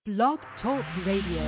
Blog Talk Radio.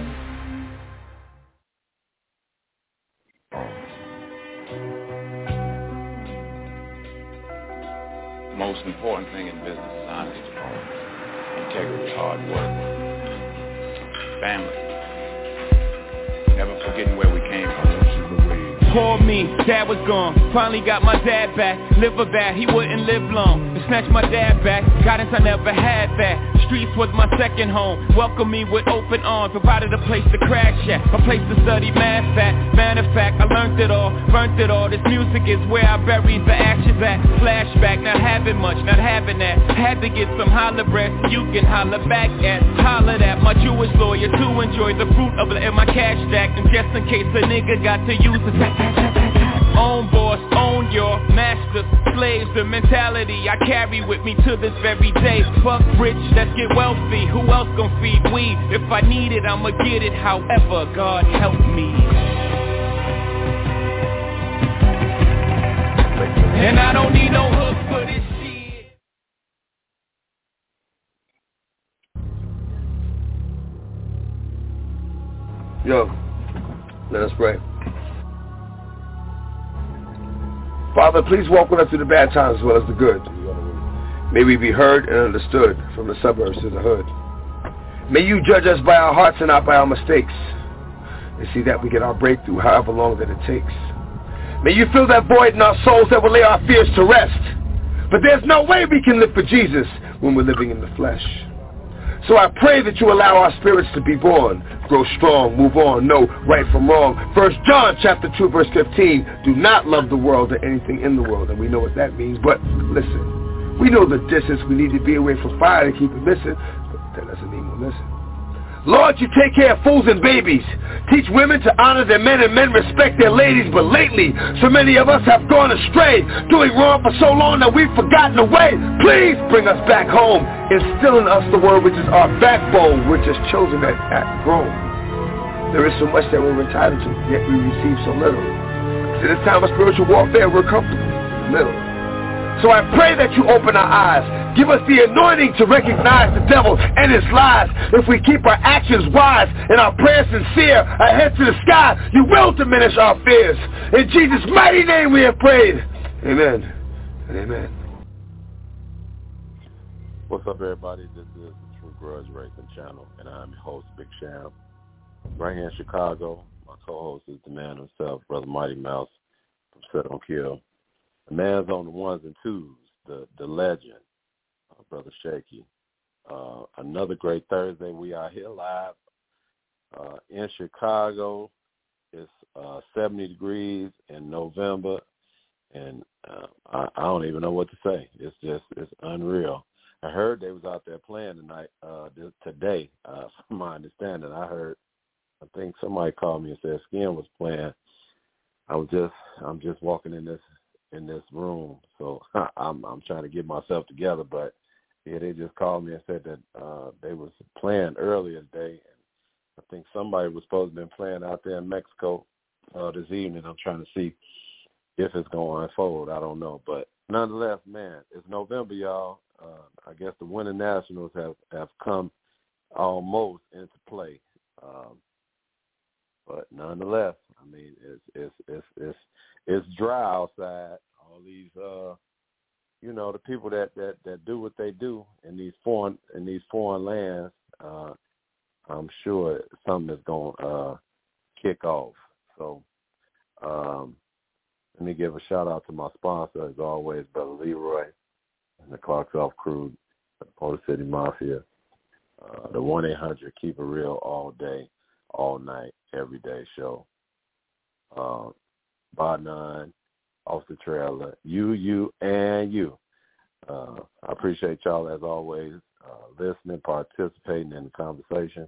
Most important thing in business is honesty, integrity, hard work, family, never forgetting where we came from. Poor me, dad was gone, finally got my dad back. Liver bad, he wouldn't live long. To snatch my dad back, guidance I never had that. Streets was my second home, welcomed me with open arms. Provided a place to crash at, a place to study math at. Matter of fact, I learned it all, burnt it all. This music is where I buried the ashes at. Flashback, not having much, not having that. Had to get some holler breath, you can holler back at. Hollered at my Jewish lawyer to enjoy the fruit of it in my cash stack. And just in case a nigga got to use it. Own boss, own your master, slaves, the mentality I carry with me to this very day. Fuck rich, let's get wealthy, who else gon' feed we? If I need it, I'ma get it, however, God help me. And I don't need no hook for this shit. Yo, let us pray. Father, please walk with us through the bad times as well as the good. May we be heard and understood from the suburbs to the hood. May you judge us by our hearts and not by our mistakes, and see that we get our breakthrough however long that it takes. May you fill that void in our souls that will lay our fears to rest. But there's no way we can live for Jesus when we're living in the flesh. So I pray that you allow our spirits to be born, grow strong, move on, know right from wrong. 1 John chapter 2 verse 15, do not love the world or anything in the world. And we know what that means, but listen, we know the distance we need to be away from fire to keep it missing, but that doesn't mean we're missing. Lord, you take care of fools and babies. Teach women to honor their men and men respect their ladies. But lately, so many of us have gone astray, doing wrong for so long that we've forgotten the way. Please bring us back home. Instill in us the word which is our backbone. We're just chosen at grown. There is so much that we're entitled to, yet we receive so little. In this time of spiritual warfare, we're comfortable in the middle. So I pray that you open our eyes. Give us the anointing to recognize the devil and his lies. If we keep our actions wise and our prayers sincere, our heads to the sky, you will diminish our fears. In Jesus' mighty name we have prayed. Amen and amen. What's up, everybody? This is the True Grudge Racing Channel, and I'm your host, Big Sham. Right here in Chicago, my co-host is the man himself, Brother Mighty Mouse from Set on Kill. The man's on the ones and twos, the legend, Brother Shaky. Another great Thursday. We are here live in Chicago. It's 70 degrees in November, and I don't even know what to say. It's unreal. I heard they was out there playing tonight, today. From my understanding, I think somebody called me and said Skin was playing. I'm just walking in this room, so I'm trying to get myself together. But yeah, they just called me and said that they was playing earlier today, and I think somebody was supposed to be playing out there in Mexico this evening. I'm trying to see if it's going to unfold. I don't know, but nonetheless, man, it's November, y'all. I guess the Winter Nationals have come almost into play, but nonetheless, I mean, it's dry outside. All these, the people that do what they do in these foreign lands, I'm sure something is going to kick off. So, let me give a shout out to my sponsor, as always, Brother Leroy and the Clarks Off crew, the Motor City Mafia, the 1-800 Keep It Real all day, all night, every day show. Bar9, Off the Trailer, you. I appreciate y'all, as always, listening, participating in the conversation.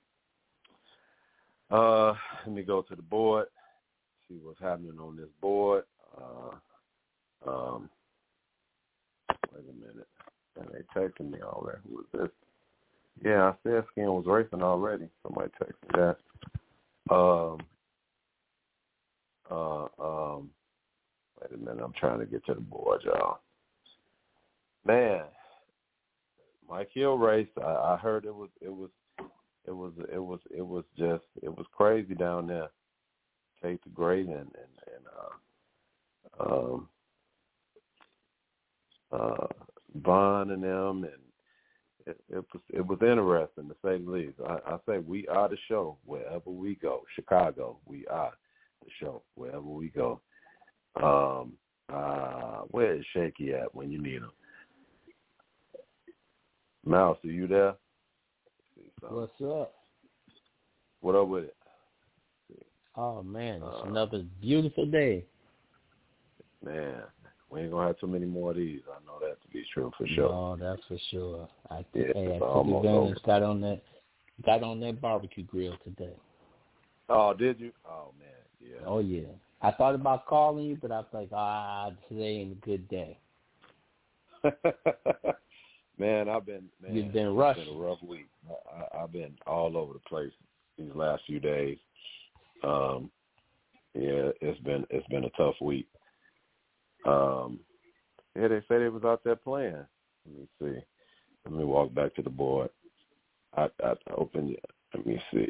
Let me go to the board, see what's happening on this board. Wait a minute. They texting me already. Who is this? Yeah, I said Skin was racing already. Somebody texted me that. Wait a minute, I'm trying to get to the board, y'all. Man, Mike Hill race. I heard it was crazy down there. Tate the Great and Von and them, and it was interesting to say the least. I say we are the show wherever we go. Chicago, we are the show wherever we go. Where is Shaky at when you need him? Mouse, are you there? What's up? What up with it? Oh, man, it's another beautiful day. Man, we ain't going to have too many more of these. I know that to be true for sure. No, that's for sure. I took almost advantage, got on that barbecue grill today. Oh, did you? Oh, man, yeah. Oh, yeah. I thought about calling you, but I was like, today ain't a good day. Man, You've been rushing. It's been a rough week. I've been all over the place these last few days. It's been a tough week. They said they was out there playing. Let me see. Let me walk back to the board. I opened it. Let me see.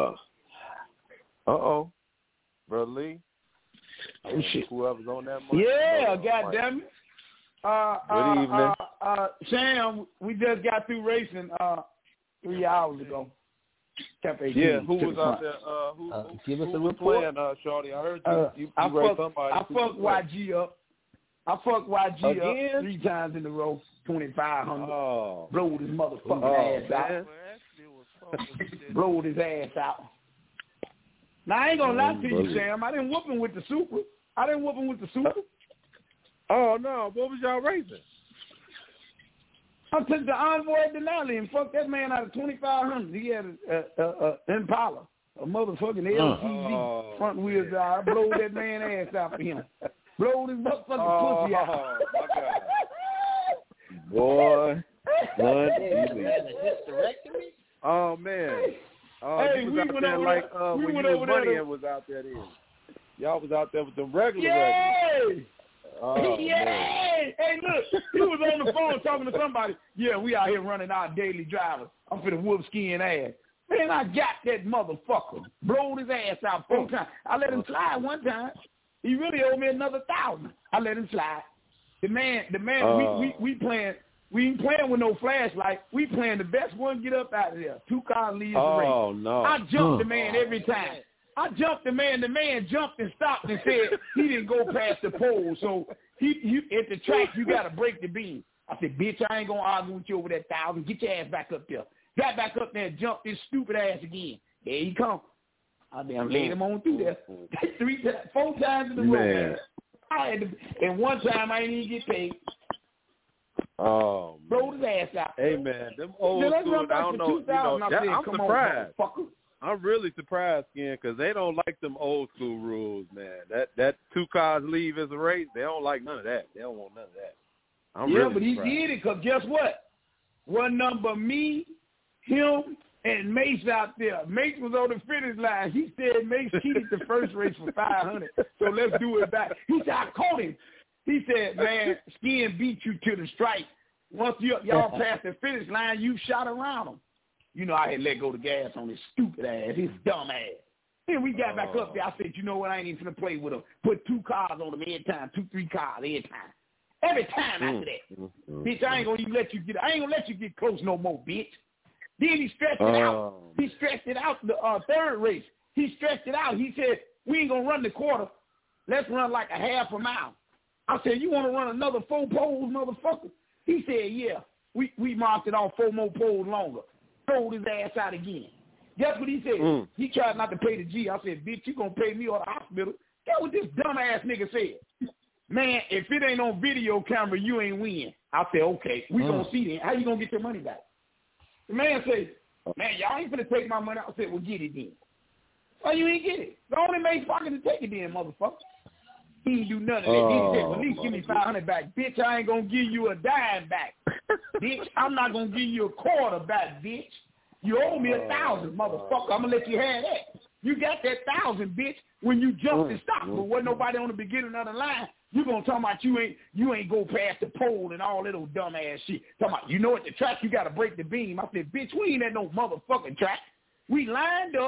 Brother Lee. Oh, shit. Whoever's on that mic. Yeah, goddamn it. Good evening. Sam, we just got through racing 3 hours ago. Yeah, who was out there? Give us a report. Playing, Shorty? I heard you raced somebody. I fucked YG up. I fucked YG Again? up 3 times in a row, 2,500. Oh. Blowed his motherfucking ass out. Blowed his ass out. Now, I ain't going to lie to you, Sam. I didn't whoop him with the super. Oh, no. What was y'all racing? I took the Envoy Denali and fucked that man out of 2,500. He had a Impala, a motherfucking LTZ front wheel drive. I blowed that man ass out for him. Blowed his motherfucking pussy out. Oh, my God. Boy. Oh, man. Oh, hey, you was we out went there over like there. We when went you over was there. money and was out there then. Y'all was out there with them regular. Yay! Oh, Yay! Man. Hey, look, he was on the phone talking to somebody. Yeah, we out here running our daily drivers. I'm finna whoop skin ass. Man, I got that motherfucker. Blowed his ass out 4 times. I let him slide 1 time. He really owed me another 1,000. I let him slide. The man, we playing. We ain't playing with no flashlight. We playing the best one get up out of there. 2 cars leaves the race. Oh, no. I jumped the man every time. I jumped the man. The man jumped and stopped and said he didn't go past the pole. So he at the track, you got to break the beam. I said, bitch, I ain't going to argue with you over that 1,000. Get your ass back up there. Got back up there and jumped his stupid ass again. There he come. I damn laid him on through there. 4 times in the row, man. I had to, and 1 time I didn't even get paid. Oh, blowed his ass out. Hey, man, them old school, I don't know, I'm surprised. I'm really surprised, Skin, because they don't like them old school rules, man. That 2 cars leave as a race, they don't like none of that. They don't want none of that. I'm really but he surprised. did it because guess what? One number, me, him, and Mace out there. Mace was on the finish line. He said Mace cheated the first race for 500, so let's do it back. He said, I caught him. He said, man, Skin beat you to the stripe. Once y'all passed the finish line, you shot around him. You know, I had let go the gas on his stupid ass, his dumb ass. Then we got back up there. I said, you know what? I ain't even going to play with him. Put 2 cars on him every time, 2, 3 cars every time. Every time after that. Bitch, I ain't going to even let you get, I ain't going to let you get close no more, bitch. Then he stretched it out. He stretched it out the 3rd race. He stretched it out. He said, we ain't going to run the quarter. Let's run like a half a mile. I said, you want to run another 4 poles, motherfucker? He said, yeah. We marked it off 4 more poles longer. Throwed his ass out again. Guess what he said? He tried not to pay the G. I said, bitch, you going to pay me or the hospital. Guess what this dumbass nigga said? Man, if it ain't on video camera, you ain't win. I said, okay, we going to see then. How you going to get your money back? The man said, man, y'all ain't finna take my money. I said, well, get it then. Why you ain't get it? The only man's pocket to take it then, motherfucker. He ain't do none of that. He said, well, at least give me 500 back. Bitch, I ain't going to give you a dime back. Bitch, I'm not going to give you a quarter back, bitch. You owe me 1,000, motherfucker. I'm going to let you have that. You got that 1,000, bitch, when you jumped and stopped. But wasn't nobody on the beginning of the line. You going to talk about you ain't go past the pole and all that old dumbass shit. Talking about, you know at the track you got to break the beam. I said, bitch, we ain't at no motherfucking track. We lined up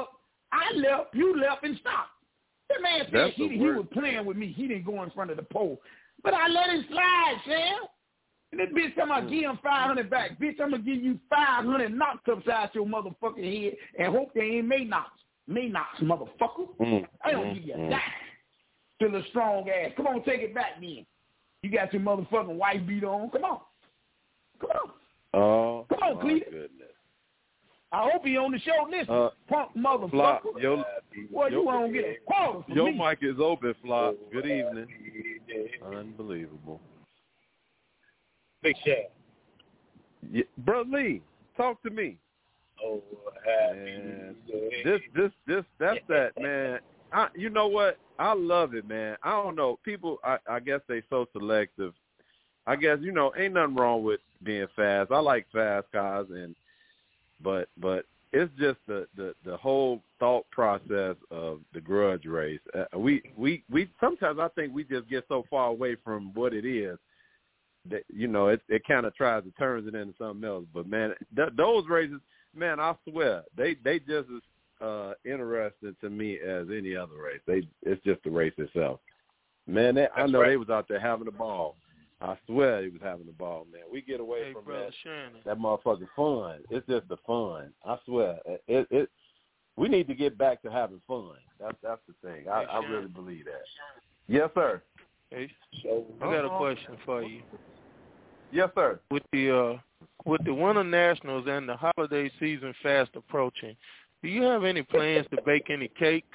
I left, you left and stopped. That man said he was playing with me. He didn't go in front of the pole. But I let him slide, Sam. And this bitch come out, give him 500 back. Bitch, I'm going to give you 500 knocks upside your motherfucking head and hope they ain't May knocks. May knocks, motherfucker. I don't give you a dime. Still a strong ass. Come on, take it back then. You got your motherfucking wife beat on. Come on. Come on. Oh, come on, Cleveland. Goodness. I hope he on the show. Listen, punk motherfucker. Flop, you won't get a quarter from your me. mic is open, Flop. Good evening. Unbelievable. Big Shaq. Yeah, Brother Lee, talk to me. Oh, man. That's that, man. You know what? I love it, man. I don't know. People, I guess they so selective. I guess, ain't nothing wrong with being fast. I like fast cars, but it's just the whole thought process of the grudge race. We sometimes I think we just get so far away from what it is that, it kind of tries to turn it into something else. But, man, those races, man, I swear, they just as interesting to me as any other race. It's just the race itself. Man, I know they was out there having a ball. I swear he was having a ball, man. We get away from that motherfucking fun. It's just the fun. I swear. We need to get back to having fun. That's the thing. I really believe that. Yes, sir. Hey, I got a question for you. Yes, sir. With the Winter Nationals and the holiday season fast approaching, do you have any plans to bake any cakes?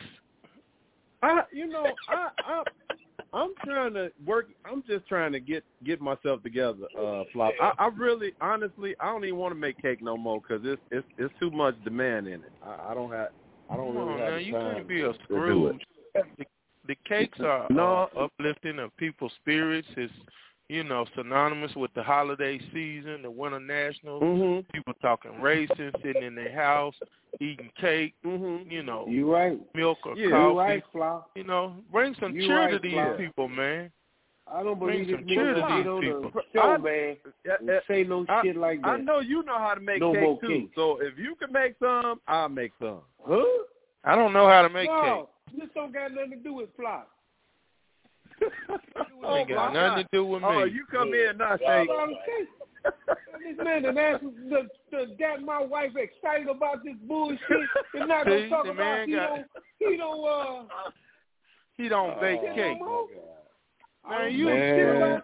I'm trying to work. I'm just trying to get myself together, Flop. I really, honestly, I don't even want to make cake no more because it's too much demand in it. I don't really have the time. You can't be a Scrooge. The cakes are uplifting of people's spirits. It's synonymous with the holiday season, the Winter Nationals. Mm-hmm. People talking racing, sitting in their house, eating cake. Mm-hmm. You right. Milk or coffee. You right, Flop. Bring some cheer to these people, man. I don't believe some cheer to these people. Show, man. Say no shit like that. I know you know how to make cake too. Cake. So if you can make some, I'll make some. Huh? I don't know how to make cake. This don't got nothing to do with Flop. Ain't got nothing to do with me. Oh, you come in now, Shake. This man that got my wife excited about this bullshit and not gonna talk about he don't bake cake. Man, you man.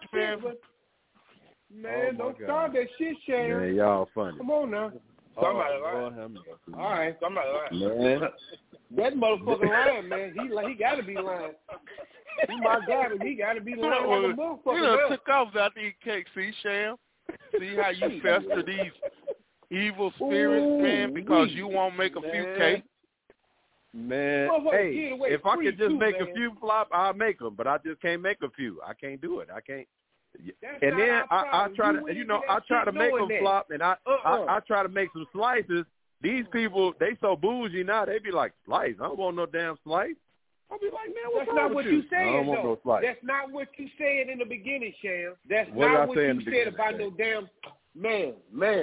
Man, don't start that shit, Shane. Man, y'all funny. Come on now. Somebody lying. All right. Somebody lying. Man. That motherfucker lying, man. He got to be lying. He my guy, but he got to be lying like a motherfucker. Took off without eating cake. See, Sham? See how you fester these evil spirits, man, because you won't make a few cakes? Man, hey, if I could just make a few, Flop, I'll make them, but I just can't make a few. I can't do it. I can't. And then I try to, I try to make them, Flop, and I try to make some slices. These people, they so bougie now, they be like, slice? I don't want no damn slice. I'll be like, man, what's wrong with you? That's not what you said, I don't want no slice. That's not what you said in the beginning, Sham. That's not what you said about no damn, man.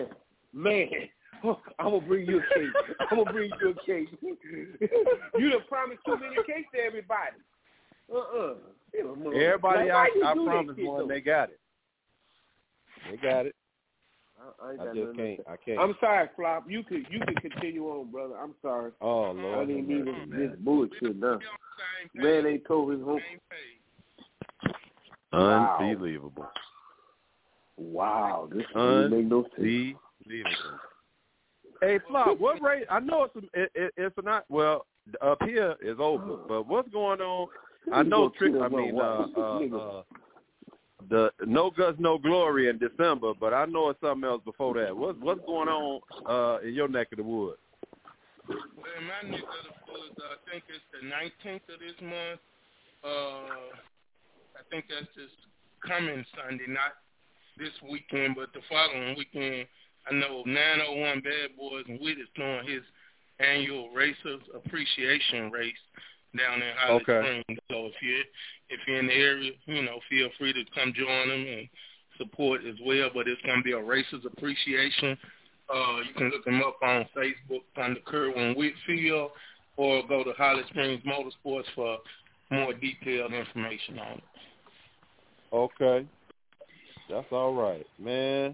I'm going to bring you a cake. You done promised too many cakes to everybody. Everybody I promised one, they got it. They got it. I just can't. I can't. I'm sorry, Flop. You could continue on, brother. I'm sorry. Oh, Lord. I didn't mean this bullshit now. Man ain't told his home. Unbelievable. Wow. This doesn't make no sense. Unbelievable. Hey, Flop, what rate? I know it's not, well, up here is over, but what's going on? I know the No Guts, No Glory in December, but I know it's something else before that. What's going on in your neck of the woods? Well, in my neck of the woods, I think it's the 19th of this month. I think that's this coming Sunday, not this weekend, but the following weekend. I know 901 Bad Boys and Witt is throwing his annual Racers Appreciation Race down in Holly Springs. So if you're in the area, feel free to come join them and support as well. But it's going to be a Racers Appreciation. You can look them up on Facebook under Kerwin Whitfield. or go to Holly Springs Motorsports for more detailed information on it. Okay. That's all right, man.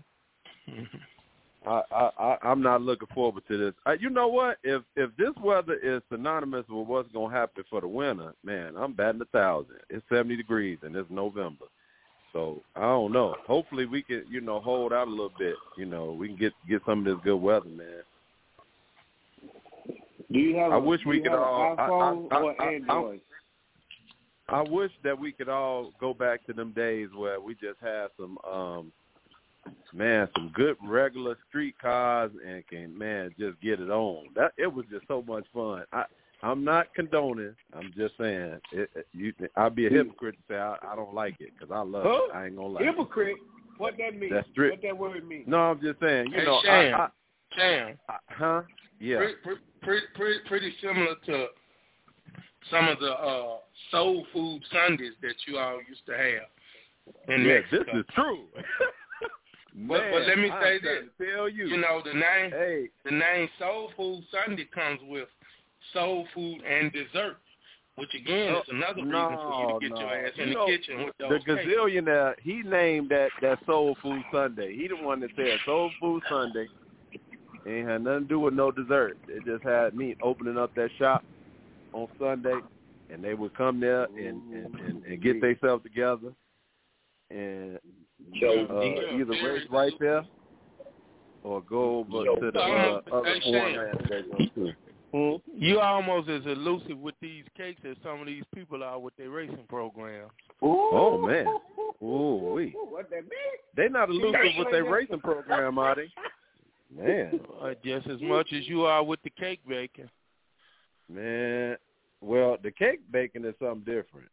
I'm not looking forward to this. You know what? If this weather is synonymous with what's going to happen for the winter, man, I'm batting 1,000. It's 70 degrees, and it's November. So, I don't know. Hopefully we can, hold out a little bit. We can get some of this good weather, man. Do you have an iPhone or Android? I wish that we could all go back to them days where we just had some good regular street cars and can, just get it on. It was just so much fun. I'm not condoning. I'm just saying. I'd be a hypocrite to say I don't like it because I love it. I ain't going to lie. Hypocrite? What that mean? That's strict. What that word mean? No, I'm just saying. Sham. Huh? Yeah. Pretty similar to some of the soul food Sundays that you all used to have in Mexico. This is true. But let me say this. Tell you. The name Soul Food Sunday comes with soul food and dessert, which again is another reason for you to get your ass in the kitchen with those The gazillionaire, he named that Soul Food Sunday. He the one that said Soul Food Sunday. Ain't had nothing to do with no dessert. It just had me opening up that shop on Sunday, and they would come there and get themselves together and either race right there or go over to the other foreign they go to. You almost as elusive with these cakes as some of these people are with their racing program. Oh, man. Ooh, what that mean? They not elusive with their racing program, are they? Man. Just as much as you are with the cake baking. Man, well, the cake baking is something different.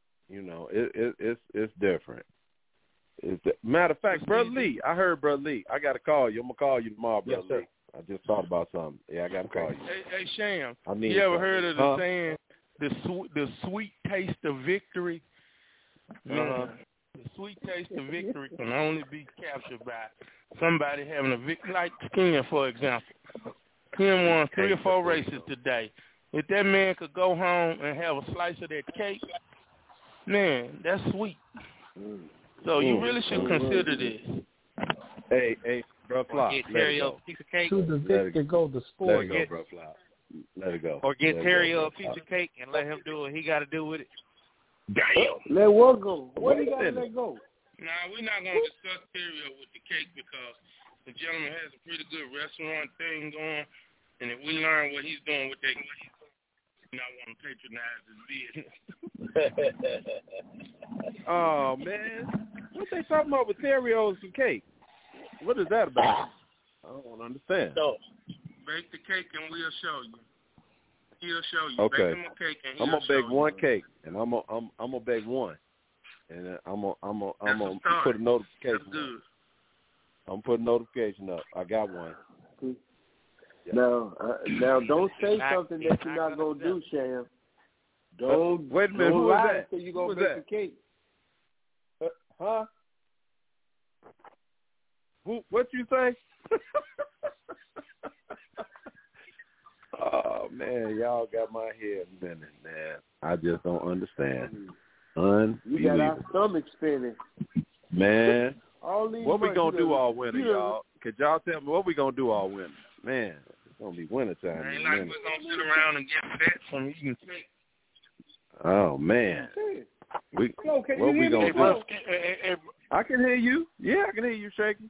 It's different. Matter of fact, Brother Lee, I heard Brother Lee. I got to call you. I'm going to call you tomorrow, Brother Lee. I just thought about something. Yeah, I got to call you. Hey, Sham, you ever heard of the saying, the sweet taste of victory? The sweet taste of victory can only be captured by somebody having a victory, like Ken, for example. Ken won 3 or 4 races today. If that man could go home and have a slice of that cake, man, that's sweet. So you really should consider this. Hey, bro, Flop, get Terry a piece of cake. To the victor go the sport. Let it go, bro, Flop. Let it go. Or get Terry a piece of cake and let him do what he got to do with it. Damn. Let what go? What he got to let go? Nah, we're not going to discuss Terry with the cake because the gentleman has a pretty good restaurant thing going, and if we learn what he's doing with that, we not want to patronize his business. Oh, man. What they talking about with Terrios and cake? What is that about? I don't understand. So, bake the cake and we'll show you. He'll show you. Okay. Bake him a cake and I'm he'll gonna bake show one you. cake, and I'm gonna bake one, and I'm gonna put a That's notification. good. I'm putting a notification up. I got one. Yeah. Now, don't say something that you're not gonna do, Sham. Don't wait a minute. Don't Who lie is that? So you gonna Who is make that? a cake? Huh? What you say? Oh man, y'all got my head spinning, man. I just don't understand. We got our stomach spinning. Man, all what we gonna do all winter, y'all? Could y'all tell me what we gonna do all winter? Man, it's gonna be winter time. Ain't like we're gonna sit around and get fat from eating cake. Oh man, what we gonna do? I can hear you. Yeah, I can hear you shaking.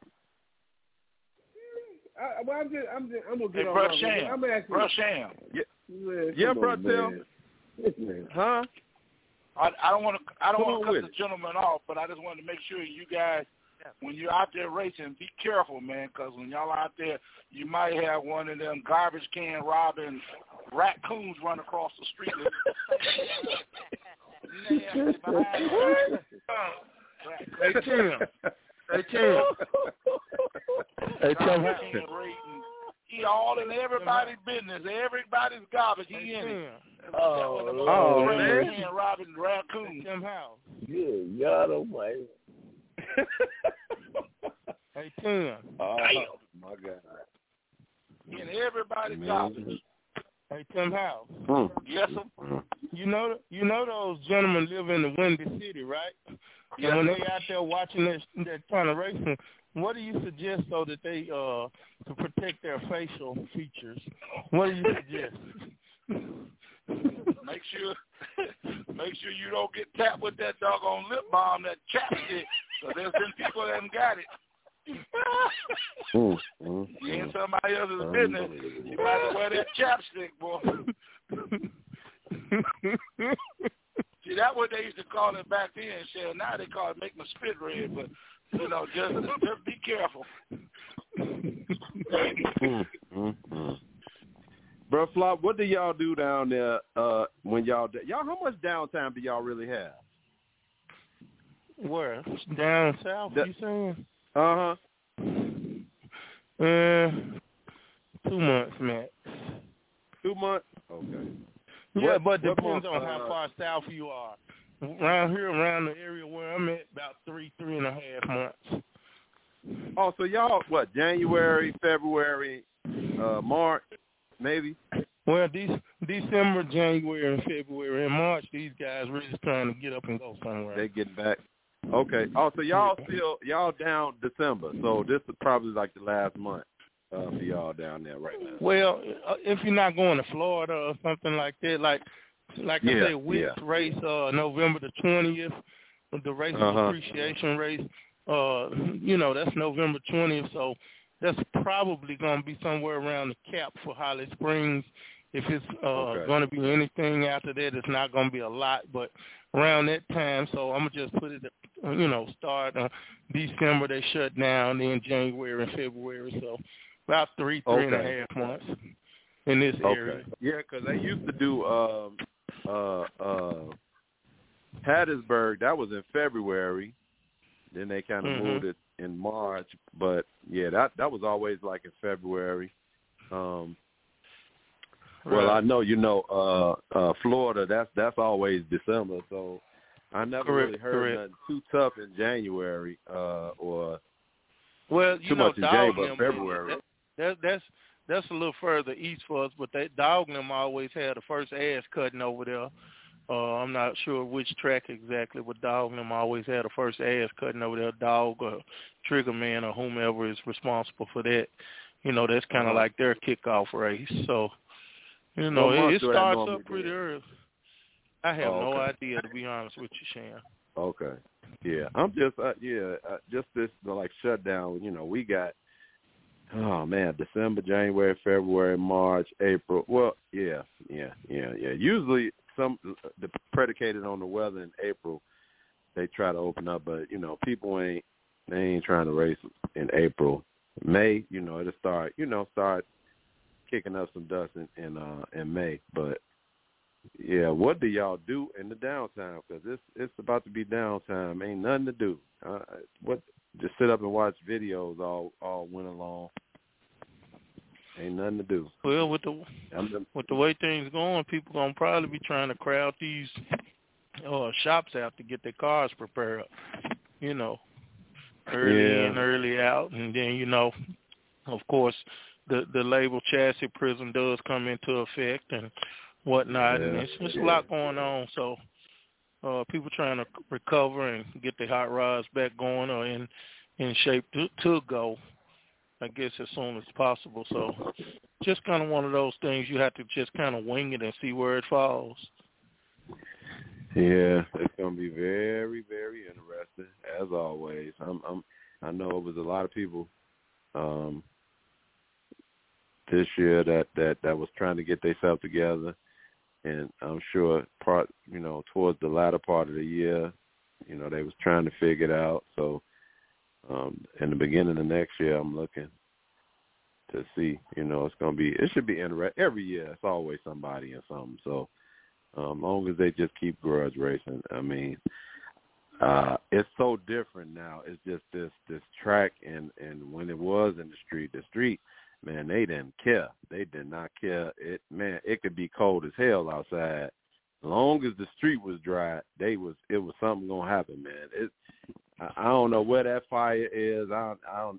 I'm gonna get on. Bro Sham. I'm asking. Bro Sham. Yeah, bro, tell. Huh? I don't want to cut the gentleman off, but I just wanted to make sure you guys, when you're out there racing, be careful, man, because when y'all out there, you might have one of them garbage can robbing raccoons run across the street. Hey, Tim. Hey, Tim. He all in everybody's business. Everybody's garbage. He in it. Oh man. Robbing raccoons. Tim House. Good God Almighty. Hey, Tim. Oh, my God. In everybody's garbage. Hey, Tim House. Yes, sir. You know those gentlemen live in the Windy City, right? Yes, and when they out there watching that kind of racing, what do you suggest so that they to protect their facial features? What do you suggest? Make sure you don't get tapped with that doggone lip balm, that chapstick. So there's some people that haven't got it. You ain't somebody else's business. You might have to wear that chapstick, boy. See, that's what they used to call it back then. Shell. Now they call it make my spit red. But just be careful. Bro, Flop, what do y'all do down there when y'all how much downtime do y'all really have? Where? Down south, you saying? 2 months, max. 2 months? Okay. Yeah, but depends on how far south you are. Around the area where I'm at, about 3.5 months. Oh, so y'all, what, January, February, March, maybe? Well, December, January, and February, and March, these guys really just trying to get up and go somewhere. They getting back. Okay. Oh, so y'all down December. So this is probably like the last month for y'all down there right now. Well, if you're not going to Florida or something like that, like I say, Wick's race November the 20th, the race appreciation race, that's November 20th, so that's probably going to be somewhere around the cap for Holly Springs. If it's going to be anything after that, it's not going to be a lot, but around that time, so I'm going to just put it, start December, they shut down, then January and February, so about 3.5 months in this area. Yeah, because they used to do Hattiesburg, that was in February, then they kind of moved it in March, but yeah, that was always like in February. Well, I know Florida. That's always December. So I never really heard nothing too tough in January or too much in January, but February. That's a little further east for us. But Dagenham always had the first ass cutting over there. I'm not sure which track exactly, but Dagenham always had the first ass cutting over there. Dog or Triggerman or whomever is responsible for that. That's kind of like their kickoff race. So. It starts up pretty early. I have no idea, to be honest with you, Shan. Okay. Yeah, I'm just, just this, shutdown, we got, December, January, February, March, April. Well, yeah. Usually predicated on the weather in April, they try to open up, but, people ain't trying to race in April. May, it'll start kicking up some dust in May, but yeah, what do y'all do in the downtime? Because it's about to be downtime. Ain't nothing to do. Just sit up and watch videos all winter long. Ain't nothing to do. Well, with the way things going, people gonna probably be trying to crowd these shops out to get their cars prepared. Early in, early out, and then of course. The label chassis prism does come into effect and whatnot, and it's just a lot going on. So people trying to recover and get their hot rods back going or in shape to go, I guess, as soon as possible. So just kind of one of those things you have to just kind of wing it and see where it falls. Yeah, it's going to be very, very interesting, as always. I know it was a lot of people this year that was trying to get themselves together, and I'm sure towards the latter part of the year, they was trying to figure it out. So in the beginning of next year, I'm looking to see, it should be interesting. Every year, it's always somebody and something. So as long as they just keep grudge racing, I mean, it's so different now. It's just this track, and when it was in the street, man, they didn't care. They did not care. It could be cold as hell outside. As long as the street was dry, it was something gonna happen, man. I don't know where that fire is.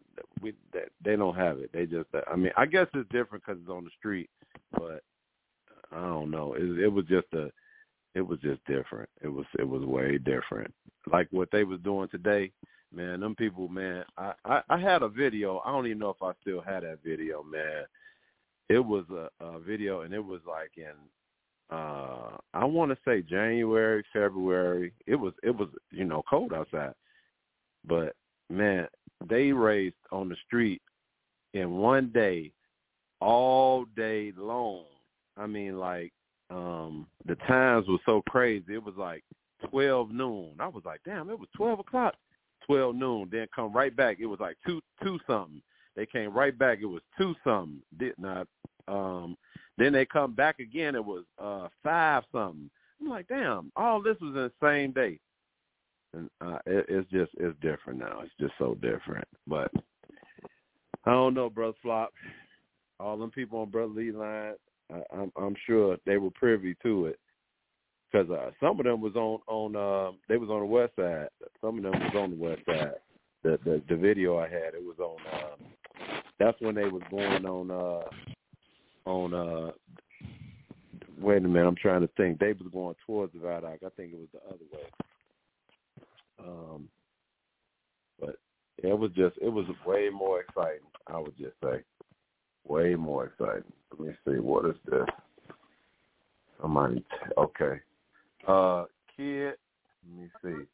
They don't have it. They just, I guess it's different because it's on the street, but don't know. It was just different. It was way different. Like what they was doing today, man. Them people, man. I had a video. I don't even know if I still had that video, man. It was a video, and it was like in I want to say January, February. It was cold outside, but man, they raced on the street in one day, all day long. I mean, like the times were so crazy. It was like 12 noon. I was like, damn, it was 12 o'clock. 12 noon. Then come right back. It was like two something. They came right back. It was 2 something. Then they come back again. It was 5 something. I'm like, damn, all this was in the same day. And it's different now. It's just so different. But I don't know, Brother Flop. All them people on Brother Lee line, I'm sure they were privy to it, because some of them was on they was on the west side. Some of them was on the west side. The video I had, it was on. That's when they was going on. Wait a minute, I'm trying to think. They was going towards the Viaduct. I think it was the other way. But it was way more exciting. I would just say, way more exciting. Let me see. What is this? Somebody. Okay. Kid. Let me see.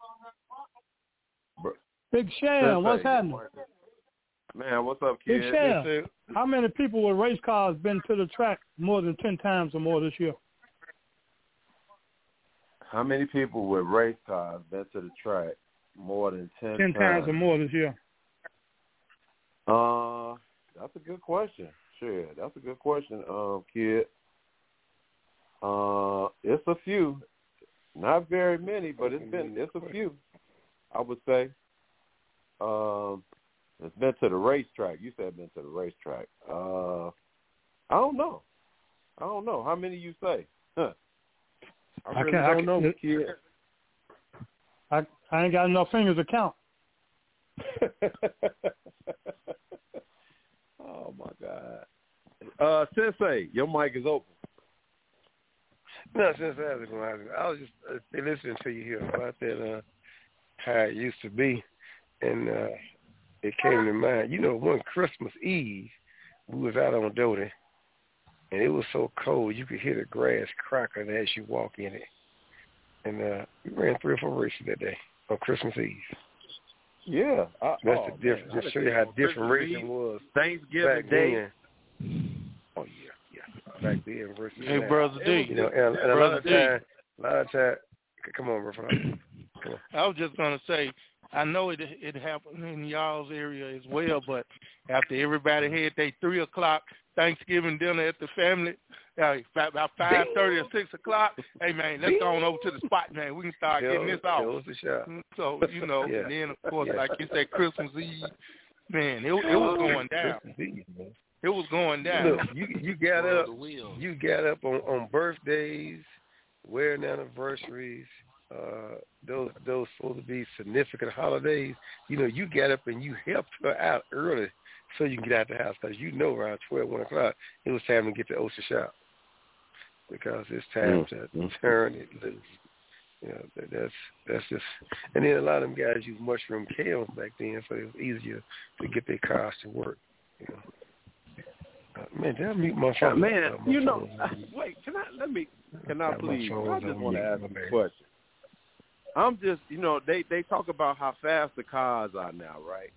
Big Sham, what's happening? Man, what's up, Kid? Big Sham, how many people with race cars been to the track more than 10 times or more this year? How many people with race cars been to the track more than 10 times or more this year? That's a good question. Sure, that's a good question, Kid. It's a few. Not very many, but it's a few, I would say. It's been to the racetrack. You said been to the racetrack. I don't know. How many you say? Huh. I don't know, Kid. I ain't got enough fingers to count. Oh, my God. Sensei, your mic is open. No, Sensei, I was just listening to you here about that, how it used to be. And it came to mind, one Christmas Eve, we was out on Doty, and it was so cold you could hear the grass cracking as you walk in it. And we ran 3 or 4 races that day on Christmas Eve. Yeah. That's the difference. Just show you how different racing was. Thanksgiving Day. Oh, yeah. Back then versus Hey, now. Brother D. And a lot of time, come on, bro. Come on. I was just going to say, I know it happened in y'all's area as well, but after everybody had their 3 o'clock Thanksgiving dinner at the family, about 5:30 or 6 o'clock, hey, man, let's go on over to the spot, man. We can start getting this off. So, and then, of course, like you said, Christmas Eve, man, it was going down. It was going down. Look, you got up on birthdays, wedding anniversaries, those supposed to be significant holidays. You got up and you helped her out early so you can get out the house, because around 12, 1 o'clock, it was time to get to Ocean Shop, because it's time to turn it loose. That's just, and then a lot of them guys use mushroom kales back then, so it was easier to get their cars to work. Man, did I mute my phone? Man, wait, can I please? I just want to ask a question. I'm just, they talk about how fast the cars are now, right?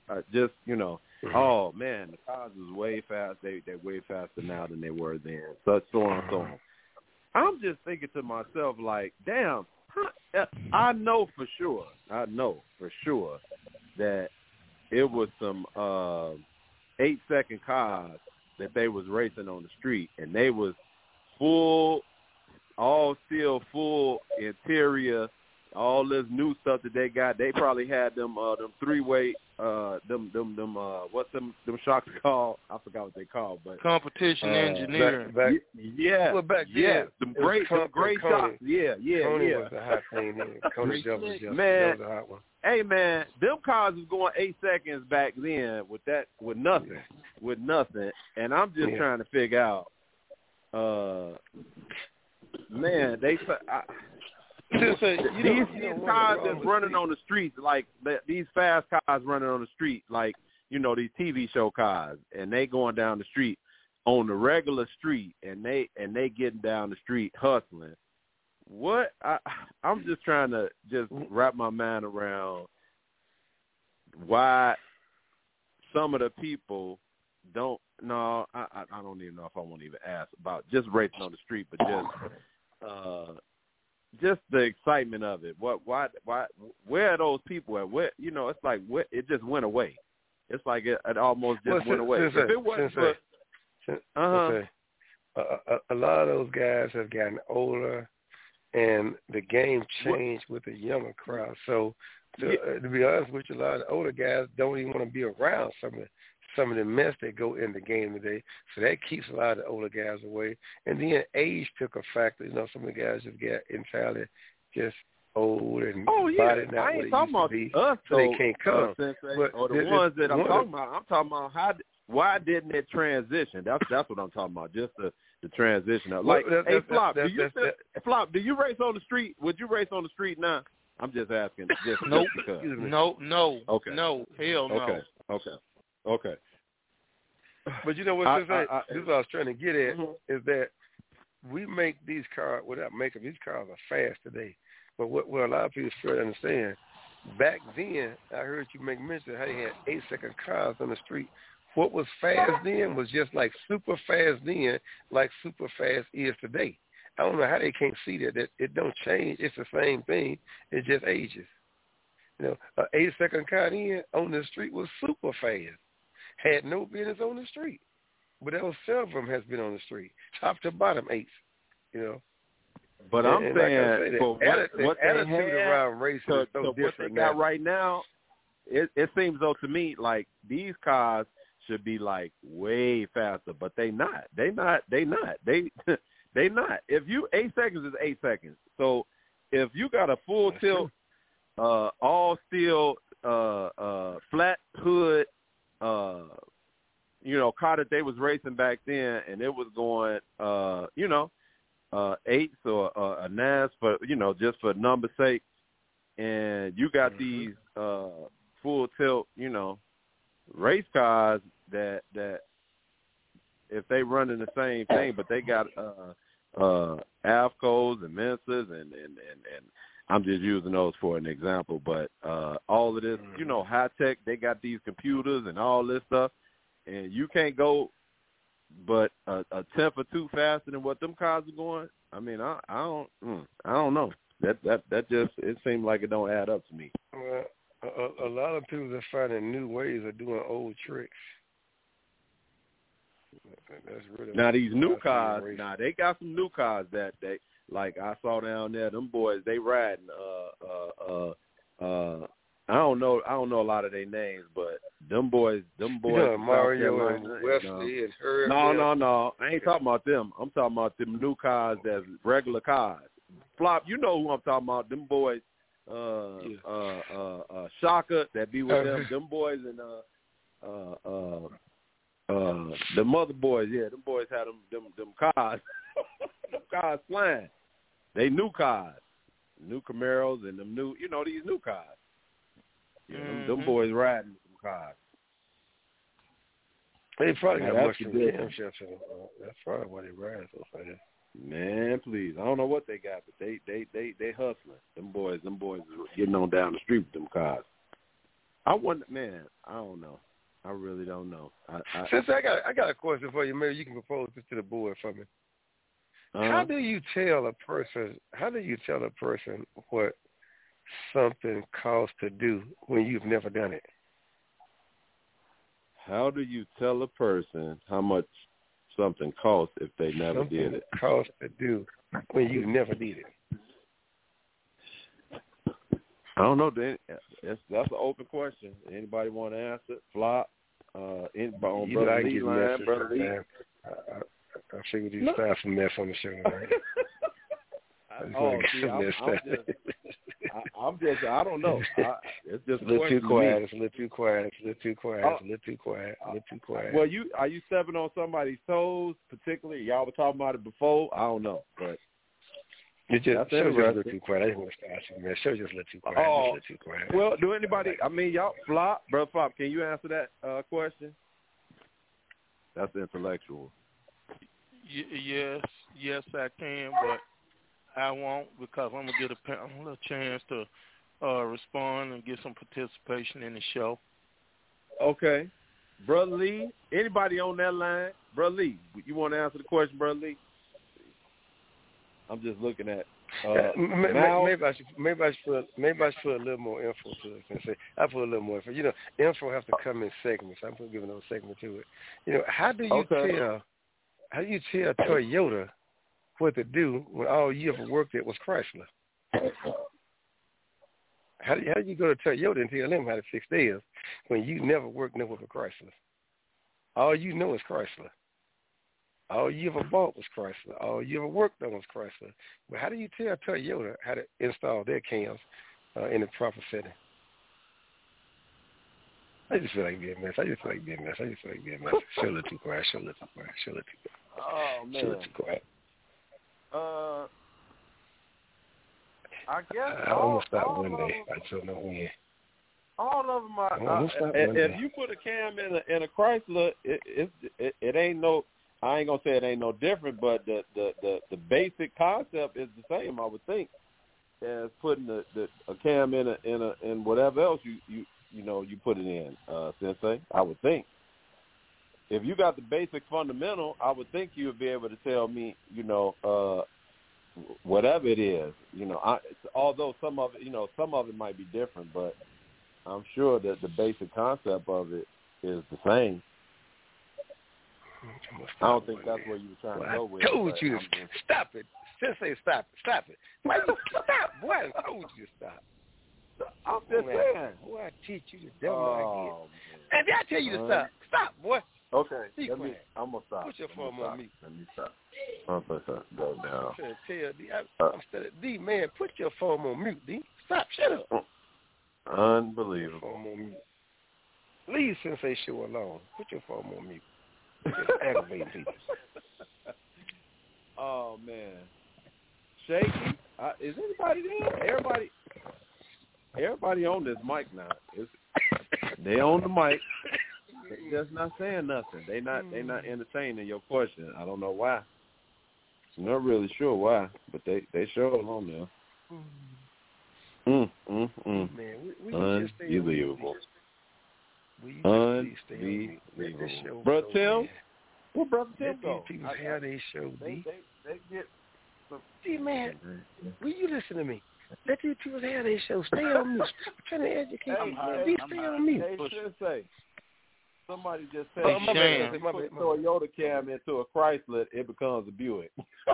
Oh man, the cars is way fast. They're way faster now than they were then. So on and so on. I'm just thinking to myself, like, damn, I know for sure that it was some 8-second cars that they was racing on the street, and they was full interior, all this new stuff that they got. They probably had them 3-way what's them shocks called? I forgot what they called, but competition engineering. Back then, some great shocks. Yeah. Coney was the hot thing. Coney was the hot one. Hey man, them cars was going 8 seconds back then with nothing, and I'm just trying to figure out man, these cars that's running on the streets, like these fast cars running on the street, like, you know, these TV show cars, and they going down the street on the regular street, and they getting down the street hustling. What I'm just trying to just wrap my mind around why some of the people don't. No, I don't even know if I want to even ask about just racing on the street, but just the excitement of it. Why? Where are those people at? Where, you know, it's like it just went away. It's like it almost just went away. If it wasn't for, a lot of those guys have gotten older, and the game changed with the younger crowd. So, to be honest with you, a lot of the older guys don't even want to be around some of the mess that go in the game today. So that keeps a lot of the older guys away. And then age took a factor. You know, some of the guys just get entirely just old and body not I ain't what it talking about used to be, us, so they can't come. Or the ones that I'm talking about, why didn't it transition? That's what I'm talking about. Just the transition of, like, Flop, do you race on the street? Would you race on the street now? I'm just asking. Just nope. Because. No. Okay. No. Hell no. Okay. But you know what, this is what I was trying to get at, is that we make these cars, without making these cars are fast today. But what a lot of people fail to understand, back then, I heard you make mention how they had 8-second cars on the street. What was fast then was just like super fast then, like super fast is today. I don't know how they can't see that it don't change. It's the same thing. It just ages. You know, an 8-second car then on the street was super fast. Had no business on the street. But there was several of them has been on the street, top to bottom 8s, you know. But I'm saying, like for what they attitude had, around race is so what different they got now. right now, it seems though to me like these cars should be like way faster, but they not. They not. If you 8 seconds is 8 seconds. So if you got a full tilt, all steel, flat hood, you know, car that they was racing back then, and it was going, you know, 8s or a 9s for, you know, just for number's sake, and you got these full tilt, you know, race cars that if they running the same thing, but they got Avcos and Mensas and I'm just using those for an example, but all of this, you know, high tech, they got these computers and all this stuff, and you can't go but a tenth or two faster than what them cars are going. I mean, I don't know. That just, it seems like it don't add up to me. Well, a lot of people are finding new ways of doing old tricks. That's really now these new cars, they got some new cars that they, like I saw down there, them boys, they riding I don't know a lot of their names, but them boys yeah, Mario and Wesley and Herb. No. I ain't talking about them. I'm talking about them new cars that's regular cars. Flop, you know who I'm talking about. Them boys, Shaka that be with them. Them boys and the mother boys, yeah, them boys had them cars. Them cars flying. They new cars. New Camaros and them new, you know, these new cars. Yeah, them boys riding some cars. They probably got much from camshaft. That's probably why they ride so fast. Man, please. I don't know what they got, but they hustling. Them boys getting on down the street with them cars. I wonder, man, I don't know. I really don't know. I got a question for you. Maybe you can propose this to the board for me. How do you tell a person what something costs to do when you've never done it? How do you tell a person how much something costs if they never did it? Costs to do when you never did it. I don't know. That's an open question. Anybody want to answer? Flop. Anybody on Brother Lee line? Brother Lee. I figured you'd start some mess on the show tonight. I don't know. It's just a little too quiet. It's a little too quiet. Well, are you stepping on somebody's toes particularly? Y'all were talking about it before. I don't know, but Show just a little too quiet. I just want to start asking, man. Show just a little too quiet. Oh, just a little too quiet. Well, do anybody? I mean, y'all, Brother Flop, can you answer that question? That's intellectual. Yes, I can, but I won't because I'm gonna get a little chance to respond and get some participation in the show. Okay, Brother Lee. Anybody on that line? Brother Lee, you want to answer the question, Brother Lee? I'm just looking at. Maybe I should put a little more info to it. I put a little more info. You know, info has to come in segments. I'm giving a segment to it. You know, how do you tell Toyota what to do when all you ever worked at was Chrysler? How do you go to Toyota and tell them how to fix theirs when you never worked nowhere for Chrysler? All you know is Chrysler. All you ever bought was Chrysler. All you ever worked on was Chrysler. But how do you tell Toyota how to install their cams in the proper setting? I just feel like being a mess. Show a little too quiet. Oh, man. Show a little too quiet. I guess I'm going to stop one day. I just don't know when. All of them are. If you put a cam in a Chrysler, it ain't no. I ain't gonna say it ain't no different, but the basic concept is the same. I would think as putting a cam in whatever else you put it in, Sensei. I would think if you got the basic fundamental, I would think you would be able to tell me, whatever it is. Although some of it might be different, but I'm sure that the basic concept of it is the same. I don't think that's where you were trying to go with it. I told you to stop it. Sensei, stop it. Why you stop? Boy, I told you to stop. I'm just saying. Boy, I teach you the devil idea. And I tell you to stop. Stop, boy. Okay. I'm going to stop. Put your phone on mute. Let me stop. I'm going to go down. I'm trying to tell D. I'm telling D, man, put your phone on mute, D. Stop. Shut up. Unbelievable. Phone on mute. Leave Sensei show alone. Put your phone on mute. Aggravating people. Oh man, Shaky. Is anybody there? Everybody on this mic now. They on the mic. They just not saying nothing. They not entertaining your question. I don't know why. I'm not really sure why, but they sure on there. Man, unbelievable. Unbelievable. Brother Tim? Where Brother Tim go? People have their show, they get some... See, man, will you listen to me? Let these people have their show. Stay on mute. Stop trying to educate me. Stay on mute. Hey, Sensei, somebody just said if you put a Toyota cam into a Chrysler, it becomes a Buick.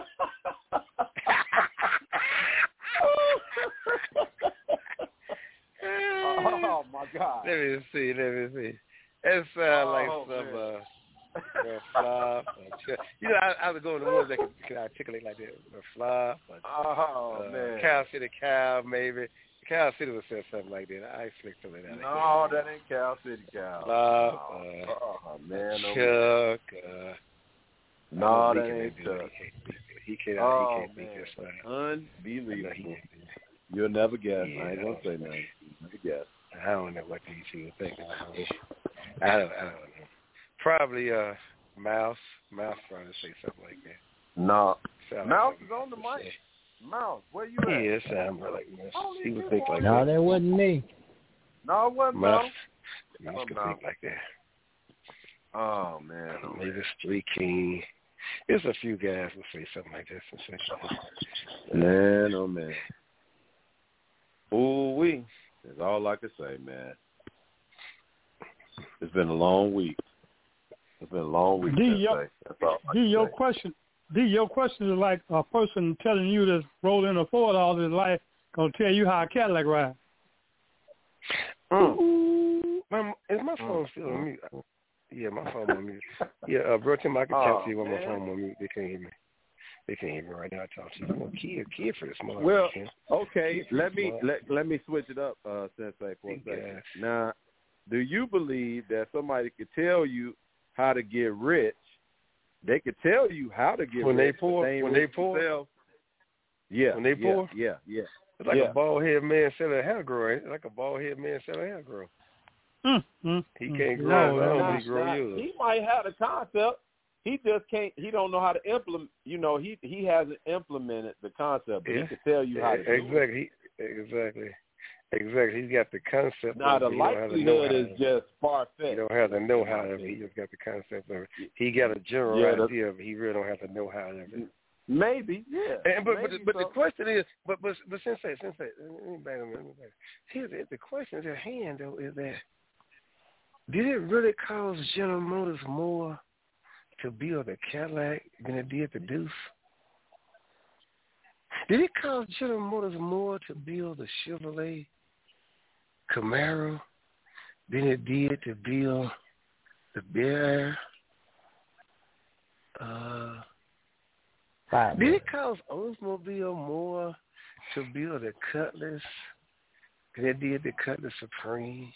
Oh my God! Let me see. It sounds like some flop. I was going to the ones that can articulate like that. Flop. Man. Cow City Cow, maybe. Cow City would say something like that. I flicked over that. No, that ain't Cow City Cow. Flop. Man. Chuck. No, that ain't Chuck. He can't beat this one. Unbelievable. You'll never guess. I ain't gonna say nothing. Never guess. I don't know what these two are thinking. I don't know. Probably Mouse. Mouse trying to say something like that. No. Mouse like is on the mic. Mouse, where you at? Yeah, it sounds like Mouse. He would think like that. No, that wasn't me. No, it wasn't Mouse. Mouse could think like that. Oh, man. Maybe Street King. There's a few guys who say something like that. Man, oh, man. Ooh-wee. That's all I can say, man. It's been a long week. D, your question is like a person telling you that's rolling a Ford all his life gonna tell you how a Cadillac rides. Is my phone still on mute? Yeah, my phone on mute. Yeah, bro, Tim, I can talk to you when my phone on mute. They can't hear me. They can't hear me right now. I talk to you. I'm a kid for this morning. Well, okay. Let me switch it up, Sensei, for a second. Now, do you believe that somebody could tell you how to get rich? They could tell you how to get rich. When they poor. Yeah. When they pour? Yeah. It's like a bald-headed man selling a hair grower. It's like a bald-headed man selling a hair grower. He can't grow his own, but he grow yours. He might have the concept. He just can't. He don't know how to implement. You know, he hasn't implemented the concept, but he can tell you how to do it. Exactly. He's got the concept. Now the likelihood is just far-fetched. He don't have to know how of it. He just got the concept of it. He got a general idea of it. He really don't have to know how of it. Maybe, yeah. But the question is, but Sensei, let me back a minute. Here's the question at hand though is that did it really cost General Motors more to build a Cadillac than it did the Deuce? Did it cost General Motors more to build a Chevrolet Camaro than it did to build the Bear? Did it cost Oldsmobile more to build a Cutlass than it did the Cutlass Supreme?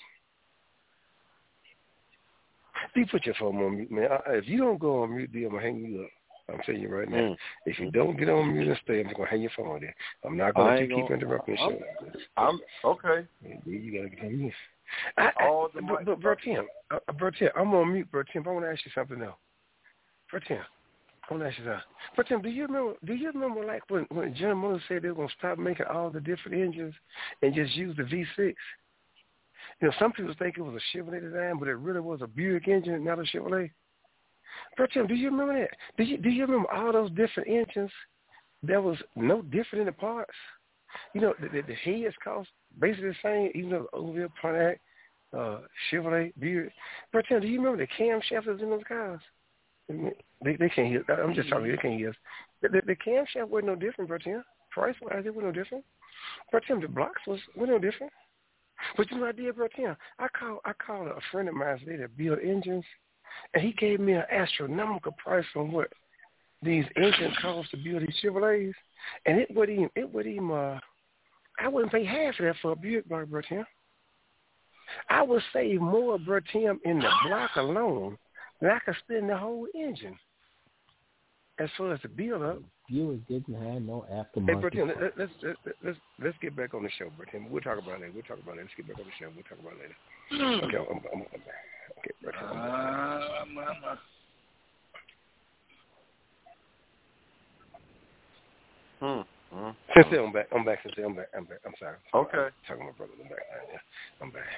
You put your phone on mute, man. If you don't go on mute, I'm going to hang you up. I'm telling you right now. If you don't get on mute and stay, I'm just going to hang your phone there. I'm not going to let you keep interrupting the show. I'm okay. You got to get on mute. But Bertim, I'm on mute, Bertim. I want to ask you something now. Bertim, I want to ask you something. Bertim, do you remember like when General Motors said they were going to stop making all the different engines and just use the V6? You know, some people think it was a Chevrolet design, but it really was a Buick engine, not a Chevrolet. Bertim, do you remember that? Do you remember all those different engines? There was no different in the parts. You know, the heads cost basically the same, even though Oldsmobile, Pontiac, Chevrolet, Buick. Bertim, do you remember the camshafts in those cars? They can't hear. I'm just talking. They can't hear us. The camshaft wasn't no different, Bertim. Price-wise, it was no different. Bertim, the blocks were no different. But you know what I did, Bertim? I called a friend of mine today that build engines, and he gave me an astronomical price on what these engines cost to build these Chevrolets, and it would even I wouldn't pay half of that for a Buick bar, Bertim. I would save more, Bertim, in the block alone than I could spend the whole engine. As far as the build up, Buick didn't have no aftermarket. Hey, Bertim, let's get back on the show, Bertim. We'll talk about it later. Let's get back on the show. We'll talk about it later. Okay, okay, Bertim. Since I'm back. I'm sorry. Okay. Talking to my brother. I'm back. I'm back.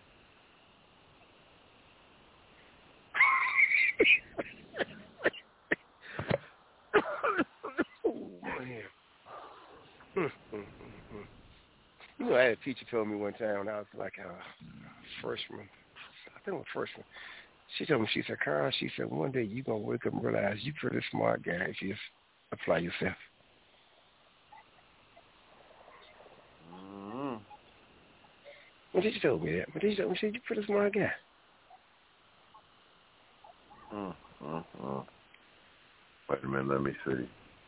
You know, I had a teacher told me one time when I was like a freshman. I think I was a freshman. She told me, she said, Carl, she said, one day you're going to wake up and realize you're a pretty smart guy if you apply yourself. When did you tell me that? When did you tell me you're a pretty smart guy? Wait a minute, let me see.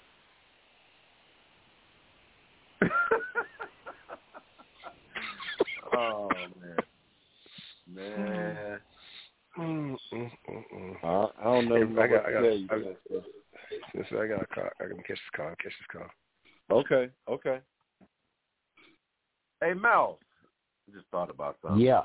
Oh, man. I don't know. I got a call. I can catch this call. Okay. Hey, Mouse. I just thought about something. Yeah.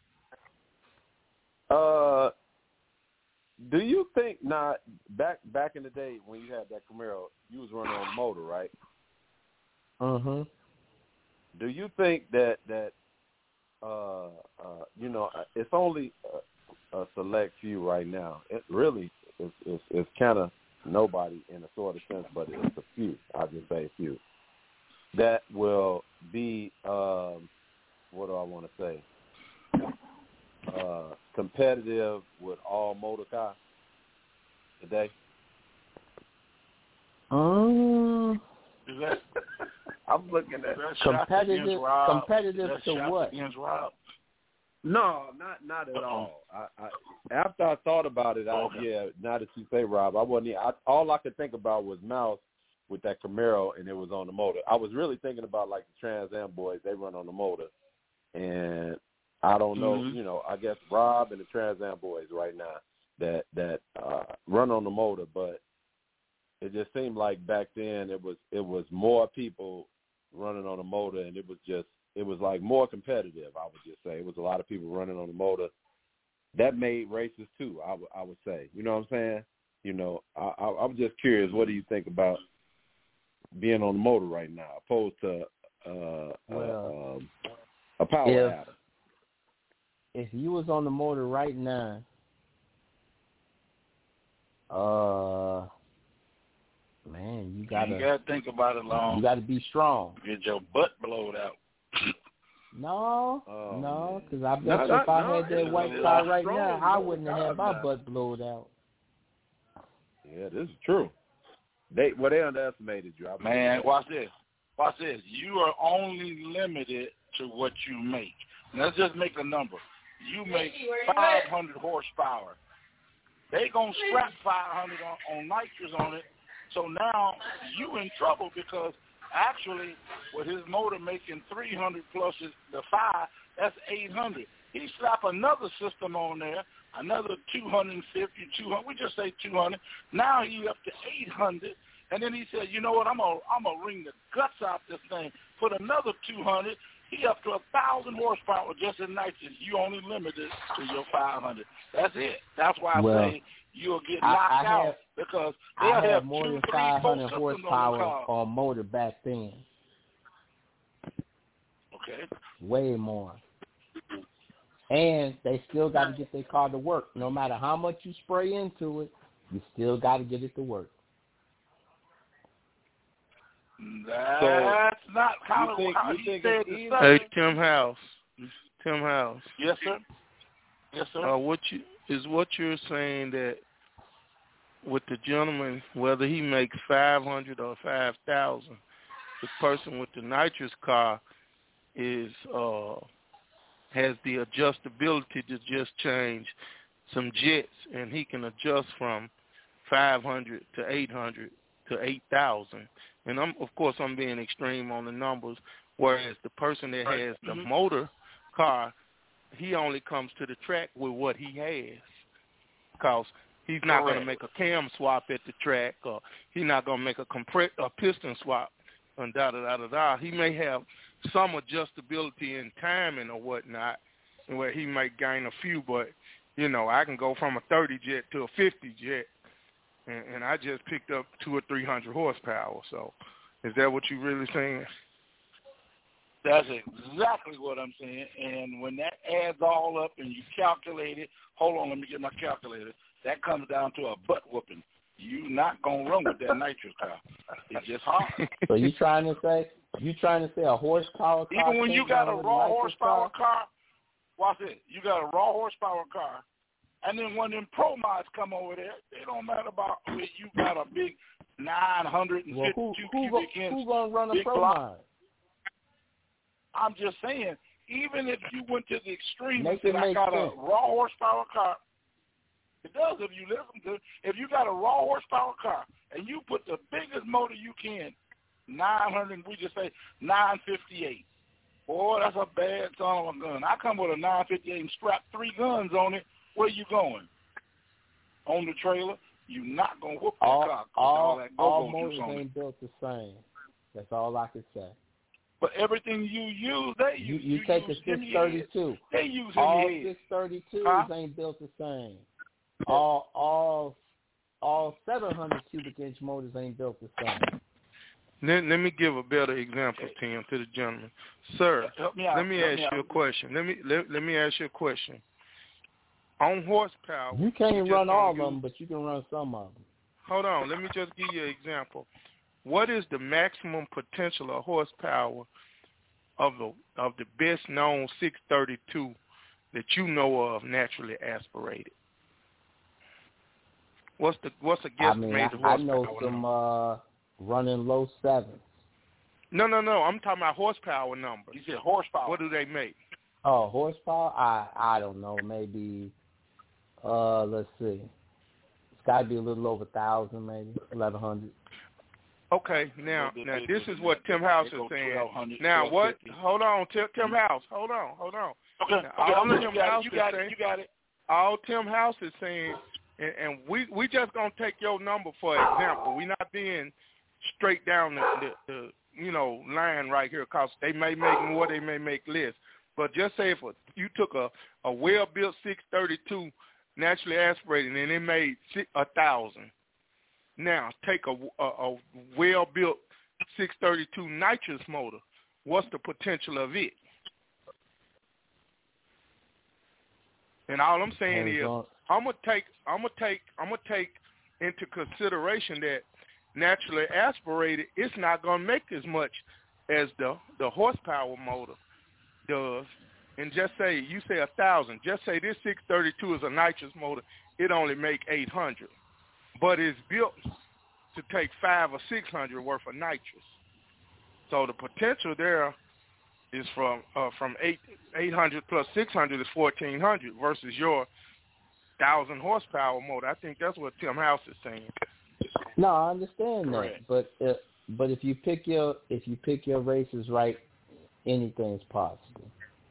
Do you think back in the day when you had that Camaro, you was running on motor, right? Mm-hmm. Do you think that you know, it's only a select few right now. It really is kind of nobody in a sort of sense, but it's a few. I'll just say a few that will be what do I want to say? Competitive with all motor cars today. Is that? I'm looking at competitive to what? No, not at all. I after I thought about it, now that you say Rob, all I could think about was Mouse with that Camaro, and it was on the motor. I was really thinking about like the Trans Am boys; they run on the motor, and I don't know, you know, I guess Rob and the Trans Am boys right now that run on the motor, but it just seemed like back then it was more people running on a motor, and it was like more competitive. I would just say it was a lot of people running on the motor. That made races too. I would say. You know what I'm saying? You know, I'm just curious. What do you think about being on the motor right now, opposed to a power ladder? If you was on the motor right now, man, you gotta think about it long. You gotta be strong. Get your butt blowed out. No, because I bet if I had that white car right now, I wouldn't have had my butt blowed out. Yeah, this is true. They underestimated you. Man, watch this. You are only limited to what you make. Let's just make a number. You make 500 horsepower. They gonna scrap 500 on nitrous on it. So now you in trouble because actually with his motor making 300 plus the 5, that's 800. He slap another system on there, another 250, 200. We just say 200. Now he up to 800. And then he said, you know what, I'm gonna wring the guts out this thing, put another 200. He up to 1,000 horsepower just in nitrogen. You only limited to your 500. That's it. That's why I say you'll get knocked out because they'll have more than 200, 500 horsepower on motor back then. Okay. Way more. And they still got to get their car to work. No matter how much you spray into it, you still got to get it to work. That's not kind of how you said the stuff. Hey, Tim House. Yes, sir. Yes, sir. What you're saying that with the gentleman, whether he makes 500 or 5,000, the person with the nitrous car is has the adjustability to just change some jets, and he can adjust from 500 to 800 to 8,000. And I'm being extreme on the numbers, whereas the person that has the motor car, he only comes to the track with what he has, because he's not going to make a cam swap at the track, or he's not going to make a piston swap, and da-da-da-da-da. He may have some adjustability in timing or whatnot, where he might gain a few, but, you know, I can go from a 30 jet to a 50 jet, and I just picked up 200 or 300 horsepower. So is that what you're really saying? That's exactly what I'm saying. And when that adds all up and you calculate it, hold on, let me get my calculator, that comes down to a butt whooping. You're not going to run with that nitrous car. It's just hard. So you trying to say a horsepower car? Even when you got a raw horsepower car, watch it. You got a raw horsepower car, and then when them pro mods come over there, it don't matter about whether you got a big 952 cubic inch. Who's going to run a big pro mod? I'm just saying, even if you went to the extreme and said, I got a raw horsepower car, it does if you listen to it. If you got a raw horsepower car and you put the biggest motor you can, 900, we just say 958. Boy, that's a bad son of a gun. I come with a 958 and strap 3 guns on it. Where you going? On the trailer? You're not going to whoop that car. All motors ain't built the same. That's all I can say. But everything you use, they use. You take a 632. They use all 632s ain't built the same. All 700 cubic inch motors ain't built the same. Let me give a better example, Tim, to the gentleman. Sir, let me ask you a question. Let me ask you a question. On horsepower, you can't run all of them, but you can run some of them. Hold on. Let me just give you an example. What is the maximum potential of horsepower of the best known 632 that you know of naturally aspirated? What's a guesstimated horsepower? I know some running low 7s. No. I'm talking about horsepower numbers. You said horsepower. What do they make? Oh, horsepower? I don't know. Maybe, let's see. It's got to be a little over 1,000, maybe 1,100. Okay, now this is what Tim House is saying. Now what? Hold on, Tim House. Hold on. Okay, you got it. You got it. All Tim House is saying And we just gonna take your number for example. We not being straight down the line right here, cause they may make more, they may make less. But just say if you took a well-built 632 naturally aspirated and it made 1,000. Now take a well-built 632 nitrous motor. What's the potential of it? And all I'm saying is, I'm gonna take into consideration that naturally aspirated, it's not gonna make as much as the horsepower motor does. And just say you say 1,000. Just say this 632 is a nitrous motor. It only make 800, but it's built to take 500 or 600 worth of nitrous. So the potential there is from 800 plus 600 is 1,400 versus your 1,000 horsepower motor. I think that's what Tim House is saying. No, I understand that, Correct. but if you pick your races right, anything's possible.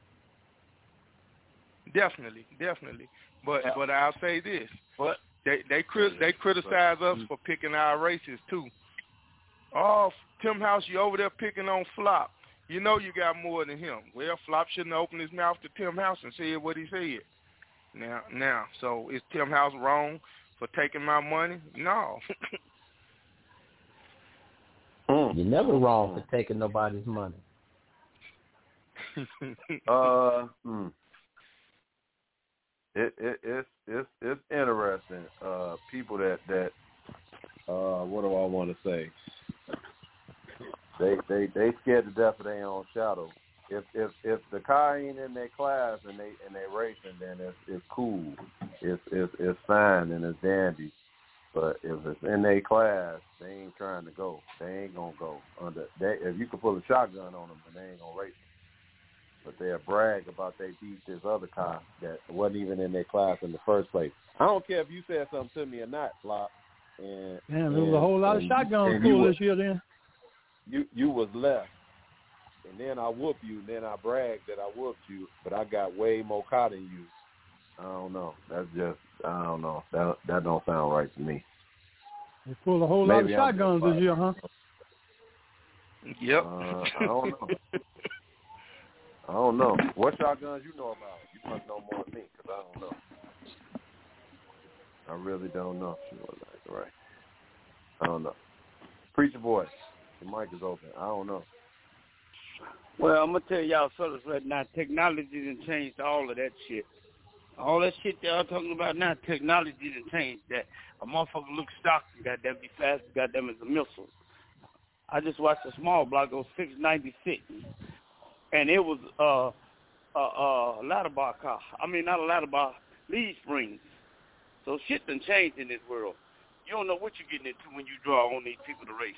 Definitely. But I'll say this: but they criticize us for picking our races too. Oh, Tim House, you over there picking on Flop. You know you got more than him. Well, Flop shouldn't open his mouth to Tim House and say what he said. Now, so is Tim House wrong for taking my money? No. You're never wrong for taking nobody's money. It's interesting. People that what do I want to say? They scared to death of their own shadow. If the car ain't in their class and they racing, then it's cool. It's fine and it's dandy. But if it's in their class, they ain't trying to go. They ain't gonna go under. If you could pull a shotgun on them, then they ain't gonna race. But they'll brag about they beat this other car that wasn't even in their class in the first place. I don't care if you said something to me or not, Flop. Damn, there was a whole lot of shotguns pulled this year then. You was left. And then I whoop you, and then I brag that I whooped you, but I got way more car than you. I don't know. That's just, I don't know. That don't sound right to me. They pulled a whole lot of shotguns this year, huh? Yep. I don't know. What shotguns you know about? You must know more than me, because I don't know. I really don't know. Right. I don't know. Preacher boy, the mic is open. I don't know. Well, I'm going to tell y'all fellas right now, technology done changed all of that shit. All that shit y'all talking about now, technology done changed that. A motherfucker look stock and goddamn be fast, goddamn as a missile. I just watched a small block go 696, and it was a ladder bar car. I mean, not a ladder bar, lead springs. So shit done changed in this world. You don't know what you're getting into when you draw on these people to race.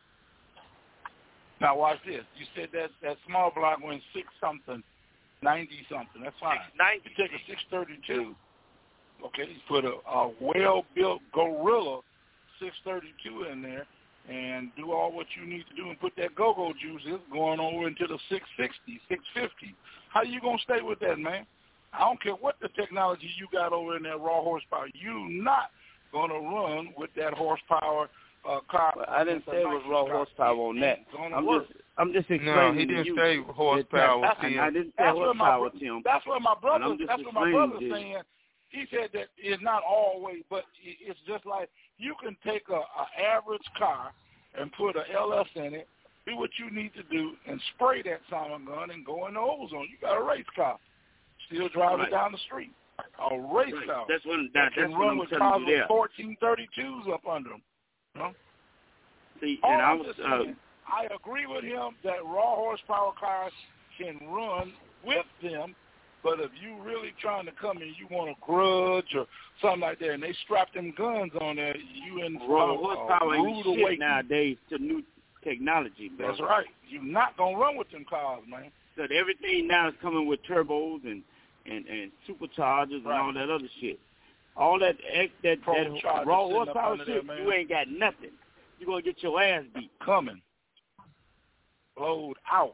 Now watch this. You said that small block went 6-something, 90-something. That's fine. 690. You take a 632. Okay, you put a well-built Gorilla 632 in there and do all what you need to do and put that go-go juice going over into the 660, 650. How you going to stay with that, man? I don't care what the technology you got over in that raw horsepower. You not going to run with that horsepower car. Well, I didn't say it was raw horsepower on that. I'm just explaining. No, he didn't say horsepower. I didn't say horsepower, Tim. That's what my brother's saying. He said that it's not always, but it's just like you can take a average car and put a LS in it, do what you need to do, and spray that sonic gun and go in the ozone. You got a race car. Still driving down the street. A race car. That's what can run with cars with 1432s up under them. You know? See, and I agree with him that raw horsepower cars can run with them, but if you really trying to come in, you want a grudge or something like that, and they strap them guns on there, you in raw horsepower rude ain't awakening shit nowadays to new technology, bro. That's right. You're not gonna run with them cars, man. So everything now is coming with turbos and superchargers and all that other shit. All that raw horsepower shit, you ain't got nothing. You're going to get your ass beat. Coming. Blowed out.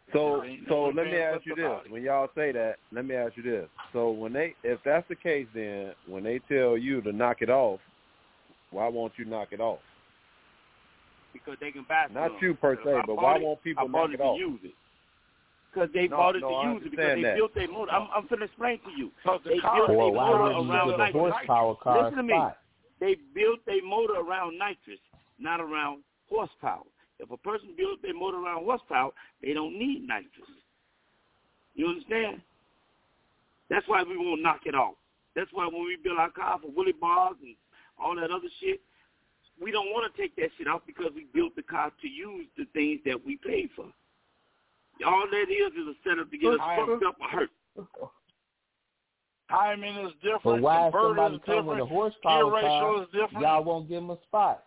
So let me ask you this. When y'all say that, let me ask you this. So if that's the case, then when they tell you to knock it off, why won't you knock it off? Because they can buy Not some. you per se, but why won't people knock it off? Use it. Because they bought it to use it because they built their motor. I'm going to explain to you. They built their motor around nitrous. Horsepower car Listen to me. They built their motor around nitrous, not around horsepower. If a person builds their motor around horsepower, they don't need nitrous. You understand? That's why we won't knock it off. That's why when we build our car for Willie bars and all that other shit, we don't want to take that shit off because we built the car to use the things that we paid for. All that is a setup to get us fucked up or hurt. Timing is different. But why if converter somebody is come different. with a horsepower gear car, ratio is different. y'all won't give them a spot?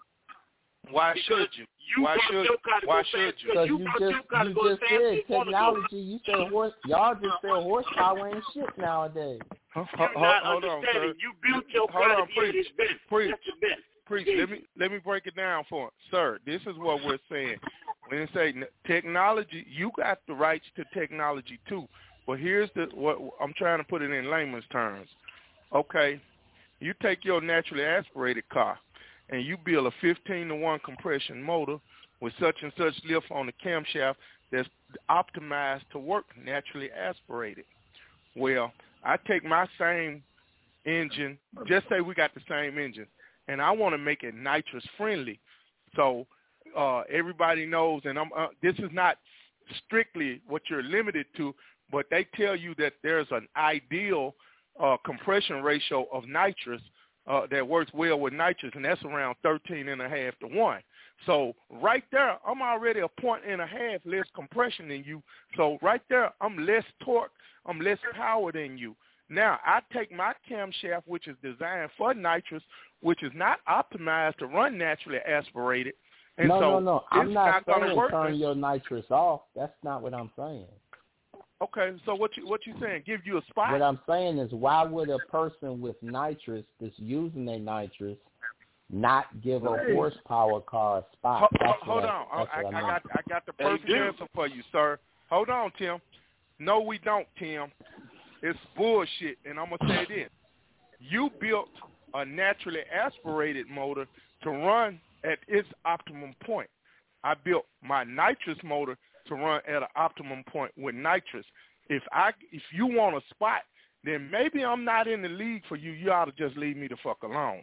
Why should you? Why should you? Because you just said technology. You said y'all just said horsepower ain't shit nowadays. Hold on, sir. You built your car to be its best. Preach. That's the best. Preach. Let me break it down for him. Sir, this is what we're saying. When they say technology, you got the rights to technology too. But here's what I'm trying to put it in layman's terms. Okay, you take your naturally aspirated car and you build a 15-to-1 compression motor with such and such lift on the camshaft that's optimized to work naturally aspirated. Well, I take my same engine, just say we got the same engine, and I want to make it nitrous friendly. So everybody knows, and this is not strictly what you're limited to, but they tell you that there's an ideal compression ratio of nitrous that works well with nitrous, and that's around 13.5 to 1. So right there, I'm already 1.5 less compression than you. So right there, I'm less torque, I'm less power than you. Now, I take my camshaft, which is designed for nitrous, which is not optimized to run naturally aspirated. And No. I'm not saying turn your nitrous off. That's not what I'm saying. Okay, so what you saying? Give you a spot? What I'm saying is, why would a person with nitrous that's using their nitrous not give a horsepower car a spot? Hold on. I got the perfect answer for you, sir. Hold on, Tim. No, we don't, Tim. It's bullshit, and I'm going to say this. You built a naturally aspirated motor to run at its optimum point. I built my nitrous motor to run at an optimum point with nitrous. If you want a spot, then maybe I'm not in the league for you. You ought to just leave me the fuck alone.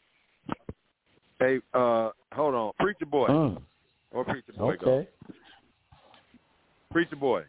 Hey, hold on. Preacher Boy. Or Preacher Boy go. Preacher Boy.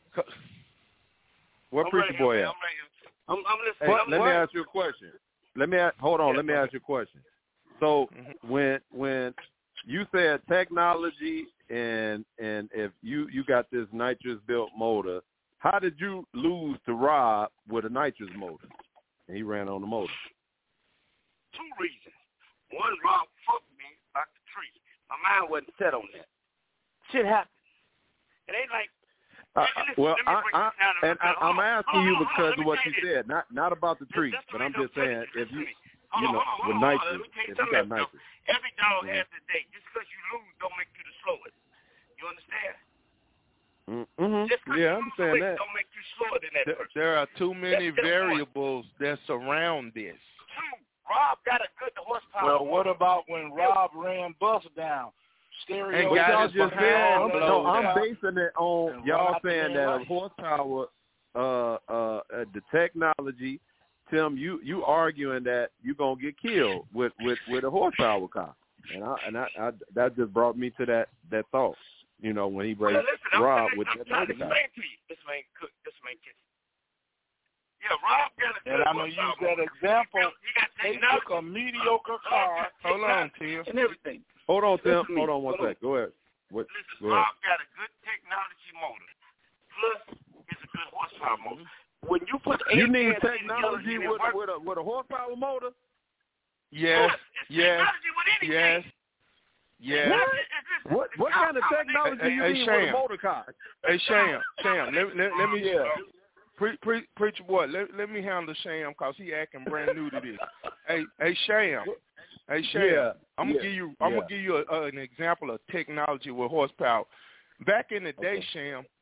Where Preacher Boy at? I'm listening. Hey, let me ask you a question. Let me ask you a question. So when you said technology and if you got this nitrous built motor, how did you lose to Rob with a nitrous motor? And he ran on the motor. 2 reasons. One, Rob fucked me like the tree. My mind wasn't set on that. Shit happened. It ain't like. I'm asking you because of what you said, not about the tree, but I'm just saying if you with nitrous, if you got nitrous. Every dog has a day. Just because you lose don't make you the slowest. You understand? Yeah, I understand that. Don't make you slower than that person. There are too many variables that surround this. Rob got a good horsepower. Well, what about when Rob ran Bus down? Stereo. What y'all just said, no, I'm basing it on y'all saying that a horsepower, the technology. Tim, you arguing that you're gonna get killed with a horsepower car, and I that just brought me to that thought. You know, when he raised Rob with that motor car. This man cook. This man kitchen. Yeah, Rob got a good and I'm gonna use that example. They took a mediocre car. Hold on, Tim. And everything. Hold on, Tim. Hold on one sec. Go ahead. Go ahead. Rob got a good technology motor. Plus, it's a good horsepower motor. When you put you need technology with a horsepower motor? Yes. What kind of technology you need with a motor car? Hey, Sham, let me Preacher Boy, let me handle Sham because he acting brand new to this. Hey, Sham. I'm gonna give you an example of technology with horsepower. Back in the day, Sham,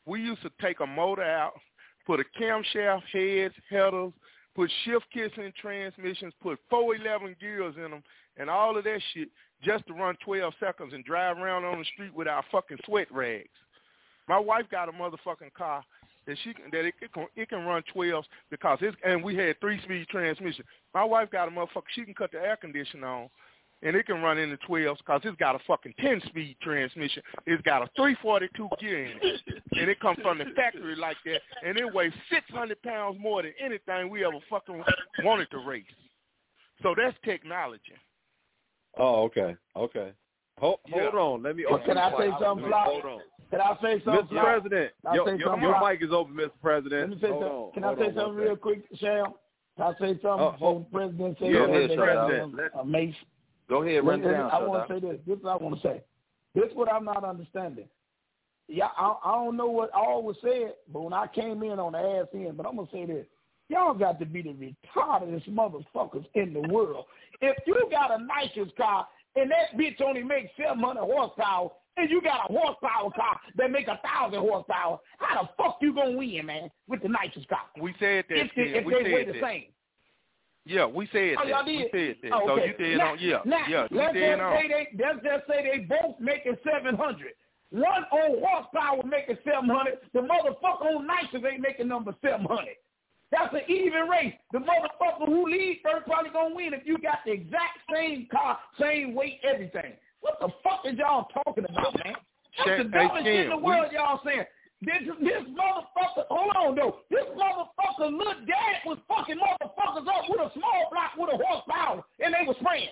we used to take a motor out, put a camshaft, heads, headers, put shift kits in transmissions, put 411 gears in them, and all of that shit just to run 12 seconds and drive around on the street with our fucking sweat rags. My wife got a motherfucking car that it can run 12s because and we had 3-speed transmission. My wife got a motherfucker, she can cut the air conditioner on, and it can run in the 12s because it's got a fucking 10-speed transmission. It's got a 342 gear in it, and it comes from the factory like that, and it weighs 600 pounds more than anything we ever fucking wanted to race. So that's technology. Oh, okay. Hold on. Let me. Can I say something, Flock? Hold on. Can I say something, Mr. President? Your mic is open, Mr. President. Let me say something. Can I say something real quick, Sham? Can I say something before the president says Mace? Go ahead, run down. I want to say this. This is what I want to say. This is what I'm not understanding. Yeah, I don't know what all was said, but when I came in on the ass end, but I'm going to say this. Y'all got to be the retardedest motherfuckers in the world. If you got a nitrous car and that bitch only makes 700 horsepower, and you got a horsepower car that make 1,000 horsepower, how the fuck you gonna win, man, with the nitrous car? We said that. If they weigh the same. Yeah, we said that. Y'all did? We said that. Oh, okay. So you did on. Yeah, let's you did on. Let's just say they both making 700. One on horsepower making 700. The motherfucker on nitrous ain't making number 700. That's an even race. The motherfucker who leads first probably gonna win if you got the exact same car, same weight, everything. What the fuck is y'all talking about, man? That's the dumbest shit in the world y'all saying. This motherfucker, hold on though. This motherfucker, little dad was fucking motherfuckers up with a small block with a horsepower, and they were spraying.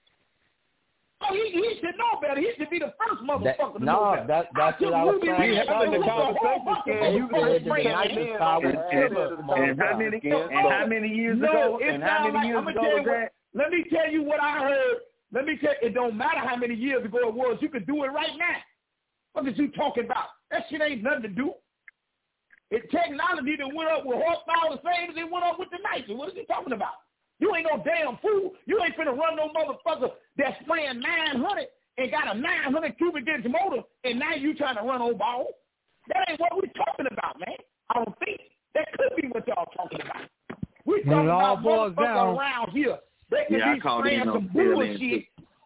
Oh, he should know better. He should be the first motherfucker to know better. That's what I was saying. We having the conversation. You said the nitrous car was and how many years ago? And how many years ago was that? Let me tell you what I heard. It don't matter how many years ago it was. You could do it right now. What is you talking about? That shit ain't nothing to do. Technology that went up with horsepower the same as it went up with the nitrous. What is he talking about? You ain't no damn fool. You ain't finna run no motherfucker that's spraying 900 and got a 900 cubic inch motor, and now you trying to run on ball. That ain't what we talking about, man. I don't think. That could be what y'all talking about. We talking about motherfuckers around here. They can be spraying some bullshit,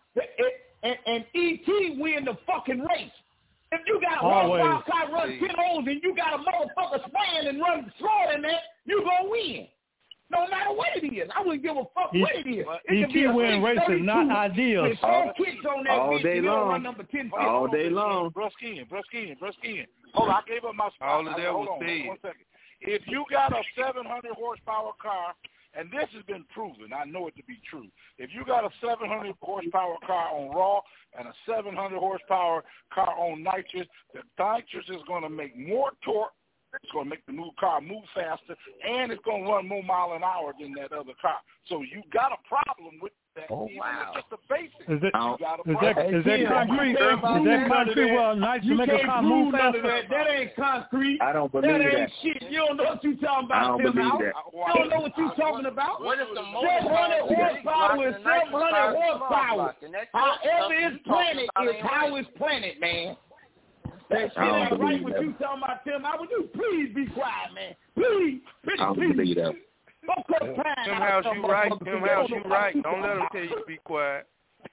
and E.T. win the fucking race. If you got a horsepower car run 10 holes and you got a motherfucker spraying and run slower than that, you gonna win. No matter what it is. I wouldn't give a fuck what it is. E.T. win race is not ideal. All day long. All day long. Bruskin. Hold on, I gave up my spot. All of that was said. 1 second. If you got a 700 horsepower car, and this has been proven, I know it to be true. If you got a 700 horsepower car on raw and a 700 horsepower car on nitrous, the nitrous is going to make more torque. It's going to make the new car move faster, and it's going to run more mile an hour than that other car. So you got a problem with that. Oh, wow. It's just the basics. Is that concrete? Is that concrete? Well, nitrous make a car move faster. That ain't concrete. I don't believe that. That ain't shit. You don't know what you talking about. I don't believe that. You don't know what you talking about. What if the 700 horsepower is 700 horsepower. However it's planted is how it's planted, man. That shit ain't right what you talking about, Tim. Would you please be quiet, man? Please. I don't believe that. Tim House, you right. Don't let him tell you to be quiet.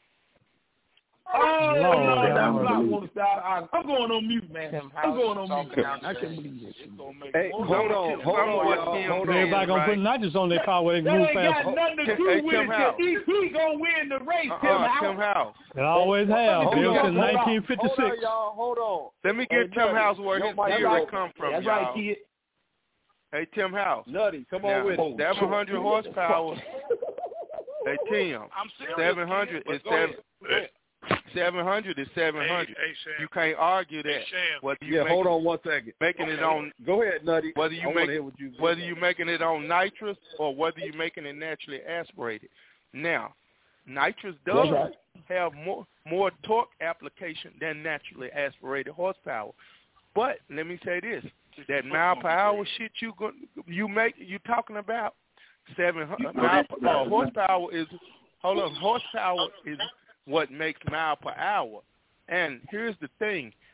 Oh, no. I'm going on mute, man. I'm going on mute. I can't believe this. Hey, hold on, y'all. Everybody gonna put nitrous on their car where they move fast. That ain't got nothing to do with it. He gonna win the race, Tim House. It always have. Since 1956. Hold on. Let me get Tim House where his theory come from, That's right, kid. Hey, Tim House. Nutty, come on with it. 700 horsepower. Hey, Tim. I'm serious. 700 is 700 is 700. You can't argue that. Hold on 1 second. Making it on. Go ahead, Nutty. Whether you're making it on nitrous or whether you're making it naturally aspirated. Now, nitrous does have more torque application than naturally aspirated horsepower. But let me say this: that mile per hour shit you talking about 700 horsepower is. Hold on, horsepower is what makes mile per hour. And here's the thing.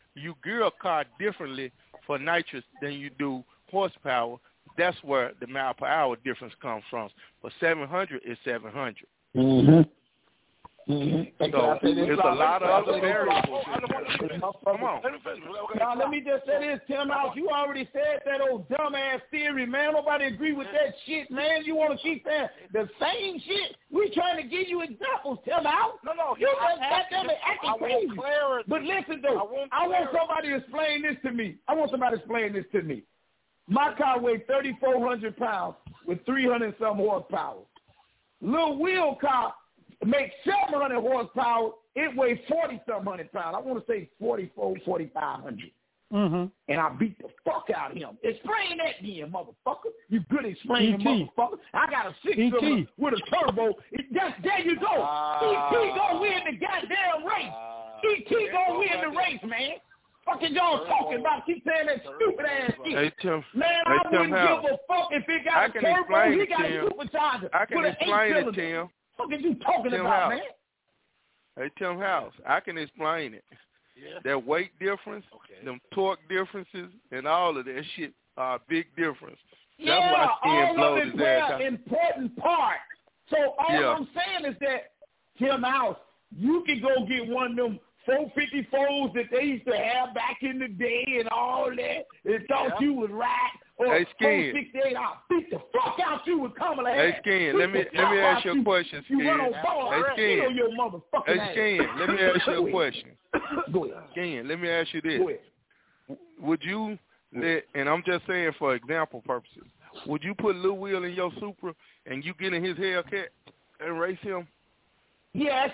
you gear a car differently for nitrous than you do horsepower. That's where the mile per hour difference comes from. But 700 is 700. Mm-hmm. So it's a lot of other variables. Come on. Now, let me just say this, Tim House. You already said that old dumbass theory, man. Nobody agree with that shit, man. You want to keep saying the same shit? We trying to give you examples, Tim House. No. You just acting crazy. But listen, though. I want somebody to explain this to me. My car weighs 3,400 pounds with 300 some horsepower. Little wheel car makes 700 horsepower. It weighs 40-some hundred pounds. I want to say 4,500. Mm-hmm. And I beat the fuck out of him. Explain that then, motherfucker. You good at explaining, motherfucker. I got a 6-cylinder with a turbo. There you go. E.T. gonna win the goddamn race. E.T. gonna win the race, man. Fucking y'all talking about, keep saying that stupid ass shit. Hey, Tim. Man, I wouldn't give a fuck if it got a turbo. He got a supercharger. I can explain it, Tim. What are you talking Tim about, House. man? Hey, Tim House, I can explain it. Yeah. That weight difference, them torque differences, and all of that shit are a big difference. That's why Skin blows his ass out. Important part. So all I'm saying is that, Tim House, you can go get one of them 454s that they used to have back in the day and all that. They thought you was right. Or hey, Skin. 468, I'll beat the fuck out you with Kamala Hey, Skin, let me ask you a question, Skin. Hey, Skin. Hey, Skin, let me ask you a question. Go ahead. Skin, let me ask you this. Would you let, and I'm just saying for example purposes, would you put Lil Will in your Supra and you get in his Hellcat and race him? Yes.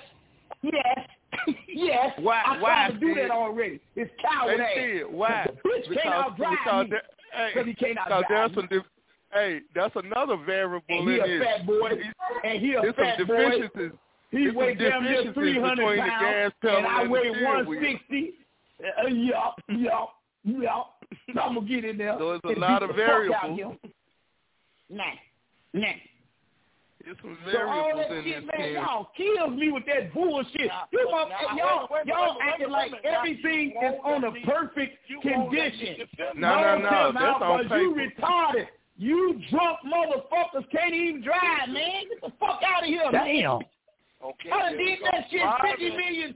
Yes. Why? I tried to do that already. It's coward ass. Why? The bitch can't out-drive me. Because he can't out-drive me. That's another variable and he in a this. Fat boy. And he a fat boy. He weighs damn near 300 pounds. And I weigh 160. Yup. I'm going to get in there. So it's a lot of variables. Nah. It's some so all that shit, man, y'all kills me with that bullshit. Y'all acting like everything is on a perfect condition. No. That's on paper. You retarded. You drunk motherfuckers can't even drive, man. Get the fuck out of here, man. Damn. Okay, I done did that shit 50 million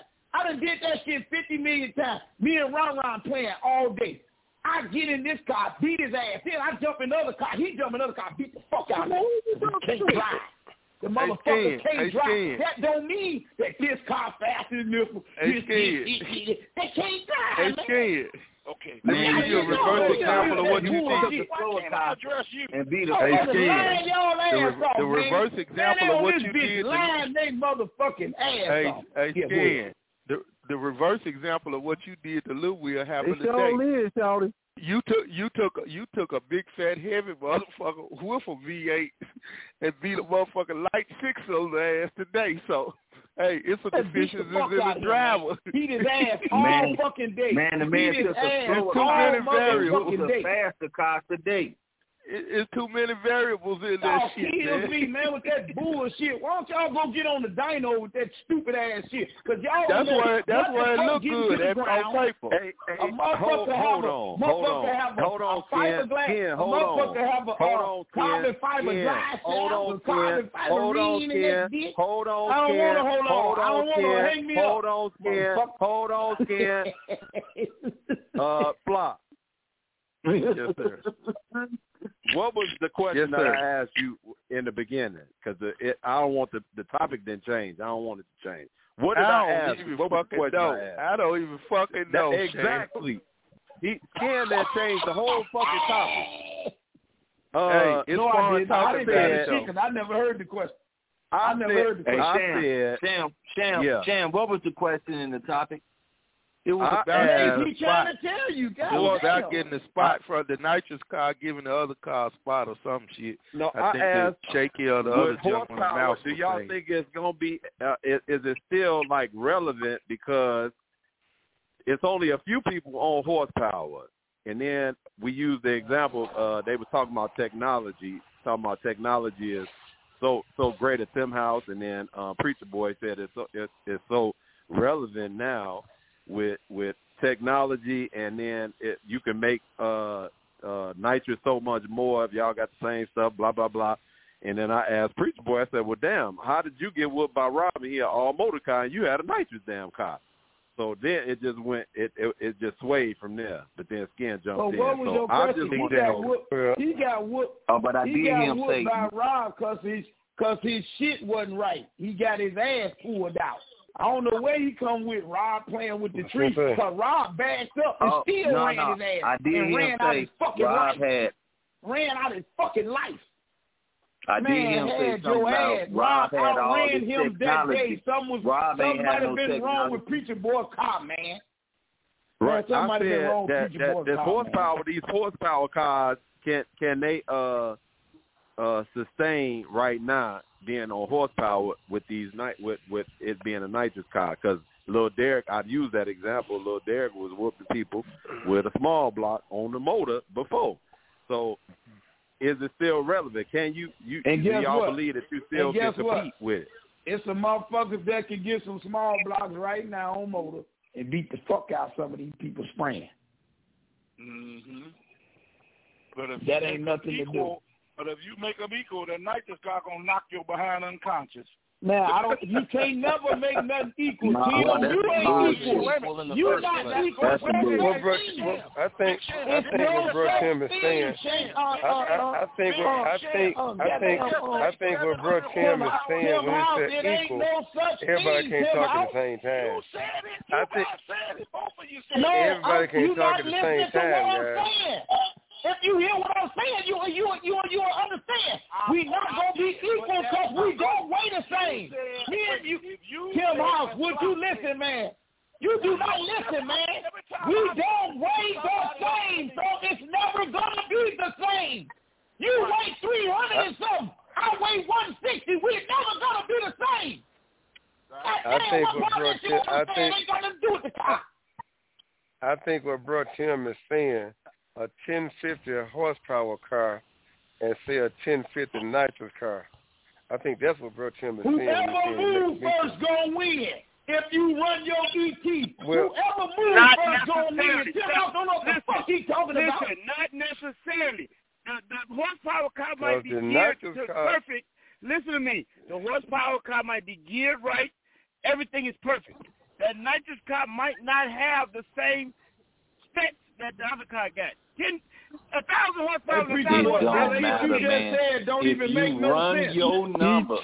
times. Me and Ron playing all day. I get in this car, beat his ass. Then I jump in the other car. He jump in the other car, beat the fuck out of him. Can't drive. The motherfucker can't drive. That don't mean that this car faster than this. They can't drive, man. Okay. Let me give you a reverse example of what you did. And beat the reverse example of what you did. Lying they motherfucking ass off. Hey, Skin. The reverse example of what you did to Lil Will happened today. It sure is, You took a big fat heavy motherfucker with a V8 and beat a motherfucking light 6-cylinder ass today. So hey, it's a deficiency in the driver. Beat his ass all fucking day. Man, the man took it's too many variables. A faster car today. It's too many variables in that shit, kills me, man, with that bullshit. Why don't y'all go get on the dyno with that stupid ass shit? Because y'all that's why it look good on paper. Hey, hold on, Ken. Hold on, carbon fiber dry cells, carbon fiber ring in that bitch. Hold on, I don't want to hang me up. Hold on, Ken. Flop. Yes, sir. What was the question that I asked you in the beginning? Because I don't want the topic didn't change. I don't want it to change. What did I ask? What was the question I asked? I don't even fucking know. Exactly. Ken that changed the whole fucking topic. It's fun talking about it, because I never heard the question. I never heard the question. Sam, what was the question in the topic? It was about he trying to tell you guys. It was about getting the spot from the nitrous car, giving the other car a spot or some shit. No, I think asked, Shaky or the other gentleman. Horsepower, do y'all think it's gonna be? Is it still like relevant because it's only a few people on horsepower, and then we use the example. They were talking about technology. Technology is so great at Tim House, and then Preacher Boy said it's so relevant now with technology, and then you can make nitrous so much more if y'all got the same stuff, blah, blah, blah. And then I asked Preacher Boy, I said, well, damn, how did you get whooped by Robin here, all motor car, and you had a nitrous damn car? So then it just went, it just swayed from there. But then Skin jumped in. What was your question? He got whooped. Oh, but I did him say by Rob because his shit wasn't right. He got his ass pulled out. I don't know where he come with Rob playing with the tree because Rob backed up and still ran his ass. I did and ran out his fucking life. Ran out his fucking life. I did him say something about Rob had all outran this him that day. Something might have been wrong with Preacher Boy car, man. Right. Man, I said that this horsepower, these horsepower cars, can they sustain right now being on horsepower with these with it being a nitrous car? Because Lil Derek, I've used that example. Lil Derek was whooping people with a small block on the motor before. So is it still relevant? Can you y'all believe that you still can compete with it? It's some motherfuckers that can get some small blocks right now on motor and beat the fuck out some of these people spraying. Mm-hmm. But if that ain't nothing to do. But if you make them equal, that nitrous car gonna knock your behind unconscious. Now, you can't never make nothing equal. You ain't equal. You not equal. I think what Bro Tim is saying. I think what Bro Tim is saying when he said equal, everybody can't talk at the same time. I think everybody can't talk at the same time, guys. If you hear what I'm saying, you understand. We not gonna be equal because we don't weigh the same. Me and you, Tim House, would you listen, man? You do not listen, man. We don't weigh the same, so it's never gonna be the same. You weigh 300 and something. I weigh 160. We're never gonna be the same. I think what Bro Tim is saying. A 1050 horsepower car and say a 1050 nitrous car. I think that's what Bro Tim is saying. Whoever moves first gonna win. If you run your ET, whoever moves first gonna win. I don't know what the fuck he's talking about. Listen, not necessarily. The horsepower car might be geared to perfect. Listen to me. The horsepower car might be geared right. Everything is perfect. That nitrous car might not have the same specs that the other car got. 1,000 horsepower. It don't matter, man. If you run your number,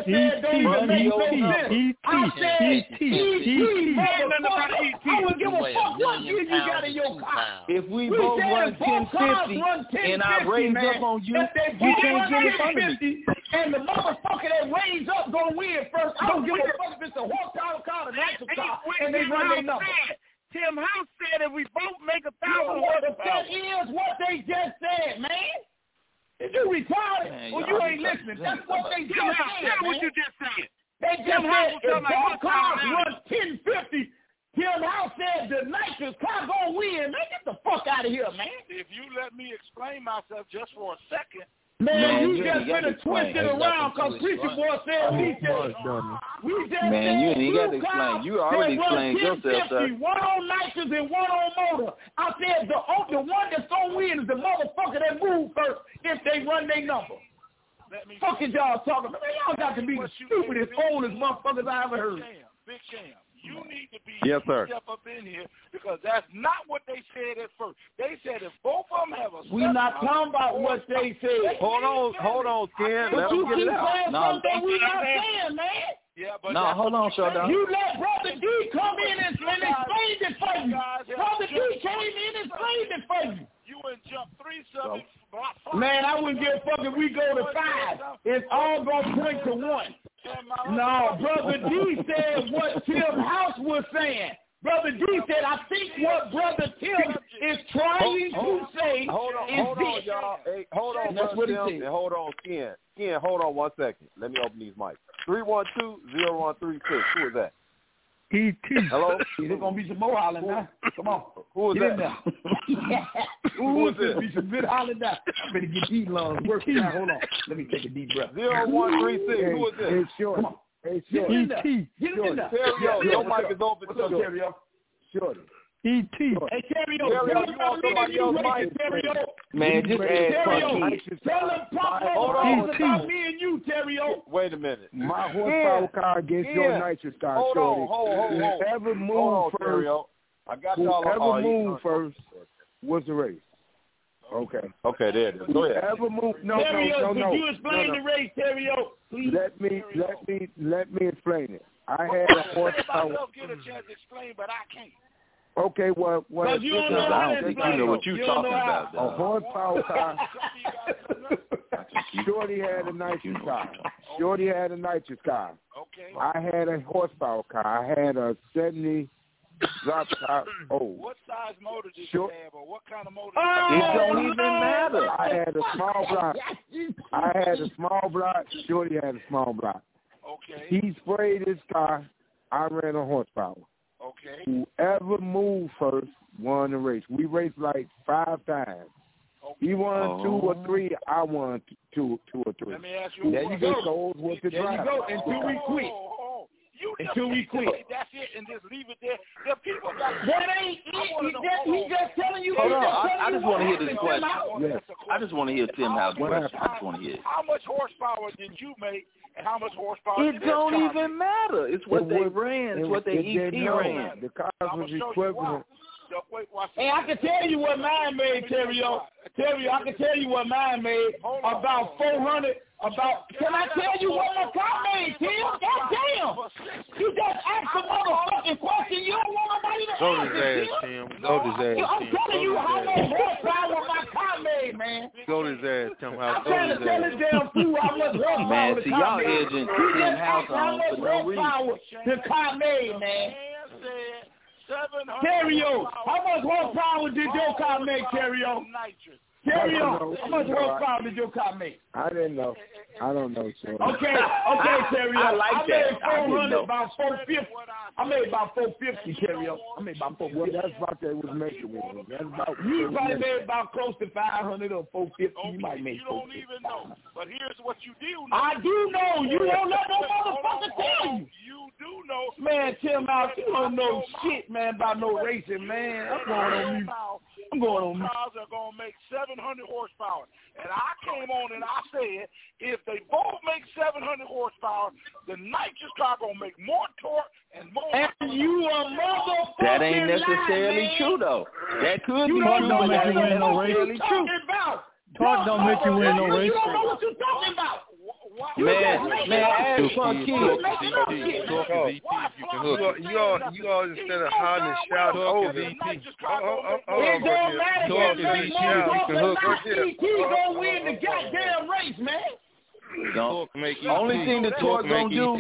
if we both run 1050 and I raise up on you, you can't get in front of me. And the motherfucker that raised up gonna win first. I don't give a fuck if it's a horsepower car or a natural car, and they run their number. Tim House said if we both make 1,000 horsepower. That is what they just said, man. If you retarded, well, you ain't listening. That's what they just said, man. What you just said. They just said if both cars run 1050, Tim House said the nitrous car gonna win. Man, get the fuck out of here, man. If you let me explain myself just for a second. Man, you just gonna twist it around because Preacher Boy said he said. Man, you ain't got to explain. You already explained yourself, sir. One on nitrous and one on motor. I said the one that's gonna win is the motherfucker that moves first if they run their number. Fuck is y'all talking about? Man, y'all got to be the stupidest, oldest motherfuckers I ever heard. Big Sham. You need to be step up in here because that's not what they said at first. They said if both of them have a we're not talking about what they said. Hold on, Ken. But you keep saying something we're not saying, man. Yeah, but hold on, Showdown. You let Brother D come in and explain it for you. Brother D came in and explained it for you. You wouldn't jump 3 subjects. Man, I wouldn't give a fuck if we go to 5. It's all going to point to 1. No, Brother D said what Tim House was saying. Brother D said, I think what Brother Tim is trying to say is this. Y'all. Hey, hold on, that's what Tim, and hold on, Ken. Ken, hold on 1 second. Let me open these mics. 312-0136. Who is that? E.T. Hello? There's going to be some more hollering now. Come on. Who is that? Who is this? Be some good hollering now. I better get these lungs working out. Hold on. Let me take a deep breath. 0136. Who is this? Hey, Shorty. Come on. Hey, Shorty. E.T. Get in there. Your mic is open. What's up, Terrio? Shorty. E.T. Hey, Terrio, you want somebody else mic? Man, just add Punky. Tell them about me and you, Terrio. Wait a minute. My horsepower car against your nitrous car, Shorty. Whoever moved first, whoever moved first was the race. Okay. Okay, there it is. Go ahead. Whoever moved, no. Could you explain the race, Terrio? Please. Let me explain it. I had a horsepower. I don't get a chance to explain, but I can't. Okay, well, I don't think you know what you're talking about. A horsepower car. Shorty had a nitrous car. Okay. I had a horsepower car. I had a 70 drop top. What size motor did you have, or what kind of motor? It don't even matter. I had a small block. Shorty had a small block. Okay. He sprayed his car. I ran a horsepower. Okay. Whoever moved first won the race. We raced like 5 times. Okay. He won 2 or 3. I won 2 or 3. Let me ask you. There you go. Until we quit. Until we quit. That's it, and just leave it there. The people got. That ain't it. He's just telling you. Hold on. I just want to hear this question. Yes. I just want to hear Tim House question. I just want to hear it. How much horsepower did you make, and how much horsepower did it don't even matter. It's what they ran. It's what they ET ran. The cars was equivalent. Hey, I can tell you what mine made, Terrio. I can tell you what mine made. About 400. Can I tell you what my car made, Tim? God damn. You just asked a motherfucking question. You don't want nobody to answer, Tim. I'm telling you how much horsepower my car made, man. Go to his ass, Tim House. I'm trying to tell this damn fool how much horsepower Man, the see, car y'all made. edging You Tim just House asked how on much for no reason. horsepower the car made, man. Terrio, how much horsepower did your car make, Terrio? Terrio, how much horsepower did your car make? I didn't know. I don't know, sir. Okay, Terrio. I like that. I made 400, about 450. I made about 450, Terrio. I made about 450. Well, that's about they was making it. That's about. You probably made about close to 500 or 450. You might make. You don't even know. But here's what you do know. I do know. You don't let no motherfucker tell you. You do know. Man, Tim House, you don't know shit, man, about no racing, man. I'm going on you. Cars are going to make 700 horsepower. And I came on and I said, if they both make 700 horsepower, the nitrous car going to make more torque and more. And you a motherfucker. That ain't necessarily true, though. That could be true, but that ain't necessarily true. Torque don't make you win no race. You don't know what you're talking about. Man, ask Punky. You all just instead of hollering and shouting over. It don't matter. Talk is ET. You can hook up here. ET gonna win the goddamn race, man. Only thing the torque gonna do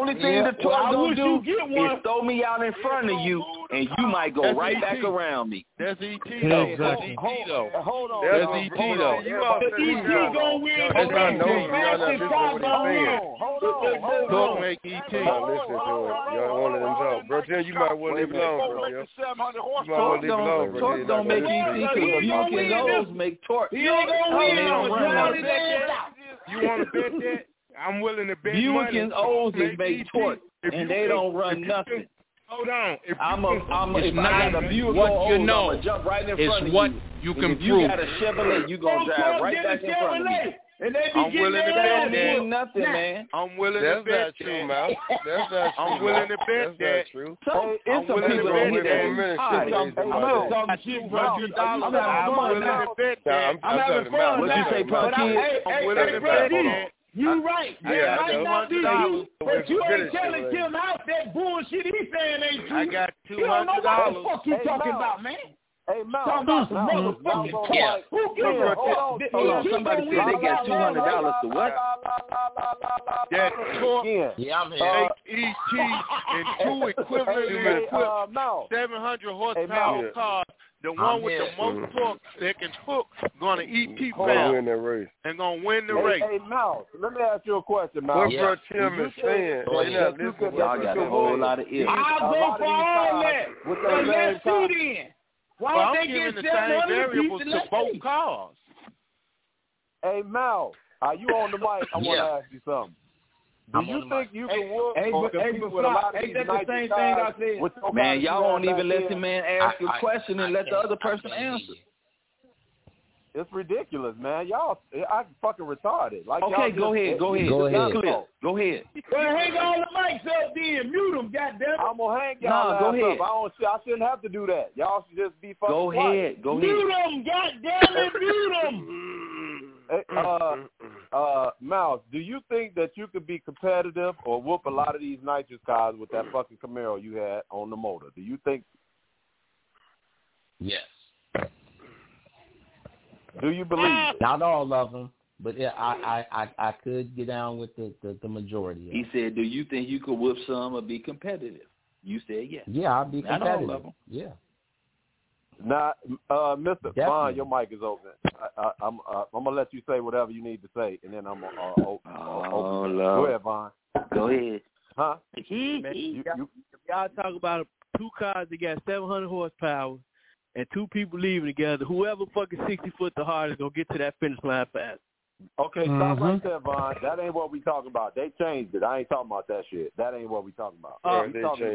is throw me out in front of you, and you might go right back around me. That's ET though. Exactly. Hold on. That's ET though. ET gonna win. That's not no. Y'all Torque make ET. Listen to it. Y'all want to them talk, bro. Tim, you might want to leave alone, bro. You might want to leave alone, bro. Torque don't make ET because Buick and those make torque. He ain't gonna win. You want to bet that? I'm willing to bet Buick money. and O's make torque, and they don't run nothing. Hold on. If I got a Buick what you know. I'm jump right in front It's what of you can if prove. you got a Chevrolet, you gonna drive right back in front of me. And they be I'm willing to bet that. Nothing, man. I'm willing to bet that. Mouse. That's not true. I'm willing to bet that. True. So, it's some people that hear that. I'm willing to bet that. I'm having fun. What you say, Punky? I'm willing to bet that. You right. That might not be you, but you ain't telling Tim House that bullshit he's saying ain't true. I got $200. You don't know what the fuck you talking about, man. Hey, Mal. Talking about some motherfucking care. Who gives a fuck? Hold on. Somebody said they got $200 to what? That torque Yeah, I'm make here. ET and two equivalent 700 horsepower cars. The one with the most torque that can hook gonna ET fast and gonna win the race. Hey, Mal, let me ask you a question, Mal. What Bro Tim is saying, y'all got a whole lot of ifs. I'll go for all that. So let's see then. Why Well, I'm they giving get the same variables to let's both see. cars. Hey, Mal, are you on the mic? I want to ask you something. Do you think you can whoop or compete with a lot of these nitrous guys? Man, y'all won't even let the man ask a question and let the other person answer. It's ridiculous, man. Y'all, I fucking retarded. Like, okay, go ahead. Go ahead. Well, hang all the mics up then. Mute them, goddammit. I'm going to hang y'all go ahead. Up. I shouldn't have to do that. Y'all should just be fucking quiet. Go ahead. Mute them, goddammit. Mute them. Mouse, do you think that you could be competitive or whoop a lot of these nitrous cars with that fucking Camaro you had on the motor? Do you think? Yes. Do you believe it? Not all of them, but yeah, I could get down with the majority. He said, "Do you think you could whip some or be competitive?" You said yes. Yeah, I'll be competitive. Not all of them. Yeah. Now, Mr. Vaughn, your mic is open. I'm gonna let you say whatever you need to say, and then I'm gonna open. Go ahead, Vaughn. Go ahead. Huh? Y'all talk about 2 cars that got 700 horsepower. And 2 people leaving together. Whoever fucking 60 foot the hardest gonna get to that finish line fast. Okay, stop right there, Vaughn. That ain't what we talking about. They changed it. I ain't talking about that shit. That ain't what we talking about. We talking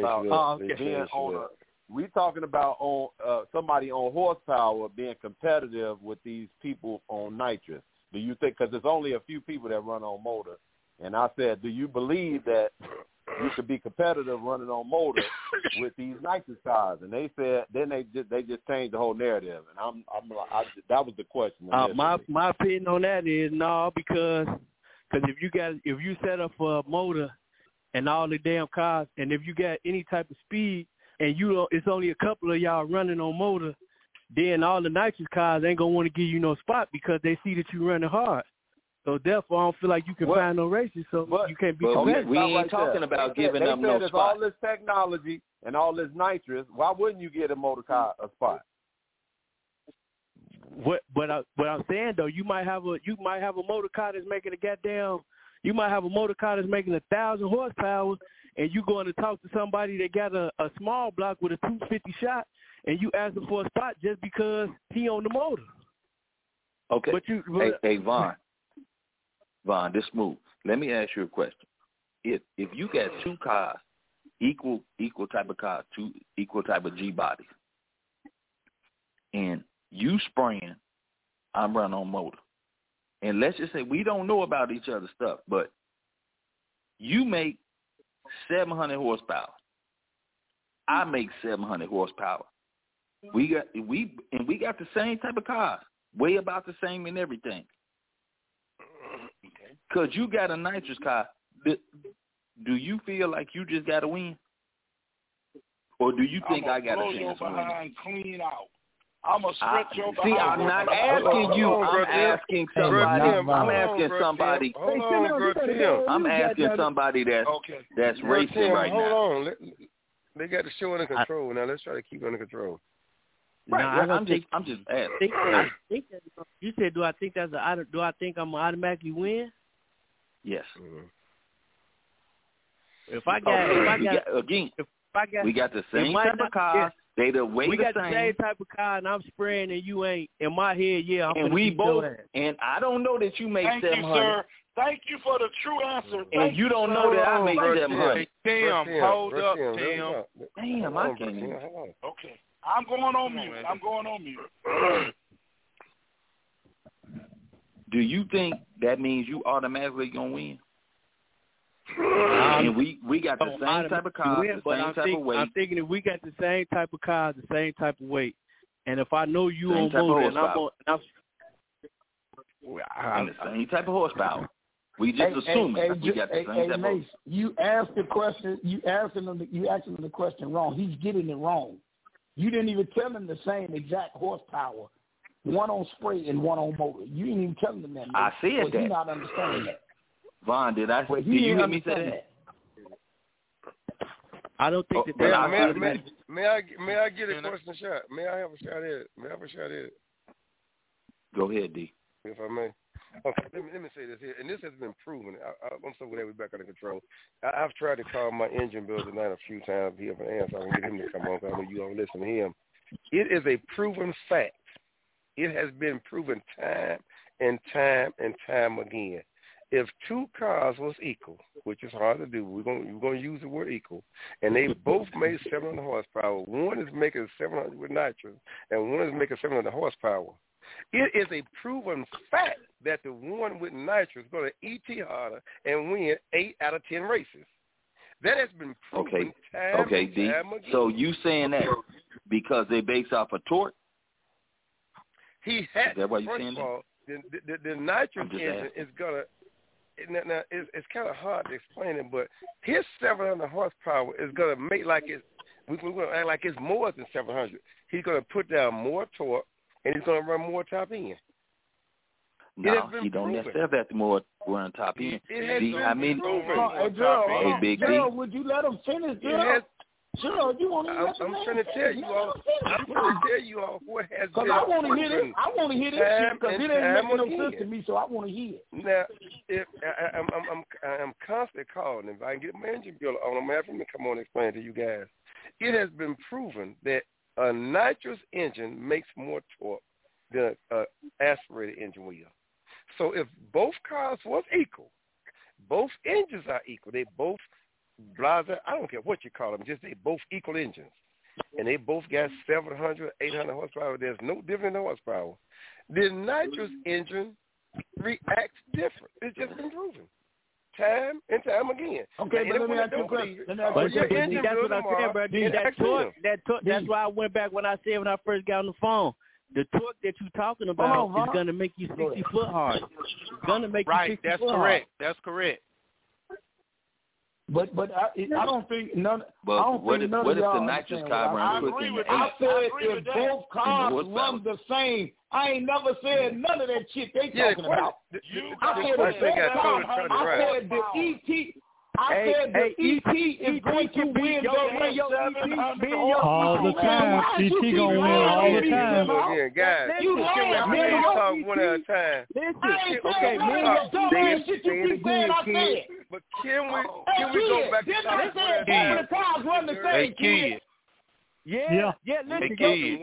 about on somebody on horsepower being competitive with these people on nitrous. Do you think? Because there's only a few people that run on motor, and I said, do you believe that you could be competitive running on motor with these nitrous cars? And they said, then they just changed the whole narrative. And I'm like, that was the question. My opinion on that is no, because if you set up a motor and all the damn cars, and if you got any type of speed, and it's only a couple of y'all running on motor, then all the nitrous cars ain't gonna want to give you no spot because they see that you running hard. So therefore, I don't feel like you can find no races, so you can't be competitive. We ain't talking about giving up no spot. All this technology and all this nitrous, why wouldn't you get a motor car a spot? What I'm saying though, you might have a motor car that's making you might have a motor car that's making 1,000 horsepower, and you going to talk to somebody that got a small block with a 250 shot, and you ask him for a spot just because he on the motor. Okay. Hey, Vaughn, this smooth. Let me ask you a question. If you got 2 cars, equal type of cars, 2 equal type of G bodies, and you spraying, I'm running on motor, and let's just say we don't know about each other's stuff, but you make 700 horsepower, I make 700 horsepower. We got the same type of cars, way about the same and everything. Because you got a nitrous car, do you feel like you just got to win? Or do you think I got a chance to win? Clean out. I'm going to stretch your behind. See, I'm not asking you. I'm asking somebody. I'm asking somebody. I'm asking somebody that's racing right now. Hold on. They got the show under control. Now let's try to keep it under control. Right. I'm just asking. You said, do I think I'm going to automatically win? Yes. Mm-hmm. We got the same type of car. They the way we the got same. The same type of car, and I'm spraying, and you ain't. In my head, yeah. And we both. And I don't know that you make 700. Thank you, sir. Thank you for the true answer. And you don't know that I make 700. Damn, hold up, Tim. Damn, I can't even. Okay. I'm going on mute. Do you think that means you automatically gonna win? And we got the same type of cars, the same type of weight. I'm thinking if we got the same type of cars, the same type of weight, and if I know you same on motor, and the same type of horsepower. We just assuming we got the same type of horsepower. You asked the question. You asking him the question wrong. He's getting it wrong. You didn't even tell him the same exact horsepower. One on spray and one on motor. You didn't even tell him that. I said that. He's not understanding that. Vaughn, did you hear me say that? I don't think May I get a question shot? May I have a shot at it? Go ahead, D. If I may. Okay, let me say this here, and this has been proven. I'm so glad we're back under control. I've tried to call my engine builder tonight a few times. He have an answer. I can get him to come on because I know you don't listen to him. It is a proven fact. It has been proven time and time again. if two cars was equal, which is hard to do, we're gonna use the word equal, and they both made 700 horsepower. One is making 700 with nitrous, and one is making 700 horsepower. It is a proven fact that the one with nitrous is going to ET harder and win 8 out of 10 races. That has been proven time and D. time again. So you saying that because they base off of torque? He had. Is that why you first saying of all, the nitrous engine asking. is gonna. Now it's kind of hard to explain it, but his 700 horsepower is gonna make like it's. We're gonna act like it's more than 700. He's gonna put down more torque, and he's gonna run more top end. No, he don't necessarily have to more run top end. Hey, Big Gerald, D. would you let him finish, Gerald? Gerald, you want to I'm trying to tell you all. I'm trying to tell you all what has been. Because I want to hear this. I want to hear this shit because it ain't making no sense to me. So I want to hear it. Now, if I'm constantly calling. If I can get my engine builder on, I'm gonna have him to come on and explain to you guys. It has been proven that a nitrous engine makes more torque than an aspirated engine will. So if both cars was equal, both engines are equal. They both I don't care what you call them, just they both equal engines. And they both got 700, 800 horsepower. There's no difference in horsepower. The nitrous engine reacts different. It's just been proven. Time and time again. Okay, now, but let me ask you a question. That's what I'm saying, bro. That torque, that's why I went back when I said when I first got on the phone. The torque that you're talking about is going to make you 60 foot hard. It's going to make you 60 foot hard. Right, that's correct. But I don't think none. But I don't what think if, none what of if y'all the nitrous understand car what I runs agree quicker with than I said if both cars run the same, I ain't never said none of that shit they talking about. I said the ET. I said the ET is going to win the race. All the time. ET gonna win all the time. Again, guys, you lying, man. Talk one at a time. Okay, man. Shit you keep saying I said. But can we go back to talk one at a time? The cars run the same, kid. Yeah. Listen,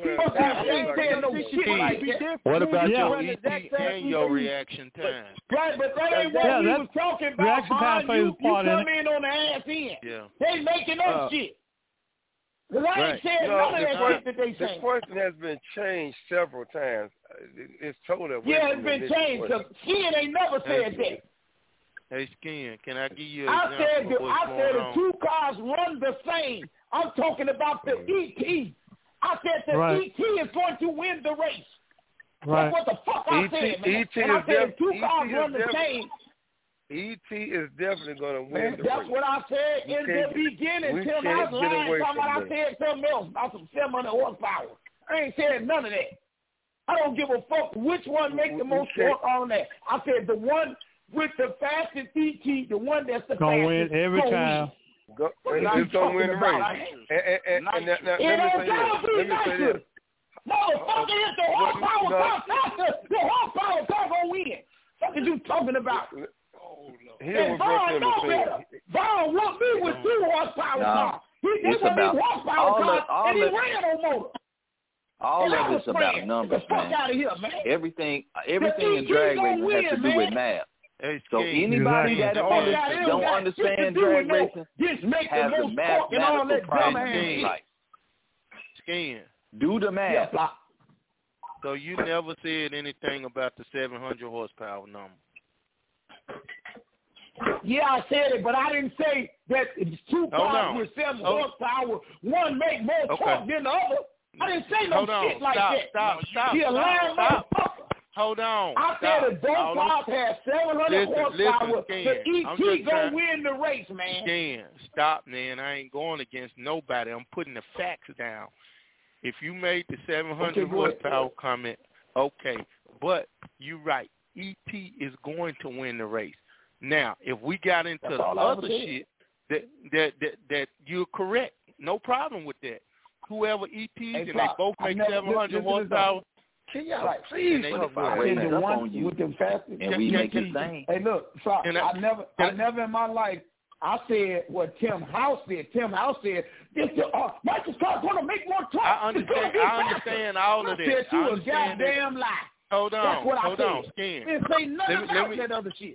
what about your ET and your reaction time? Right, but that ain't what we was talking about. Reaction time plays a part in it. You come in on the ass end. Yeah. They making up shit. Because I ain't said none of that shit that they saying. The question has been changed several times. It's told that. Yeah, it's been changed because Skin ain't never said that. Hey, Skin, can I give you an I example said the two cars run the same. I'm talking about the ET. I said the ET is going to win the race. Right. That's what the fuck I said, man. And I said the two cars run the same. ET is definitely going to win the That's race. what I said in the beginning. Tim, I was lying talking about I said something else about some 700 horsepower. I ain't said none of that. I don't give a fuck which one make the most torque on that. I said the one with the fastest ET, the one that's the gonna fastest. Win every time. It's going to win the race. And let me say this. Motherfucker, if the horsepower car faster, the horsepower car gonna win. What are you talking about? Here's Vaughn whooped me with 2 horsepower cars. He did with me horsepower cars, and he ran on motor. All of it's about numbers, man. Out of here, man. Everything in drag racing has to do with math. So anybody that don't understand drag racing has a mathematical problem. Skin. Do the math. So you never said anything about the 700 horsepower number. Yeah, I said it, but I didn't say that it's 2 cars with 7 horsepower. One make more torque than the other. I didn't say no shit like that. Stop. Hold on. I said if both cars have 700 horsepower, the ET gonna win the race, man. Skin, stop, man. I ain't going against nobody. I'm putting the facts down. If you made the 700 horsepower comment, okay. But you're right. ET is going to win the race. Now, if we got into the other shit, that you're correct. No problem with that. Whoever ETs and they both make 700 horsepower. Can y'all please the one with the fastest? And we make it same. Hey, look, I never in my life I said what Tim House said. Tim House said, Michael Scott's going to make more torque. I understand all of this. I said you a goddamn lie. Hold on. That's what I hold said. on, Skin. Didn't say nothing about that other shit.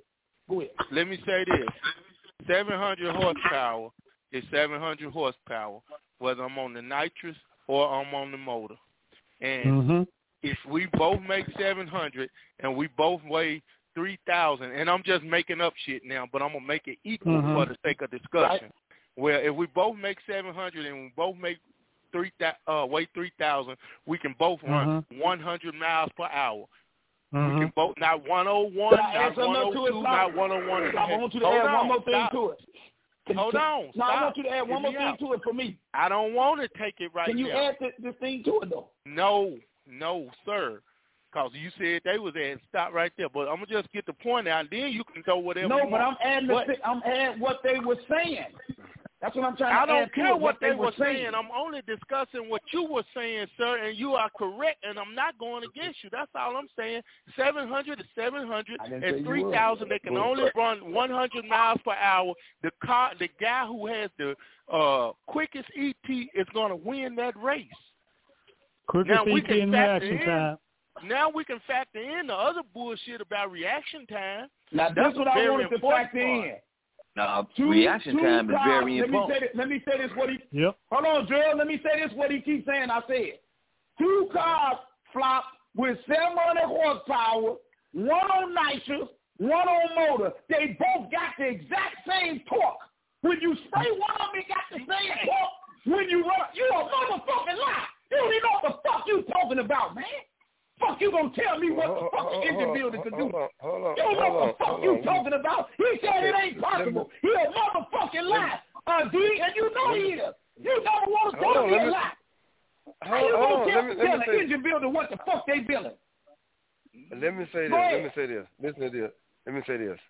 Go ahead. Let me say this. 700 horsepower is 700 horsepower, whether I'm on the nitrous or I'm on the motor. And if we both make 700 and we both weigh 3,000, and I'm just making up shit now, but I'm going to make it equal for the sake of discussion. Right. Where if we both make 700 and we both make weigh 3,000, we can both run 100 miles per hour. We can both, not 101, not 102, not 101. I want you to add one more thing to it. Hold on. No, I want you to add one more thing to it for me. I don't want to take it right now. Can you add this thing to it, though? No, sir. Because you said they was at stop right there. But I'm going to just get the point out, and then you can throw whatever you want. No, but I'm adding what they were saying. That's what I'm trying to add. I don't care what they were saying. I'm only discussing what you were saying, sir, and you are correct, and I'm not going against you. That's all I'm saying. 700 is 700, and 3,000, they can only run 100 miles per hour. The guy who has the quickest ET is going to win that race. Quickest ET in reaction time. Now we can factor in the other bullshit about reaction time. Now, that's what I wanted to factor in. No, reaction time is very important. Let me say this. Hold on, Drill. Let me say this. What he keeps saying. I said 2 cars flop with 700 horsepower, one on nitrous, one on motor. They both got the exact same torque. When you spray one of them, it got the same torque. When you run, you a motherfucking lie. You don't even know what the fuck you talking about, man. Fuck you gonna tell me what the fuck the engine builder could do? You don't know what the fuck you talking about. He said it ain't possible. He a motherfucking lie. D, and you know he is. You never want to tell me a lie. How you gonna tell the engine builder what the fuck they building? Let me say this. Listen to this. Let me say this.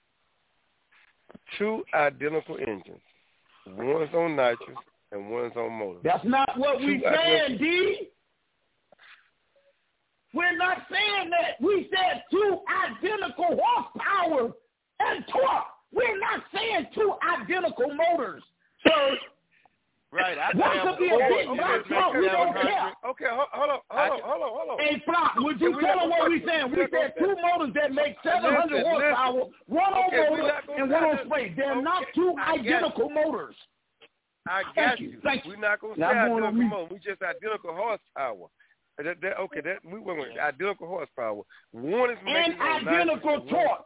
2 identical engines. One's on nitrous and one's on motor. That's not what we saying, D. We're not saying that. We said 2 identical horsepower and torque. We're not saying 2 identical motors. So, right. One could be a big black truck. We don't care. Okay, hold on. Hey, Flock, would you tell them what we saying? We said 2 motors that make 700 horsepower, one on motor and one on spray. They're not 2 identical motors. I got you. Thank you. We're not going to say identical motors. We just identical horsepower. We went with identical horsepower. One is making and identical torque.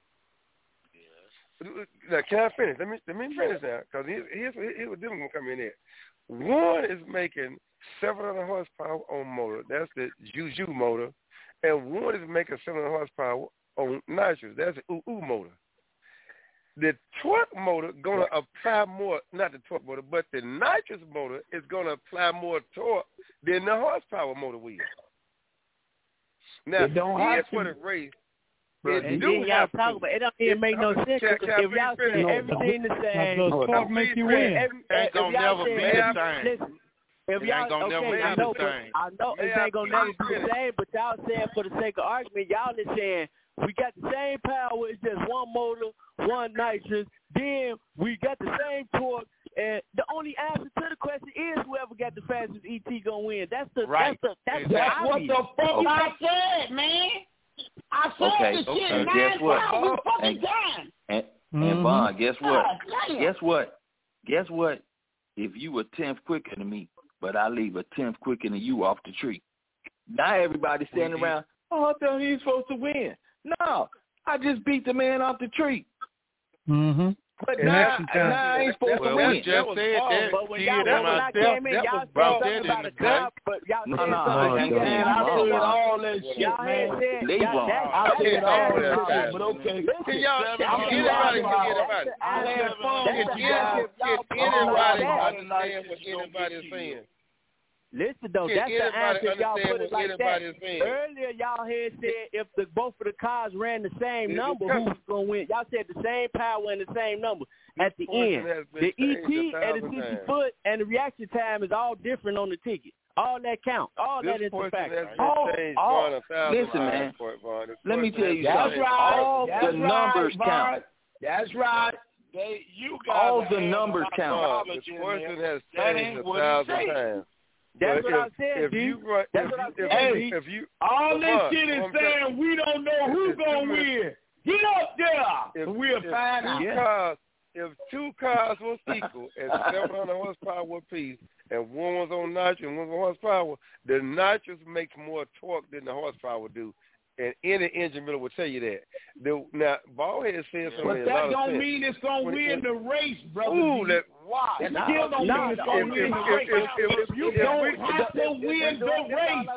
Now, can I finish? Let me finish now, because here's what this one come in here. One is making 700 horsepower on motor. That's the Juju motor, and one is making 700 horsepower on nitrous. That's the UU motor. The torque motor going to apply more, not the torque motor, but the nitrous motor is going to apply more torque than the horsepower motor will. Now, here's for the race. And then y'all talk about it. Don't even make no sense. If y'all say everything the same, torque make you win. Ain't gonna never be the same. Listen, if y'all I know it ain't gonna never be the same. But y'all saying for the sake of argument, y'all is saying we got the same power. It's just one motor, one nitrous. Then we got the same torque. And the only answer to the question is whoever got the fastest ET gonna win. That's what the fuck I said, man. I said the shit 9 times. We fucking done. And Vaughn, guess what? Guess what? If you were 10th quicker than me, but I leave a 10th quicker than you off the tree. Now everybody's standing around, I thought he was supposed to win. No, I just beat the man off the tree. Mm-hmm. But now I ain't supposed to win. Just said that. But when I came in, y'all said something about a cop, but y'all said something. I said all that shit, man. I said all that shit, but okay. Can anybody understand what anybody's saying? Listen though, that's the answer. Y'all put it like that. Earlier, y'all had said if both of the cars ran the same number, who was gonna win? Y'all said the same power and the same number. At the end, the ET and the 60 foot and the reaction time is all different on the ticket. All that count. All that is a factor. Listen, man. Let me tell you something. Right. All the numbers count. That's right. All the numbers count. This person has changed 1,000 times. That's what I said, dude. That's what I said. All this shit is saying we don't know who's going to win. Get up there. We'll find out. If two cars was equal at 700 horsepower apiece, and one was on nitro and one was on horsepower, the nitrous makes more torque than the horsepower do. And any engine builder will tell you that. Now, Ballhead said something. But that don't mean it's going to win the race, brother. Why? It still don't mean it's going to win the race. If you don't have to win the race.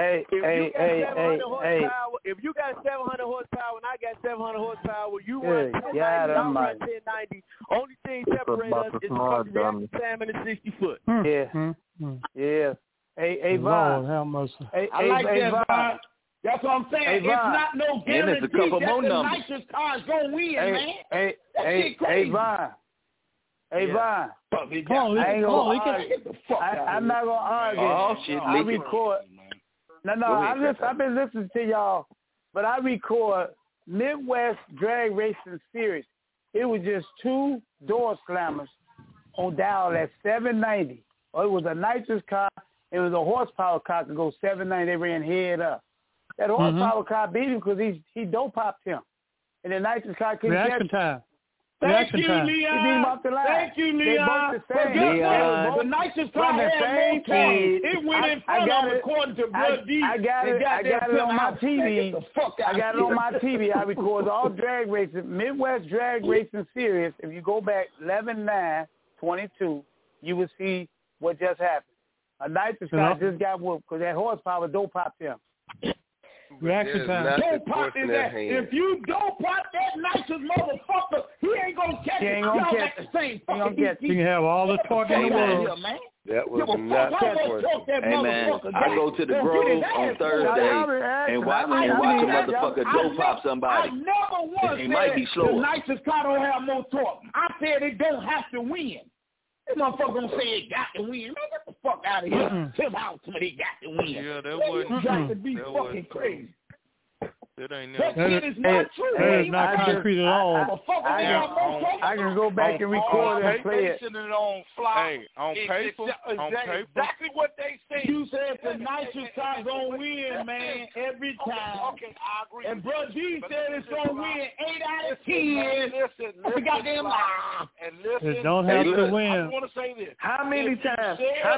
If you got 700 horsepower and I got 700 horsepower, you run 1090, I run 1090. Only thing separates us is the fucking reactor salmon and 60 foot. Yeah. Hey, Von. I like that, Von. That's what I'm saying. It's not no guarantee that the nitrous car is going to win, man. Hey, Von. Hey, Von. I'm not going to argue. Oh, shit. I record. I've been listening to y'all, but I record Midwest Drag Racing Series. It was just 2 door slammers on dial at 790. Or it was a nitrous car. It was a horsepower car to go 790. They ran head up. That horsepower car beat him because he dope popped him. And the nitrous car couldn't catch him. Thank you, Leon. He beat him off the line. Thank you, Leon. The nitrous car had more torque. It went in front of him according to Blood D. I got it on my TV. I got it on my TV. I record all drag racing, Midwest Drag Racing Series. If you go back 11/9/22, you will see what just happened. A nitrous car just got whooped because that horsepower dope popped him. Reaction time. Don't pop in that. If you don't pop that nitrous motherfucker, he ain't gonna catch it. He ain't gonna catch the same fucking. You can have all the torque in the world. That was not that person. Hey man, I go to the Grove on Thursday and watch a motherfucker dope pop somebody. I never once he might be slower. The nitrous car don't have more torque. I said it don't have to win. This motherfucker gonna say it got to win. Man, get the fuck out of here. Tell out to me they got to win. Yeah, that wasn't. Got to be fucking crazy. That ain't that shit is not true. That is not concrete at all. I can go back and record and play it. On fly. Hey, on paper, exactly what they say. You said the nitrous car gonna win, man, every time. Okay, I agree. And Bro D said it's gonna win 8 out of 10. That's a goddamn lie. And listen, it don't have to win. I want to say this. How many times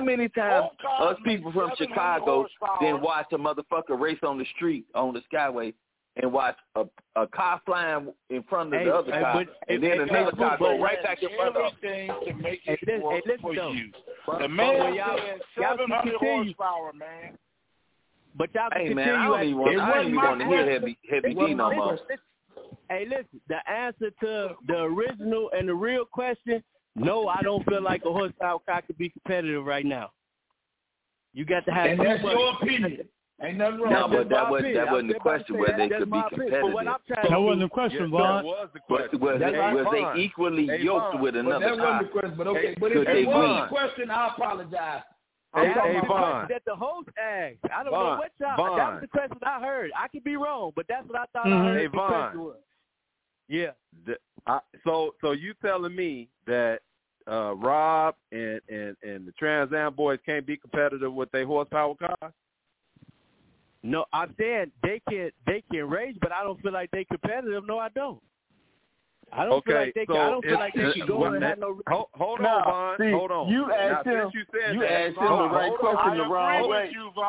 us people from Chicago then watch a motherfucker race on the street on the Skyway and watch a car flying in front of the other car, and then another car go right back in front of them. To make it work for you. The man had 700 horsepower, man. But y'all can hey man, I don't even want to hear heavy D no more. Hey, listen, the answer to the original and the real question, no, I don't feel like a horsepower car could be competitive right now. You got to have. And that's your opinion. Ain't nothing wrong. No, but that wasn't the question whether they could be competitive. That wasn't the question, Vaughn. Was they equally yoked with another car? That wasn't the question, but okay. But if it was the question, I apologize. Hey, Vaughn. That the host asked. I don't know what y'all. That was the question I heard. I could be wrong, but that's what I thought I heard. Hey, the question was. Yeah. So you telling me that Rob and the Trans Am boys can't be competitive with their horsepower cars? No, I'm saying they can race, but I don't feel like they competitive. No, I don't. I don't feel like they can. I don't feel like they can go and have no. Hold on, Vaughn. Hold on. You asked him. You asked him the right question the wrong way.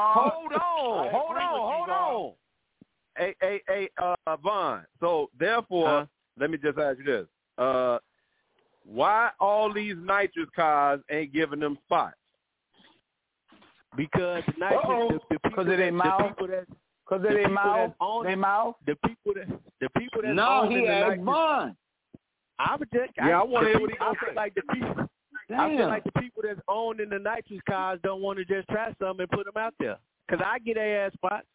Hold on. Hey, Vaughn. So therefore, let me just ask you this: why all these nitrous cars ain't giving them spots? Because the nitrous, the people that they mouth. Because of their mouth. They mouth. The people that no, he had Vaughn. I want to hear what he gonna say. I feel like the people that's owning the nitrous cars don't want to just try something and put them out there. Because I get their ass spots.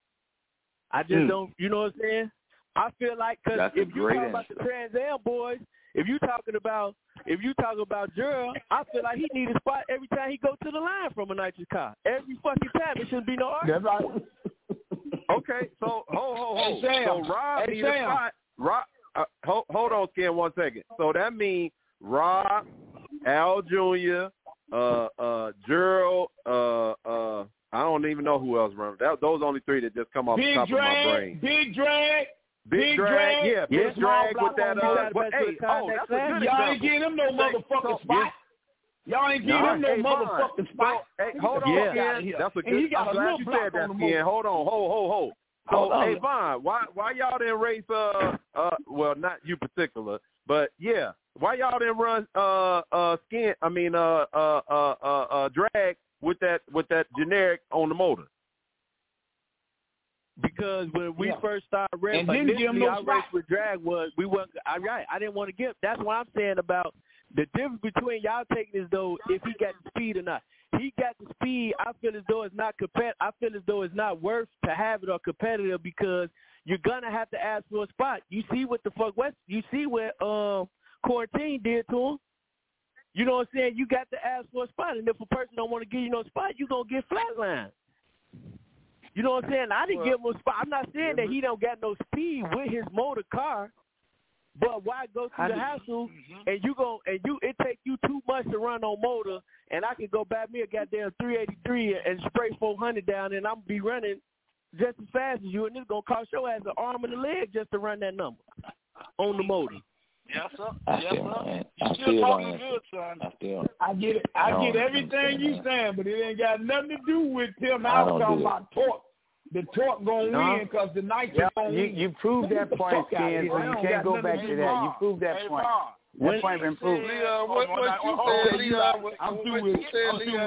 I just don't, you know what I'm saying? I feel like, because if you talk about the Trans Am boys, if you talking about Gerald, I feel like he needs a spot every time he go to the line from a nitrous car. Every fucking time. It shouldn't be no argument. That's right. Okay, so hold. So Rob needs a spot. Rob, hold on, Skin, 1 second. So that means Rob, Al Jr., Gerald, I don't even know who else runs. Those only three that just come off the top of my brain. Big Drag. Big Drag. Yeah, Big Drag with that. But hey, that's a good y'all ain't example. getting him no motherfucking spot. Y'all ain't getting him no motherfucking spot. Hey, hold on, Ken. That's a good. I'm glad you said that, Ken. Hold on, hold. So, hey, Vaughn, why y'all didn't race? Well, not you particular, but yeah, why y'all didn't run drag with that generic on the motor? Because when we first started racing, I raced with drag I didn't want to give. That's what I'm saying about the difference between y'all taking as though if he got the speed or not. He got the speed. I feel as though it's not I feel as though it's not worth to have it or competitive because you're gonna have to ask for a spot. You see what the fuck West? You see what Quarantine did to him. You know what I'm saying? You got to ask for a spot, and if a person don't want to give you no spot, you gonna get flatlined. You know what I'm saying? I didn't give him a spot. I'm not saying that he don't got no speed with his motor car, but why go through the hassle and it take you too much to run on motor, and I can go buy me a goddamn 383 and spray 400 down, and I'm be running just as fast as you, and it's gonna cost your ass an arm and a leg just to run that number on the motor. Yes, sir. I still talking good, son. I get it. I get everything you saying, but it ain't got nothing to do with Tim House talking about torque. The torque gonna win because the nitrous gonna win. You proved that point, Ken, so you can't go back to that. You proved that point. That point been proved. Leon, what you said, Leon? I'm through with it.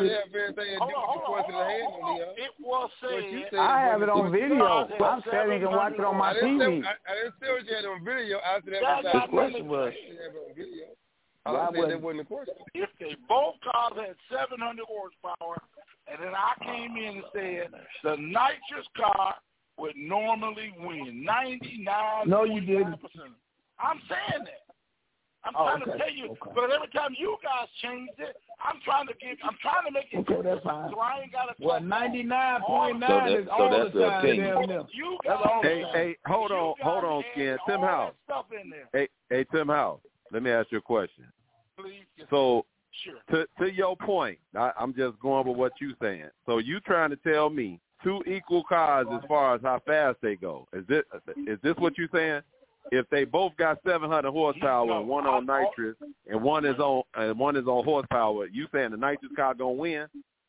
It was said. I have it on video. I'm saying you can watch it on my TV. I didn't say what you had on video. I said the question was. I said that wasn't the question. If they both cars had 700 horsepower, and then I came in and said the nitrous car would normally win 99. No, you didn't. I'm saying that. I'm trying to tell you, but every time you guys changed it, I'm trying to make it. Okay, that's fine. So I ain't got to. Well, 99.9 is all the time. You guys. Hey, hold on, Ken. Tim House. Hey, Tim House. Let me ask you a question. Please. So, sure. To your point, I'm just going with what you're saying. So you trying to tell me two equal cars as far as how fast they go? Is this what you're saying? If they both got 700 horsepower and one on nitrous and one is on horsepower, you saying the nitrous car gonna win?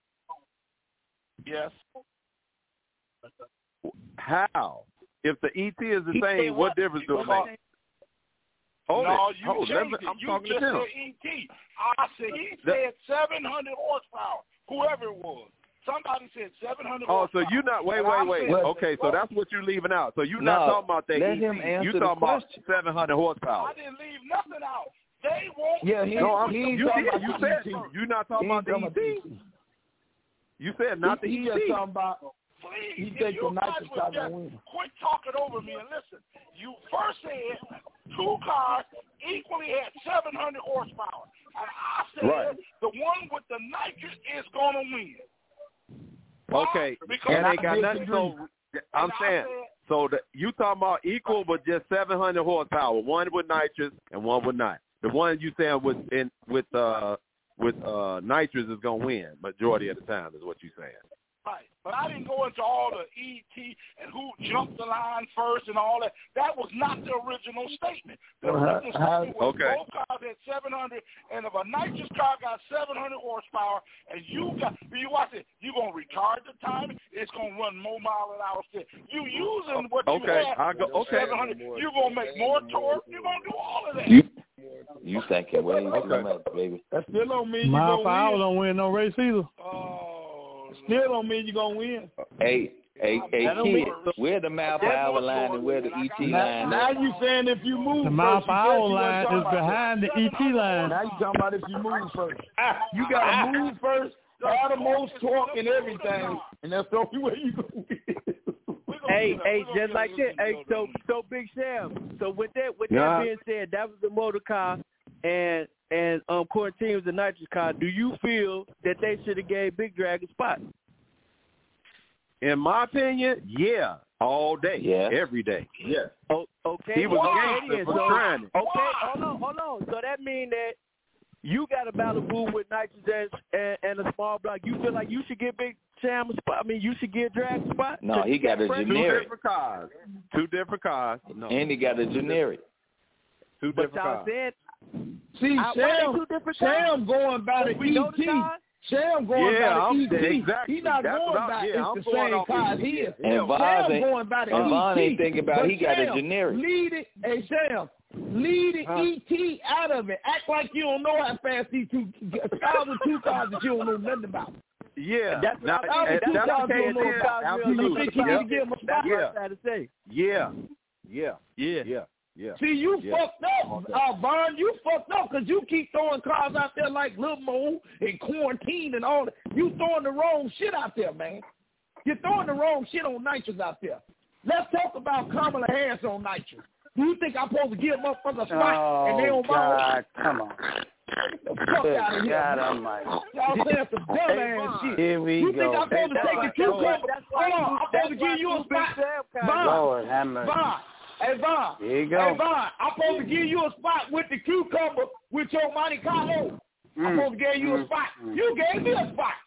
Yes. How? If the ET is the same, what difference do it make? I'm talking to him. I said he said 700 horsepower. Whoever it was. Somebody said 700 horsepower. So you not wait. Okay, so that's what you're leaving out. So you're not talking about that ET. You talking about 700 horsepower. I didn't leave nothing out. They won't. Yeah, you said you're not talking about the ET. You said not the ET. He just talking about. Please, he think the nitrous car gonna win. Quit talking over me and listen. You first said two cars equally had 700 horsepower, and I said the one with the nitrous is gonna win. Okay, and they got nothing. So I'm saying, you talking about equal, but just 700 horsepower, one with nitrous and one with not. The one you saying with nitrous is gonna win majority of the time, is what you saying. Right, but I didn't go into all the ET and who jumped the line first and all that. That was not the original statement. The original statement was both cars had 700, and if a nitrous car got 700 horsepower, and you watch it, you gonna retard the time. It's gonna run more miles an hour. You using what you have. 700. You gonna make more torque. You gonna do all of that. You thinking way too much, baby. That still don't mean you gonna win. Don't win no race either. Still don't mean you're going to win. Hey, kid, where the mile per hour line and where the ET line? Now you saying if you move the mile per hour line is behind the ET line. Now you talking about if you move first. You got to move first, have the most torque and everything, and that's the only way you going to win. Hey, just like that. Hey, so Big Sam. So with that being said, that was the motor car, and Quarantine was the nitrous car. Do you feel that they should have gave Big Drag a spot? In my opinion, yeah, all day, every day, yes. Okay. He was gangster for trying it. Okay, hold on. So that means that you got a battle boo with nitrous and a small block. You feel like you should give Sam a spot? I mean, you should get Drag a spot. No, he got a generic. Two different cars. No. And he got a generic. Two But different y'all cars. said, See, Sam going by the We know the ET. cars? Sam going by the ET. exactly. He's not That's going what by I'm it's the same car as his. And Sam going by the ET. Von ain't thinking about But he got a Sam, generic. Lead it, hey Sam, lead the ET out of it. Act like you don't know how fast these two cars that you don't know nothing about. Yeah. That's Now, what and two that's cars the you case don't know is. about. You Absolutely. think you need to give him a spot? That's what I had to say. Yeah. See, you fucked up, Vaughn. You fucked up because you keep throwing cars out there like Lil Mo and Quarantine and all that. You throwing the wrong shit out there, man. You're throwing the wrong shit on nitrous out there. Let's talk about Kamala Harris on nitrous. Do you think I'm supposed to give motherfuckers a spot and they don't God, come on. Get the fuck out of here. God almighty. Y'all saying some dumbass shit. Here we you go. think I'm supposed to take a cucumber? Hold on, I'm supposed to give you a spot. Lord, have mercy. Hey, Vaughn. Here you go. Hey, Vaughn, I'm supposed to give you a spot with the cucumber with your Monte Carlo. I'm supposed to give you a spot. You gave me a spot.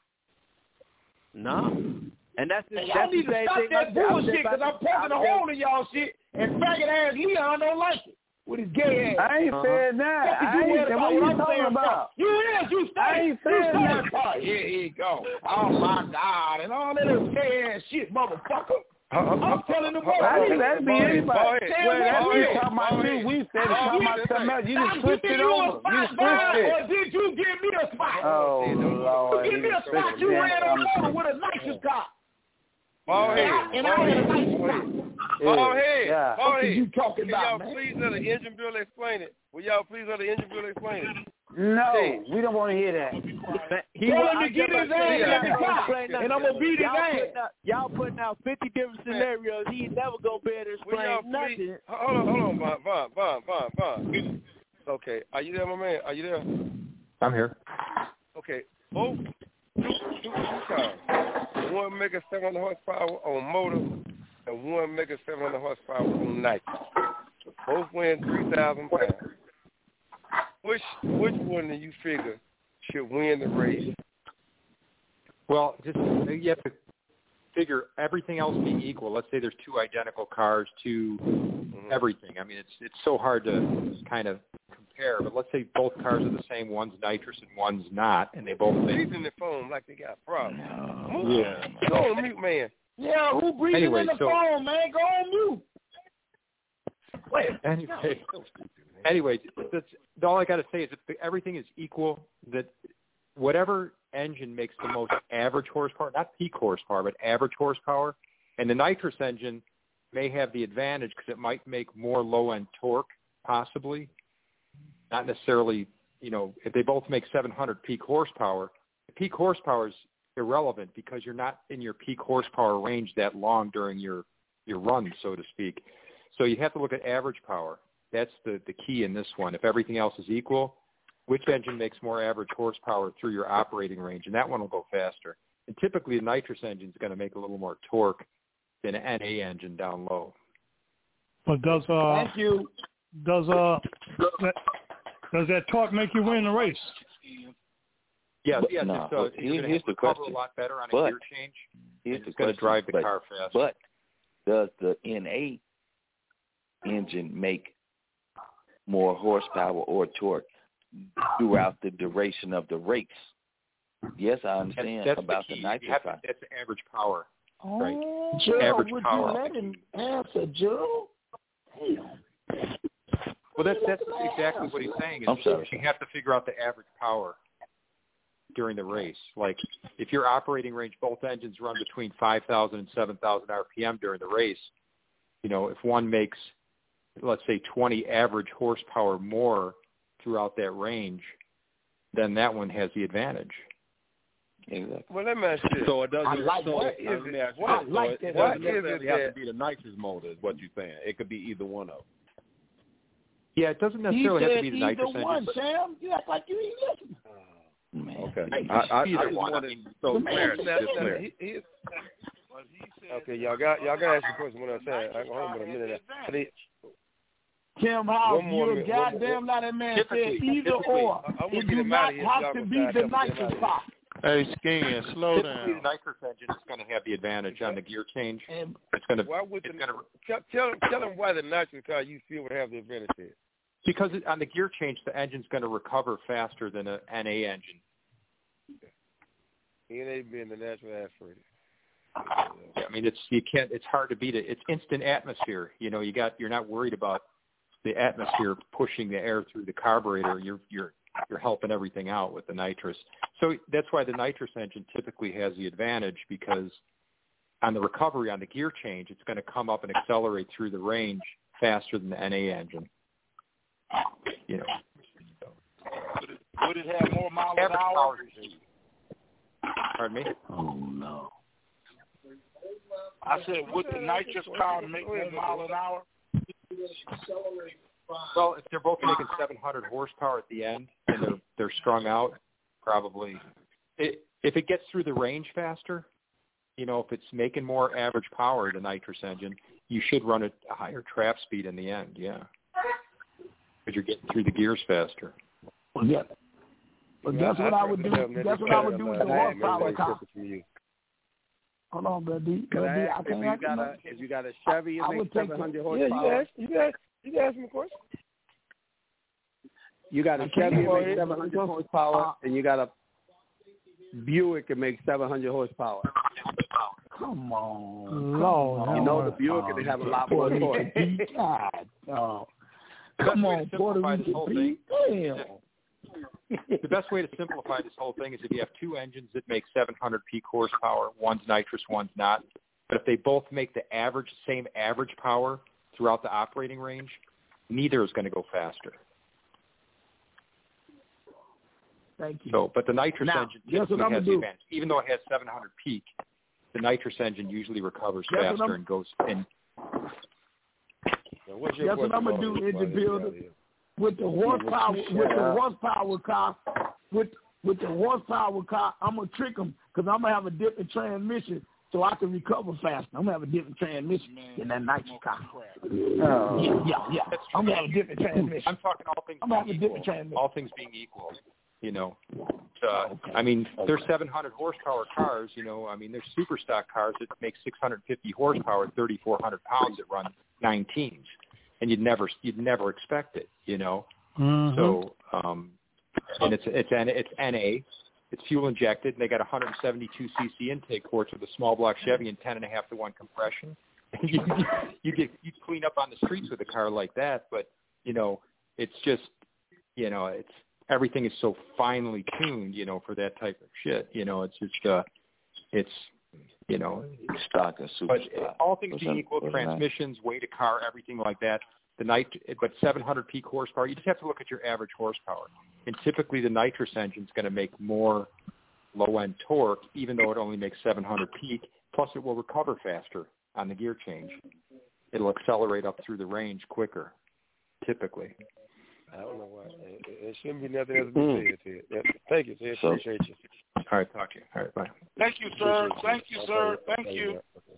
No. And that's the Y'all need to stop that bullshit because I'm poking a hole in y'all shit and faggot ass Leon don't like it with his gay ass. I ain't said that. What you talking about? You I ain't said that. Oh, here he go. Oh, my God. And all that little gay ass shit, motherfucker. I'm telling the boy. That'd be anybody. We talking about you. We said talking about something else. You just switched it over. You switched it. Or did you give me a spot? Oh, Lord. You give me a spot. You ran on over with a nitrous car. Ball head. And I had a nitrous car. Ball head. Yeah. Ball What head. you talking Can y'all about, man? please let the engine builder explain it? Will y'all please let the engine builder explain it? No, we don't want to hear that. Tell him to get his ass in the car, and I'm going to beat his ass. Y'all putting out 50 different scenarios. He never going to be able to explain nothing. Hold on, Vaughn. Okay, are you there, my man? Are you there? I'm here. Okay, both two cars. One making 700 horsepower on motor, and one making 700 horsepower on nitrous. Both weighing 3,000 pounds. Which one do you figure should win the race? Well, just you have to figure everything else being equal. Let's say there's two identical cars to everything. I mean, it's so hard to kind of compare. But let's say both cars are the same. One's nitrous and one's not, and they both make. Breathing the phone like they got problems. Yeah. Go on mute, man. Yeah, who breathing Anyway, in the so- phone, man? Go on mute. Anyway, all I got to say is that everything is equal. That whatever engine makes the most average horsepower, not peak horsepower, but average horsepower, and the nitrous engine may have the advantage because it might make more low-end torque, possibly. Not necessarily, if they both make 700 peak horsepower, the peak horsepower is irrelevant because you're not in your peak horsepower range that long during your run, so to speak. So you have to look at average power. That's the key in this one. If everything else is equal, which engine makes more average horsepower through your operating range, and that one will go faster. And typically a nitrous engine is going to make a little more torque than an NA engine down low. But does Thank you. does that torque make you win the race? Yes, No, it's you're going to here's have to the recover question. a lot better on a But gear change. Here's the It's going to drive the question, car faster. But does the NA engine make more horsepower or torque throughout the duration of the race? Yes, I understand That's about the the key. nitrous. That's the average power. Right. Gerald, Average would power. you let him answer, Gerald? Well, that's exactly what he's saying. Is I'm sorry. You have to figure out the average power during the race. Like if your operating range, both engines run between 5,000 and 7,000 RPM during the race. If one makes, let's say, 20 average horsepower more throughout that range, then that one has the advantage. Exactly. Well, let me ask you this. So it doesn't. I like so that. it doesn't What actually. I So like it that. doesn't What is necessarily it have that- to be the nitrous motor, is what you're saying. It could be either one of them. Yeah, it doesn't He necessarily have to said be the either nitrous one, engine. Sam. You act like you ain't listening. Okay. I I either just one. wanted so clear. Just clear. Okay, y'all got to ask the question what I'm saying. I can hold on a minute. Tim House, One more you're minute. goddamn not that man said Typically, either or. I'm gonna It get do him not out of here. have Y'all to gonna be try to the help him out nitrous of spot. Hey, Skin, slow Typically, down. the nitrous engine is going to have the advantage on the gear change. And It's going to why would tell them why the nitrous car you feel would have the advantage there? because on the gear change, the engine's going to recover faster than an NA engine. NA being the natural aspirator. I mean, it's hard to beat it. It's instant atmosphere. You know, you're not worried about the atmosphere pushing the air through the carburetor. You're helping everything out with the nitrous. So that's why the nitrous engine typically has the advantage, because on the recovery on the gear change, it's going to come up and accelerate through the range faster than the NA engine. You know. Would it have more miles an Average hour? power. Pardon me? Oh no. I said, would the nitrous car make more miles an hour? Well, if they're both making 700 horsepower at the end and they're strung out, probably. If it gets through the range faster, you know, if it's making more average power, the nitrous engine, you should run at a higher trap speed in the end, yeah. Because you're getting through the gears faster. Well, yeah. But guess what I would do? Guess what I would do with the horsepower car? Hold on, buddy. If you got a Chevy, it makes 700 horsepower. Yeah, you asked me a question. You got a Chevy, it makes 700 horsepower, and you got a Buick, it makes 700 horsepower. Come on, Lord. You know the Buick, they have a lot more torque. God, come on, Puerto Rican. Damn. The best way to simplify this whole thing is if you have two engines that make 700 peak horsepower, one's nitrous, one's not. But if they both make the same average power throughout the operating range, neither is going to go faster. Thank you. So, but the nitrous engine typically has the advantage. Even though it has 700 peak, the nitrous engine usually recovers faster and goes in. That's what I'm going to do in the building. With the horsepower car, with the horsepower car, I'm gonna trick them because I'm gonna have a different transmission so I can recover faster. I'm gonna have a different transmission in that nitrous car. Yeah. I'm gonna have a different transmission. I'm talking all things. I'm gonna have a different transmission. All things being equal, you know. I mean, there's 700 horsepower cars. You know, I mean, there's super stock cars that make 650 horsepower, 3,400 pounds that run 19s. And you'd never expect it, you know. Mm-hmm. So, and it's NA, it's fuel injected, and they got 172 cc intake ports with a small block Chevy and 10.5-to-1 compression. you clean up on the streets with a car like that, but you know, it's just, you know, it's everything is so finely tuned, you know, for that type of shit. You know, it's just it's. You know, stock and super but stock. All things being equal, transmissions, weight of car, everything like that. But 700 peak horsepower, you just have to look at your average horsepower. And typically, the nitrous engine is going to make more low-end torque, even though it only makes 700 peak. Plus, it will recover faster on the gear change. It'll accelerate up through the range quicker, typically. I don't know why. It shouldn't be nothing else to say. Thank you, sir. Appreciate you. All right, talk to you. All right, bye. Thank you, sir. Thank you, sir. Thank you.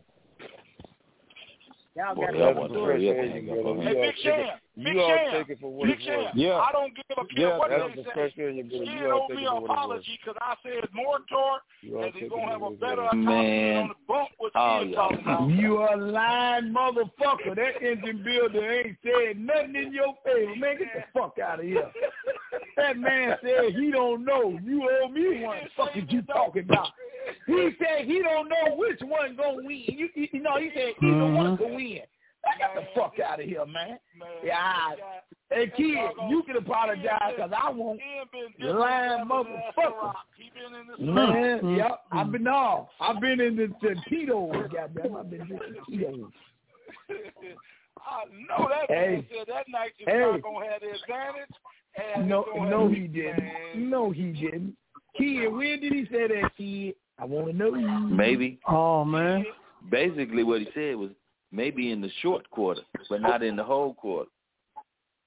Y'all got Hey, Big Sham. Big Sham. Yeah. I don't give a care what they say. You owe me an apology because I said more torque and he's going to have a better autonomy on the bump what he's talking about. You a lying motherfucker. That engine builder ain't said nothing in your favor. Man, get the fuck out of here. That man said he don't know. You owe me one. Fuck is you talking about? He said he don't know which one gonna win. You know, he said either one can win. I got the fuck out of here, man. Yeah. Hey, kid, you can apologize because I won't lying motherfucker. Man, yep. I've been in the Tito's, goddamn. I've been drinking Tito's. I know that man said that night you're not gonna have the advantage. And no, he didn't. No, he didn't. Kid, when did he say that, kid? I want to know you. Maybe. Oh, man. Basically, what he said was maybe in the short quarter, but not in the whole quarter.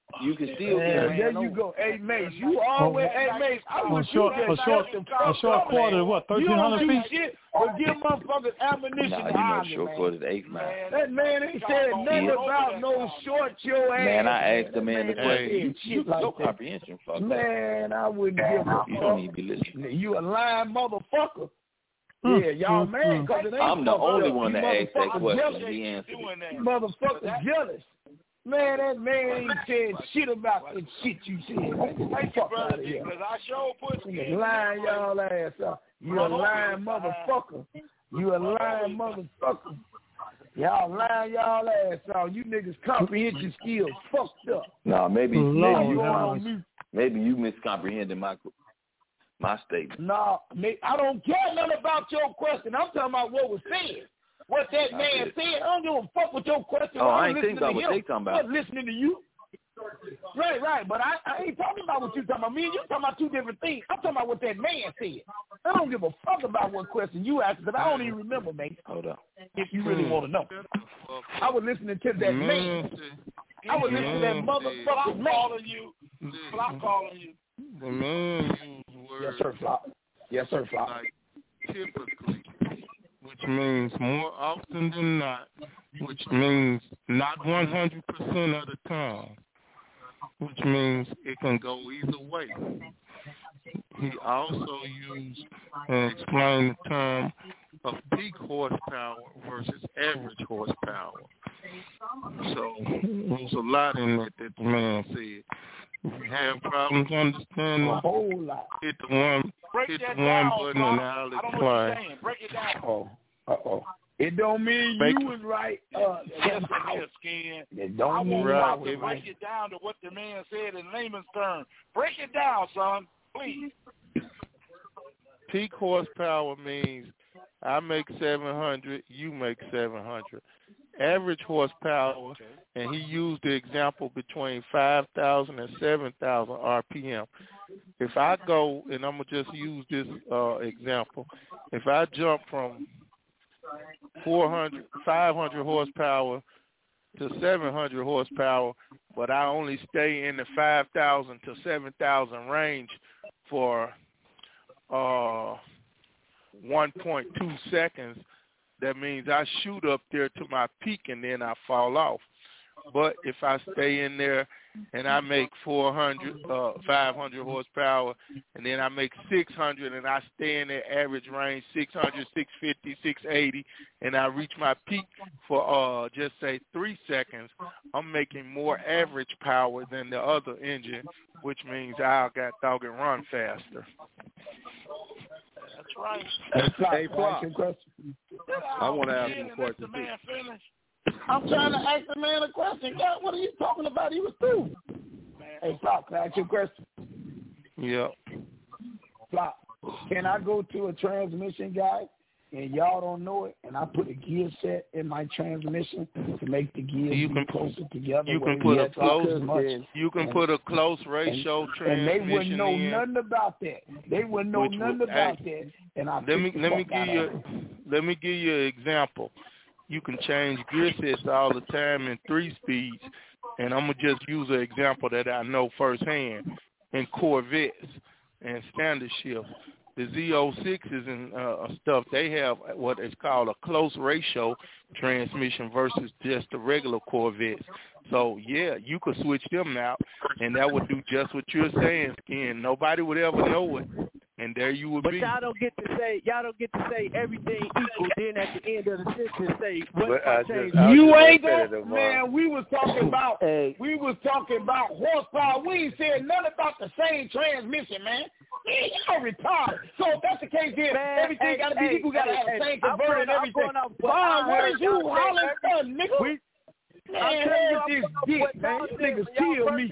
You can still get a man there you go. Hey, Mace, you always, Mace, I wish a short quarter, what, 1,300 feet? Shit, but give motherfuckers ammunition to argue, short quarter is 8 miles. That man ain't said nothing about no short your ass. Man, I asked the man the question. You like no comprehension, fuck. Man, I wouldn't give a fuck. You don't need to be listening. You a lying motherfucker. Yeah, y'all man, because it ain't I'm the only one that asked that question. He answered it. Motherfuckers jealous. Man, that man ain't said shit about the shit you said. Man, fuck out of here. Lying y'all ass up. You a lying motherfucker. You a lying motherfucker. Y'all lying y'all ass off. You niggas comprehension skills fucked up. No, maybe you miscomprehended my statement. No, I don't care nothing about your question. I'm talking about what was said. What that man said. I don't give a fuck with your question. I ain't thinking about what they talking about. I'm listening to you. Right. But I ain't talking about what you talking about. Me and you talking about two different things. I'm talking about what that man said. I don't give a fuck about what question you asked, because I don't even remember, mate. Hold on. If you really want to know. I was listening to that man. I was listening to that motherfucker man. Flop calling you. The man used words. Yes, sir, Flop. Yes, sir, Flop. Like typically, which means more often than not, which means not 100% of the time, which means it can go either way. He also used and explained the term of peak horsepower versus average horsepower. So there's a lot in it that the man said. If you have problems understanding, a whole lot. Hit the one button and I'll explain. Break it down. It don't mean you was right. It don't mean I would break it down to what the man said in layman's terms. Break it down, son, please. Peak horsepower means I make 700, you make 700. Average horsepower, and he used the example between 5,000 and 7,000 RPM. If I go, and I'm going to just use this example, if I jump from 500 horsepower to 700 horsepower, but I only stay in the 5,000 to 7,000 range for 1.2 seconds, that means I shoot up there to my peak and then I fall off. But if I stay in there and I make 500 horsepower, and then I make 600 and I stay in the average range, 600, 650, 680, and I reach my peak for just say 3 seconds, I'm making more average power than the other engine, which means I got dog and run faster. That's right. Hey, Flop. I want to ask him a question too. I'm trying to ask the man a question. God, what are you talking about? He was through. Hey, Flop, can I ask you a question? Yeah. Flop, can I go to a transmission guy and y'all don't know it, and I put a gear set in my transmission to make the gears closer together? You can put a close ratio transmission. And they wouldn't know nothing about that. They wouldn't know nothing about that. And let me give you an example. You can change gear sets all the time in 3 speeds, and I'm gonna just use an example that I know firsthand in Corvettes and standard shifts. The Z06s and stuff, they have what is called a close ratio transmission versus just the regular Corvettes. So, yeah, you could switch them out, and that would do just what you're saying, Skin. Nobody would ever know it, and there you would be. But y'all don't get to say everything equal. Then at the end of the sentence, say what change. You ain't gonna, man. We was talking about horsepower. We ain't said nothing about the same transmission, man. Y'all retarded. So if that's the case, then everything got to be equal. Got to have the same converter and everything. What is you hollering for, nigga? Man, this dick, man. You niggas kill me.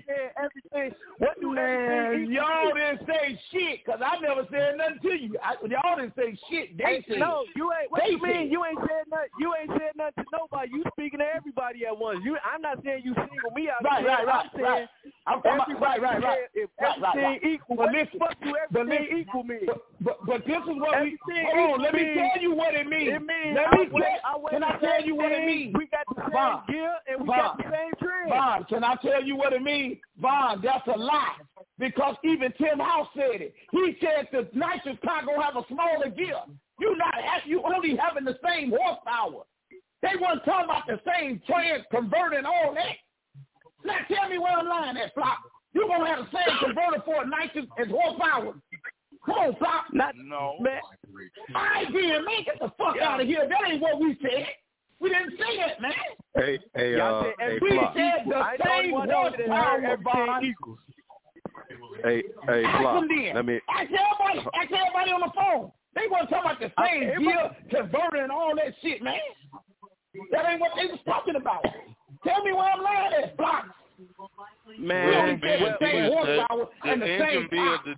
Man, y'all didn't say shit, because I never said nothing to you. Y'all didn't say shit. They said. No, you ain't. What you mean? You ain't said nothing. You ain't said nothing to nobody. You speaking to everybody at once. I'm not saying you single me out. Right. I'm talking about right. If everything equal, fuck you. Everything equal me. But this is what we. Hold on. Let me tell you what it means. Can I tell you what it means? We got the same gear and we got the same trend. Vaughn, can I tell you what it means? Vaughn, that's a lie. Because even Tim House said it. He said the nitrous car going to have a smaller gear. You only having the same horsepower. They weren't talking about the same trans converter and all that. Now tell me where I'm lying at, Flop. You're going to have the same converter for a nitrous as horsepower. Come on, Flop. No. Man. All right, then, man, get the fuck out of here. That ain't what we said. We didn't say that, man. Hey, we Flop. said the same horsepower, Vaughn. Hey, Flop. Let me ask everybody on the phone. They weren't talking about the same gear, converter, and all that shit, man. That ain't what they was talking about. Tell me where I'm lying at, Flop. Man, the engine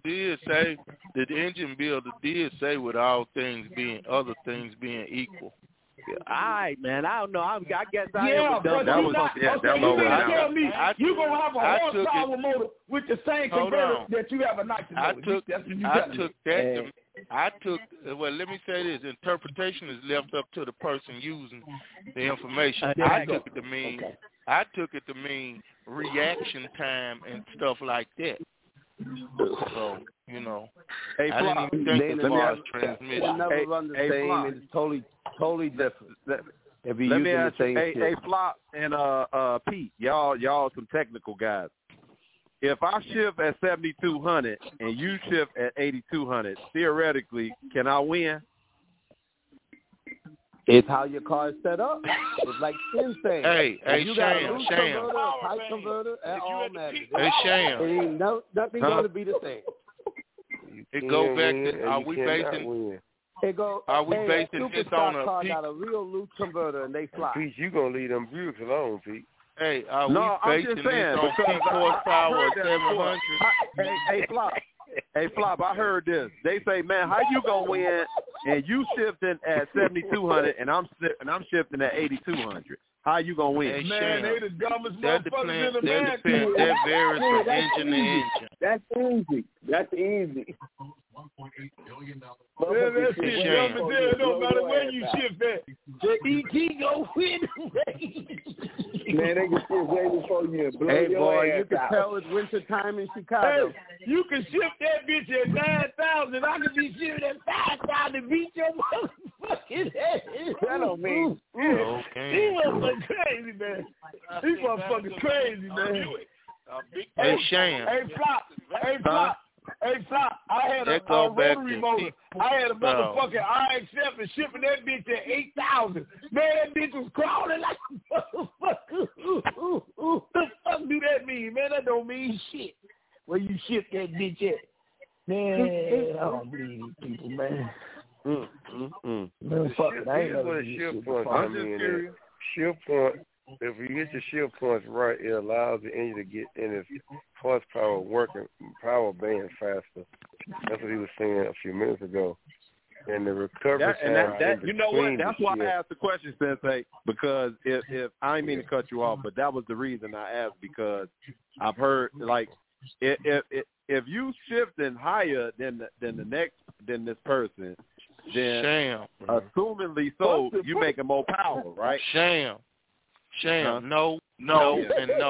builder did say with all things being other things being equal. All right, man. I don't know. I guess I am dumb. That was tell me you're going to have a horsepower motor with the same converter that you have a nitrous motor. Well, let me say this. Interpretation is left up to the person using the information. I took it to mean reaction time and stuff like that. So, hey, I didn't even think as far as transmission. They never run the same. It's totally different. If you're using the same shit. Hey, Flop and Pete, y'all some technical guys. If I shift at 7,200 and you shift at 8,200, theoretically, can I win? It's how your car is set up. It's like Shin saying. Hey, Sham. Hey, Sham. It ain't nothing going to be the same. It go back to, are we basing this on a Pete? Got a real loose converter and they fly. Pete, you going to leave them Buicks alone, Pete. Hey, are we basing this on peak horsepower of 700? Hey, Flop, I heard this. They say, man, how you going to win and you shifting at 7,200 and I'm shifting at 8,200? How you going to win? Man, they the dumbest motherfuckers in the man. That varies from engine to engine. That's easy. Man, that shit dumb as hell. It don't matter where you shift at. The ET go win the race. Man, they can shift way before you blow hey, your boy, ass you can out. tell it's winter time in Chicago. Hey, you can shift that bitch at 9,000. I can be shifting at 5,000 to beat your motherfucking ass. That don't mean. Okay. He motherfucking crazy, man. He motherfucking crazy, man. Hey, Sham. Hey, Flop. I had a rotary motor. I had a motherfucking RX-7 and shipping that bitch at 8,000. Man, that bitch was crawling like a motherfucker. What the fuck do that mean, man? That don't mean shit. Where you ship that bitch at? Man, I don't believe these people, man. Man, fuck it. I ain't never seen shit before. I'm just curious. Shift point. If you get your shift points right, it allows the engine to get in its horsepower working power band faster. That's what he was saying a few minutes ago. And the recovery time. You know what? That's why I asked the question, Sensei, because if I didn't mean to cut you off, but that was the reason I asked, because I've heard like if you shifting higher than this person, then assumingly so, you making more power, right? Sham, no, and no.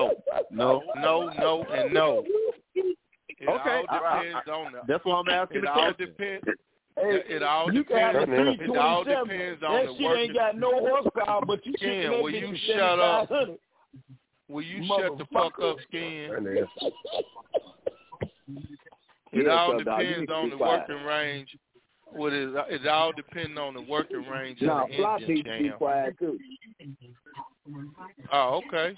No, and no. Okay, that's why I'm asking the question. It all you depends. Can have a It all depends on that the shit working. Ain't got no horsepower, but you Skin, will you shut up? Will you shut the fuck up, Skin? It all depends on the working range. It all depends on the working range of the engine, be quiet too. Oh, okay.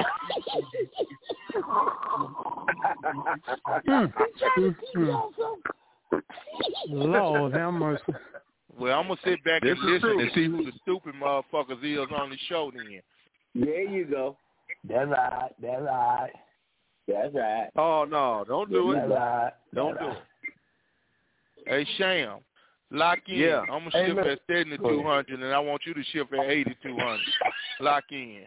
Lord have mercy. Well, I'm going to sit back and listen and see who the stupid motherfuckers is on the show then. There you go. That's right. Oh, no, don't do it. Don't do it. Hey, Sham, lock in. Yeah. I'm going to shift at 7,200, and I want you to shift at 8,200. Lock in.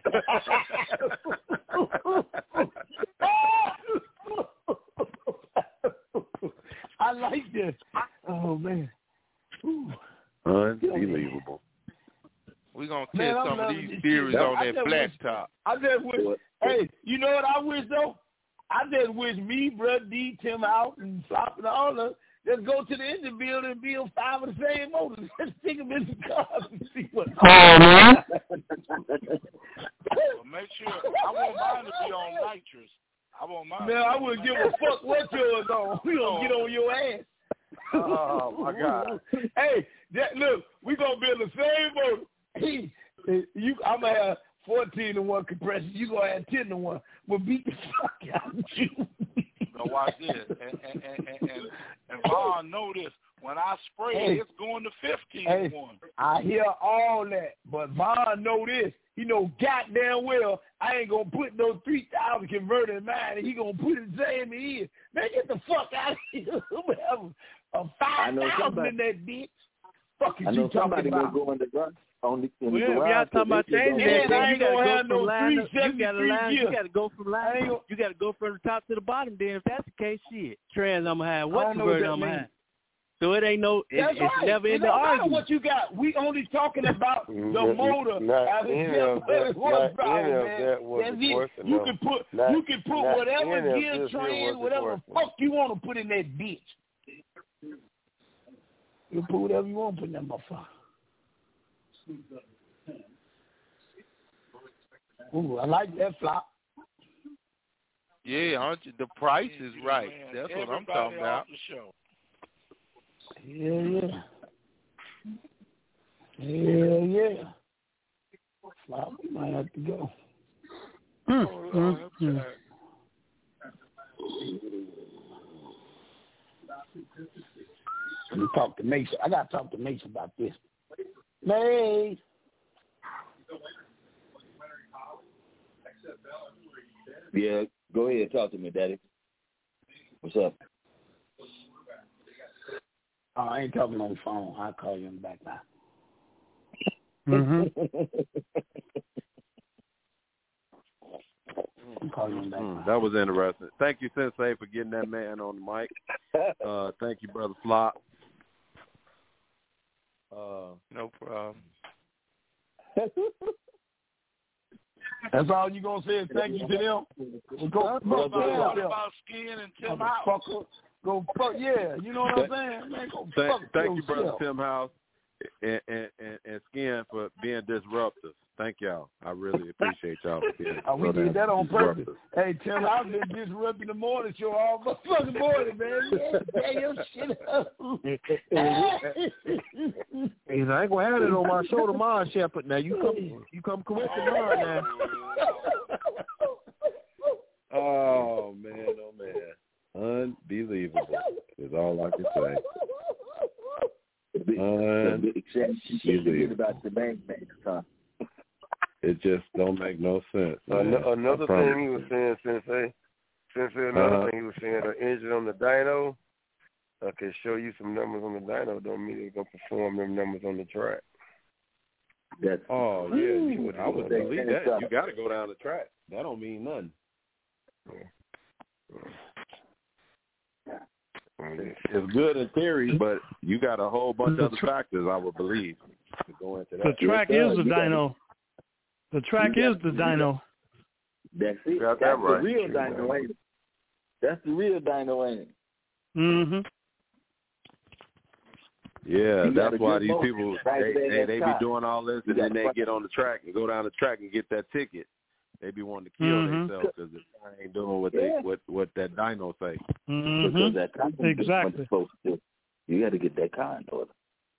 I like this. Oh, man. Unbelievable. We We're going to test some of these theories on that blacktop. I just wish, hey, you know what I wish, though? I just wish me, Brother D, Tim out, and Flop and all of just go to the engine building and build 5 of the same motors. Just stick them in the cars and see what. Oh, man. Well, make sure. I want mine to be on nitrous. I want mine. Man, I wouldn't give a fuck what yours on. We gonna get on your ass. Oh, my God. Hey, look, we gonna build the same motor. I'm gonna have 14-to-1 compression. You gonna have 10-to-1. We'll beat the fuck out of you. Now watch this, and Vaughn know this. When I spray it, it's going to 15-to-1. I hear all that, but Vaughn know this. He know goddamn well I ain't gonna put no 3,000 converter in mine, and he gonna put it same in here. Man, get the fuck out of here. A 5,000 in that bitch. Fuck is you talking about? Go in the garage. Well, if y'all talking about changing that, then you gotta go from line. You gotta go from line. You gotta go from the top to the bottom. Then, if that's the case, shit, trans I'm gonna have. What converter I'm gonna have? So it ain't no. It's right. never in the argument. What you got? We only talking about the motor. Not any of that was the question. You can put whatever gear train, whatever fuck you want to put in that bitch. You put whatever you want to put in that motherfucker. Ooh, I like that Flop. Yeah, aren't you? The price is right. That's what I'm talking about. Yeah. Yeah. Flop, we might have to go. Let me talk to Mason. I gotta talk to Mason about this. Mace. Yeah, go ahead. Talk to me, Daddy. What's up? Oh, I ain't talking on the phone. I'll call you in the back now. I'm calling you in the back now. That was interesting. Thank you, Sensei, for getting that man on the mic. Thank you, Brother Flop. No problem. That's all you gonna say is thank you to them. Go fuck about Skin and Tim House. Go fuck, yeah. You know what I'm saying? Man, go fuck thank you, yourself. Brother Tim House and Skin for being disruptive. Thank y'all. I really appreciate y'all for being we did that on purpose. Hey, Tim, I've been disrupting the morning show all fucking morning, man. Yeah, your shit up. Hey, I ain't gonna have it on my show tomorrow, Shepard. Now you come correct tomorrow now. Oh man. Unbelievable is all I can say. Unbelievable. About the bank, huh? It just don't make no sense. Another thing he was saying, Sensei, another thing he was saying, the engine on the dyno, I can show you some numbers on the dyno, don't mean it's going to perform them numbers on the track. I would believe that. You got to go down the track. That don't mean nothing. It's good in theory, but you got a whole bunch of other factors, I would believe, to go into that. The track is the dyno. The track is the dyno. That's it. Got That's that right. The real dyno, ain't it? That's the real dyno, ain't it? Mm-hmm. Yeah, that's why these people, they be doing all this, and then they get on the track and go down the track and get that ticket. They be wanting to kill themselves because the car ain't doing what that dyno say. Because that exactly. You got to get that car in order.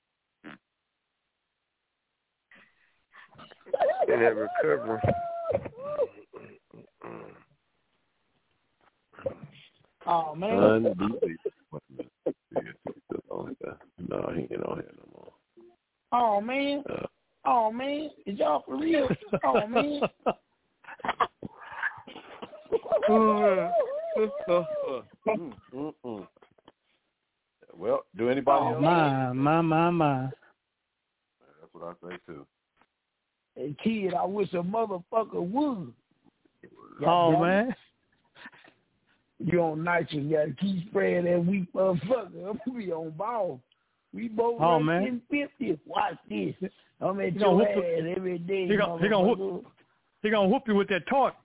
And that recovery. Oh man. Unbelievable. No, he ain't on here no more. Oh man. Oh man. Is y'all for real? Oh man. Well, do anybody else? My. That's what I say too. Hey kid, I wish a motherfucker would. Oh man. You on night, you gotta keep spraying that weak motherfucker. I'm gonna be on ball. We both man. 50. Watch this. I'm at your ass every day. He gonna whoop you with that torque.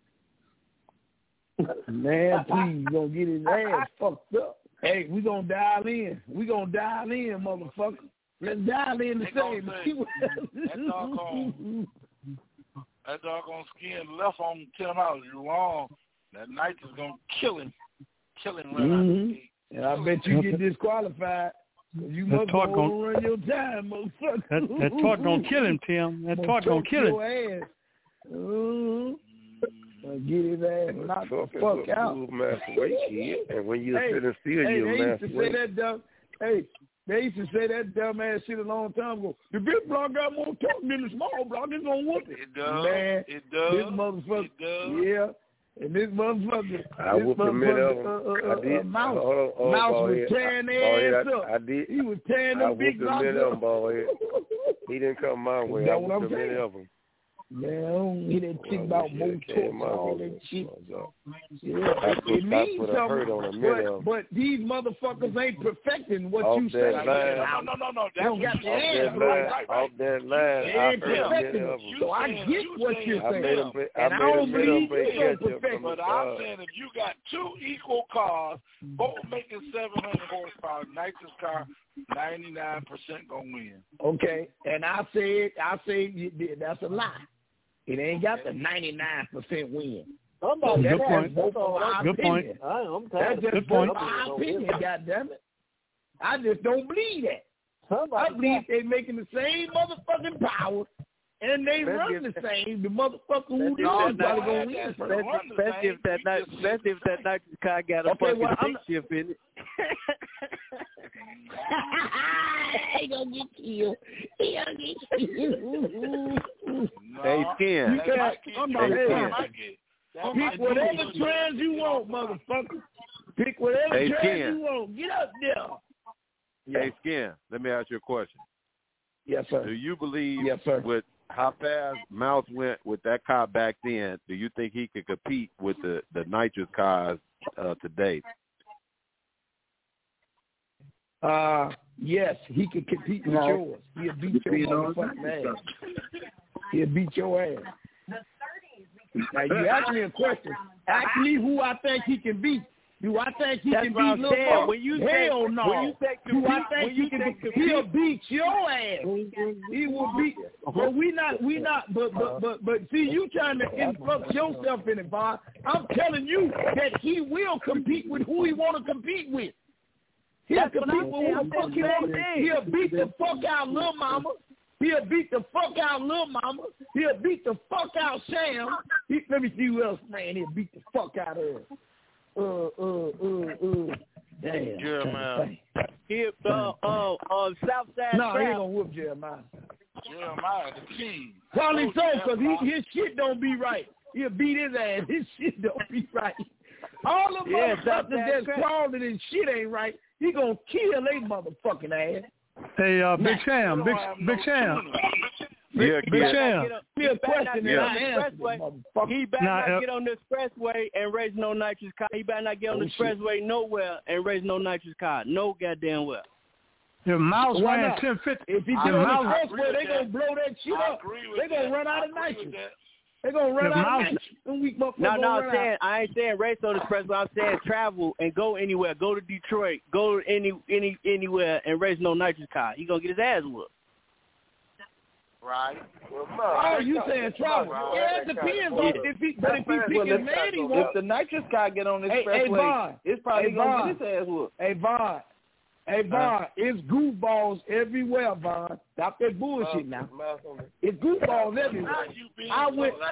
Man, please, you gonna get his ass fucked up. Hey, we gonna dial in. Motherfucker. Let's dial in the same. That doggone skin left on 10 hours. You're wrong. That night is gonna kill him. Right and I bet you get disqualified. You must go run your time, motherfucker. That torque gonna kill him, Tim. That torque gonna kill him. Ass. Get his ass knocked the fuck out. And when you sit and steal, you master weight. They used to say that dumb ass shit a long time ago. The big block got more torque than the small block. It's gonna whoop it. It does. Man, it does. This motherfucker. It does. Yeah. And this motherfucker. I whooped the middle of them. Mouse was tearing their ass up. I did. He was tearing them big blocks up. He didn't come my way. I whooped the middle of them. Man, he didn't think about more torque and all that shit. Yeah, I put a hurt on the middle. But these motherfuckers ain't perfecting what you say. No. They don't got the ass right. Off that line, they ain't perfecting it. So I get what you're saying. And I don't believe you're going to perfect. But I'm saying if you got two equal cars, both making 700 horsepower, nitrous car, 99% gonna win. Okay, and I say that's a lie. It ain't got the 99% win. Good point. Good point. That's just my opinion, goddammit. I just don't believe that. I believe they making the same motherfucking power, and they run the same. The motherfucker who knows probably gonna win. Especially if that nitrous car got a fucking stick shift in it. He gonna get killed. Hey, Skin. Pick whatever trans you want, motherfucker. Pick whatever trans you want. Get up there. Hey, Skin, let me ask you a question. Yes, sir. Do you believe with how fast Mouse went with that car back then, do you think he could compete with the nitrous cars today? Yes, he can compete with yours. He'll beat your motherfucking ass. He'll beat your ass. Now, you ask me a question. Ask me who I think he can beat. Do I think he can beat Lil Mo? Hell no. Do I think he can beat? He'll beat your ass. He will beat. But we not. But see, you trying to influx yourself in it, Bob. I'm telling you that he will compete with who he want to compete with. He'll compete with who the fuck he want. He'll beat the fuck out Lil Mama. He'll beat the fuck out Lil Mama. He'll beat the fuck out Sam. Let me see who else, man. He'll beat the fuck out of her. Damn. Jeremiah. He'll Southside. No, he ain't gonna whoop Jeremiah. Jeremiah, the king. Probably so, because his shit don't be right. He'll beat his ass. His shit don't be right. All the motherfuckers that's crawling and shit ain't right. He gonna kill they motherfucking ass. Hey, Big Sam. Big Sam. He better not get on the expressway and raise no nitrous car. He better not get on the expressway nowhere and raise no nitrous car. No goddamn well. The Mouse ran 1050. If he get on the expressway, they gonna blow that shit up. They gonna run out of nitrous. They gonna run out of nitrous. No, I ain't saying race on the expressway. I'm saying travel and go anywhere. Go to Detroit. Go anywhere and raise no nitrous car. He gonna get his ass whooped. Right. Oh, you saying travel? Yeah, it depends on if he picking man he wants. If the nitrous car get on the expressway, it's probably gonna get his ass whooped. Hey, Vaughn, it's goofballs everywhere, Vaughn. Stop that bullshit now. It's goofballs everywhere. I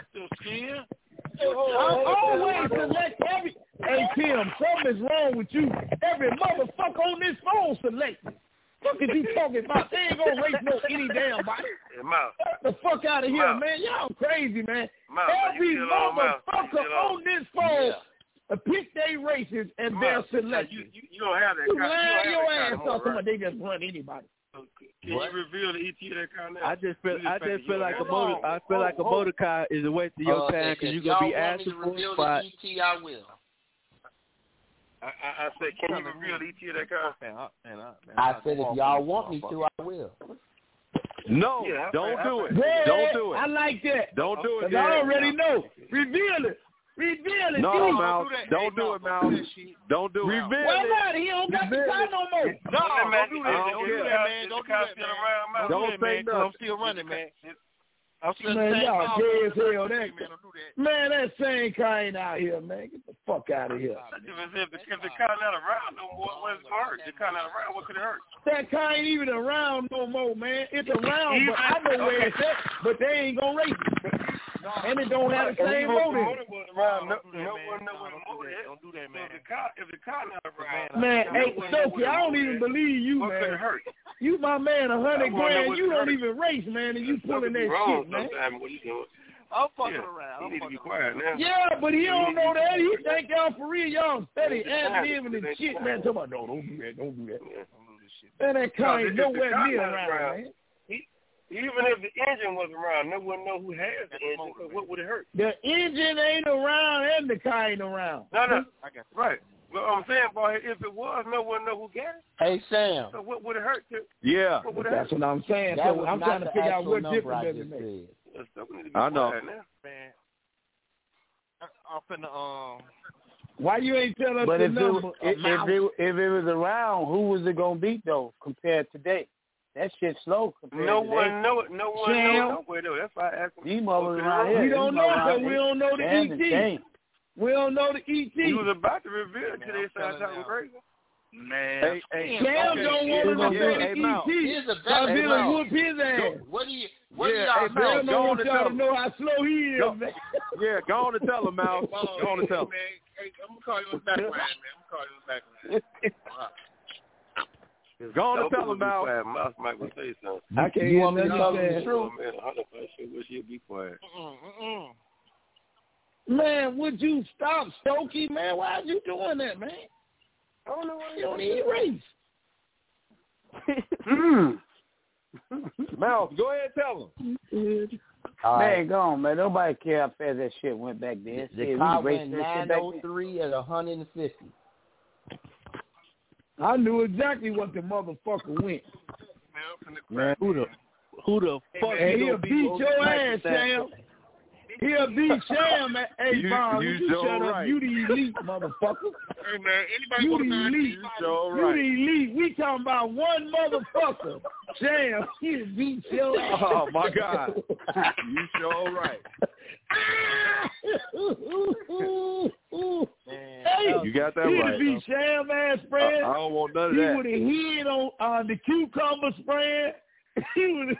always select every. Hey, Tim, something's wrong with you. Every motherfucker on this phone selected. What is you talking about? They ain't gonna race no any damn body. Get the fuck out of here, man. Y'all crazy, man. Every motherfucker on this phone pick their races and they're selected. You don't have that. You line your ass off. They just run anybody. Can you reveal the ET of that car now? I just feel like a motor. I feel like a motor car is a waste of your time because you're gonna be asking for a spot. ET, I will. I said, can you reveal each of that car? I said, if y'all want me to, I will. No, don't do it. Don't do it. I like that. Don't do it. I already know. Reveal it. Reveal it. No, Mouse. Don't do it, Mouse. Don't do it. Reveal it. Why not? He don't got the car no more. No, don't do that. Don't do that, man. Don't do that, man. Don't say nothing. I'm still running, man. Man, y'all gay as hell. Man, that same car ain't out here, man. Get the fuck out of here. If the car not around no more, what's it hurt? The car not around, what could it hurt? That car ain't even around no more, man. It's around, but I know where it's at, but they ain't gonna race it. And it don't have the same motor. Don't do that, man. If the car not around, man, hey, Stokey, I don't even believe you, man. What could it hurt? You my man, 100 grand. You don't even race, man, and you pulling that shit, man. What you doing? I'm fucking around. You need to be quiet now. Yeah, but he don't know that. He think y'all for real. Y'all steady ad-libbing and shit, man. Talking about, no, don't do that. Don't do that. Man, that car ain't nowhere near around, man. Even if the engine was around, no one know who has the engine. So what would it hurt? The engine ain't around and the car ain't around. No. Right. Well, I'm saying, boy, if it was, no one know who got it. Hey, Sam. So what would it hurt to? Yeah. That's what I'm saying. So I'm trying to figure out what difference does it make. I know. Man, I'm finna, why you ain't tell us but the number? If it was around, who was it gonna beat though compared to today? That shit slow compared no to one know it. No one knows though. That's why I asked him. These mothers around here. We don't know because we don't know the ET. We don't know the ET. He was about to reveal it today, so I talking crazy. Man, Sam don't want to reveal the ET. Here's a I'm better gonna whoop his ass. What do y'all Sam don't want y'all to know how slow he is, man. Yeah, go on and tell him, Mal. Go on and tell him. Hey, I'm gonna call you in the background, man. Go on and tell him, Mal. Mouse might want to say something. I can't hear nothing you saying. Man, 100% wish he'd be quiet. Man, would you stop, Stokey, man? Why are you doing that, man? I don't know why you don't need race. Mouse, go ahead and tell him. Man, go on, man. Nobody care how fast that shit went back then. The car went 903 at 150. I knew exactly what the motherfucker went. Man, who the fuck he'll beat your ass, Sam. He'll beat Sam. Hey, Bob, you shut up. You the elite, motherfucker. Hey, man, anybody you the elite. You the elite. We talking about one motherfucker. Sam, he'll beat your ass. Oh, my God. You sure right. Hey, you got that he'd right. He'd be Sam ass spread. I don't want none of he that. He would have hid on the cucumber spread. He would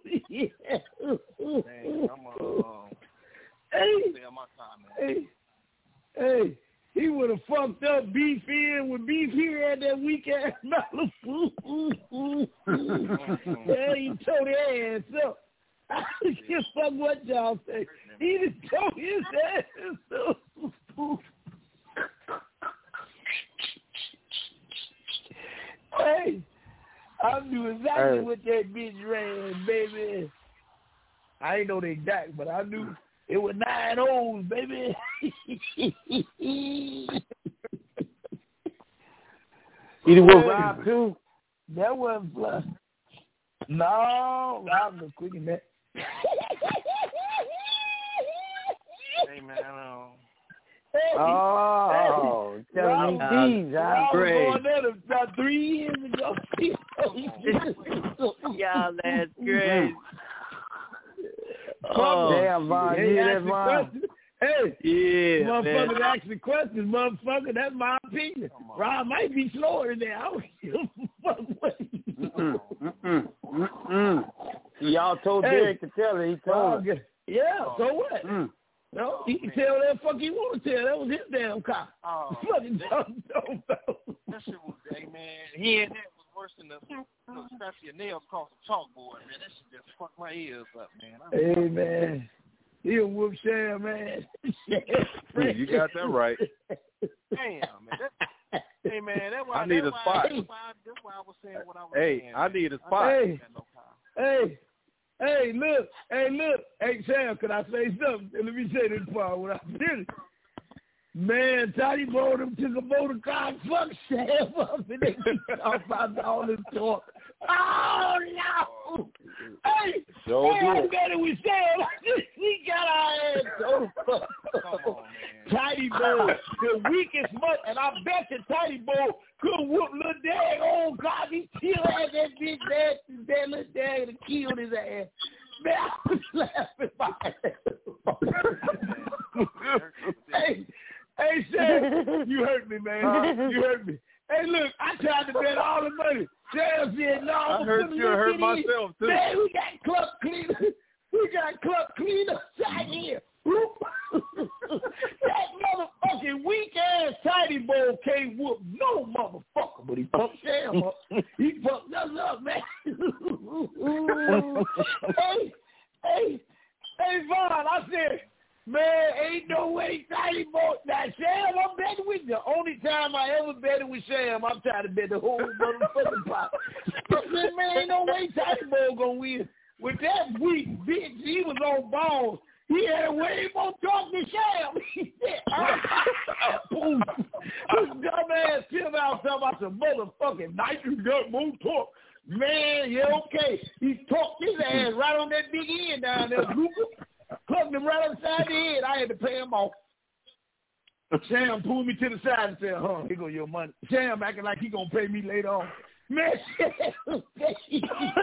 have. Hey, he would have fucked up beef in with beef here at that weak ass mouth. Yeah, he tore their ass up. I don't give a fuck what y'all say. He just tore his ass up. Hey, I knew exactly what that bitch ran, baby. I ain't know the exact, but I knew it was 9 O's, baby. You was Rob too? That wasn't plus. No, Rob was quick in that. Hey, man, oh, telling me these, I'm great. I was going there about 3 years ago. Y'all, that's great. Oh, damn, Von, you that Von. Hey, yeah, motherfuckers asking questions, motherfucker. That's my opinion. Rob might be slower than that. I don't give a fuck what. Y'all told Derek to tell it. He told him. Yeah, so what? No, he can tell that fuck he want to tell. That was his damn car. Fucking dumb. That shit was, hey, man, hearing that was worse than the scratching your nails across the chalkboard, man. That shit just fucked my ears up, man. Hey, man. He'll whoop Sam, man. You got that right. Damn, man. Hey, man, that's why I need a spot. That's why I was saying what I was saying. Hey, I need a spot. Hey, look. Hey, Sam, can I say something? Let me say this part when I finish. Man, Tiny Bo them took a motor car and fucked Sam up, and they keep talking about all this talk. Oh, no. Hey, I'm better with Sam. We got our ass so fucked up. Tiny Bo, the weakest month, and I bet you Tiny Bo could whoop little Dag. Oh, God, he still had that big ass, that little Dag and killed his ass. Man, I was laughing my ass. Hey, Sam, you hurt me, man. You hurt me. Hey, look, I tried to bet all the money. Sam said, no, I heard you. I heard myself, too. Man, we got club cleaner. We got club cleaners right here. That motherfucking weak-ass Tiny Bo can't whoop no motherfucker, but he fucked Sam up. He fucked us up, man. Hey, Vaughn, I said, man, ain't no way Tiny Bo. Now, Sam, I'm betting with you. The only time I ever betted with Sam, I'm trying to bet the whole motherfucking pot. But, man, ain't no way Tiny Bo gonna win. With that weak bitch, he was on balls. He had way more talk than Sam. He said, boom. This dumbass Tim out talking about some motherfucking night. You got more talk. Man, yeah, okay. He talked his ass right on that big end down there, Luca. Plugged him right upside the head. I had to pay him off. Sam pulled me to the side and said, here go your money. Sam acting like he going to pay me later on. Man, hey,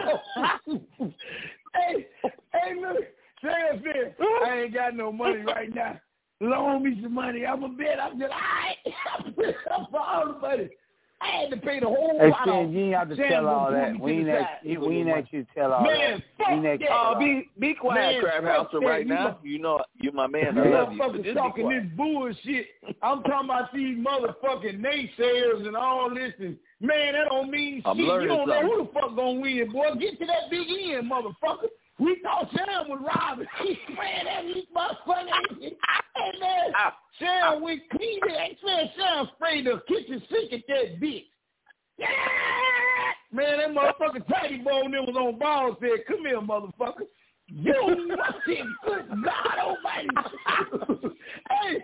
look. Sam said, I ain't got no money right now. Loan me some money. I'm a bet. I said, all right. I put up for all the money. I had to pay the whole lot. Hey, Sam, you ain't have to tell all that. We ain't asked you to tell all man, that. Be quiet, Crab House, right now. You know, you're my man. I love you. Motherfuckers talking this bullshit. I'm talking about these motherfucking naysayers and all this. And, man, that don't mean shit. You don't know who the fuck gonna win, boy. Get to that big end, motherfucker. We thought Sam was robbing. Man, that weak motherfucker. Hey, man, Sam went clean it. Man, Sam sprayed the kitchen sink at that bitch. Yeah! Man, that motherfucker Tiny Bo and them was on balls said, come here, motherfucker. You fucking good God almighty. Hey,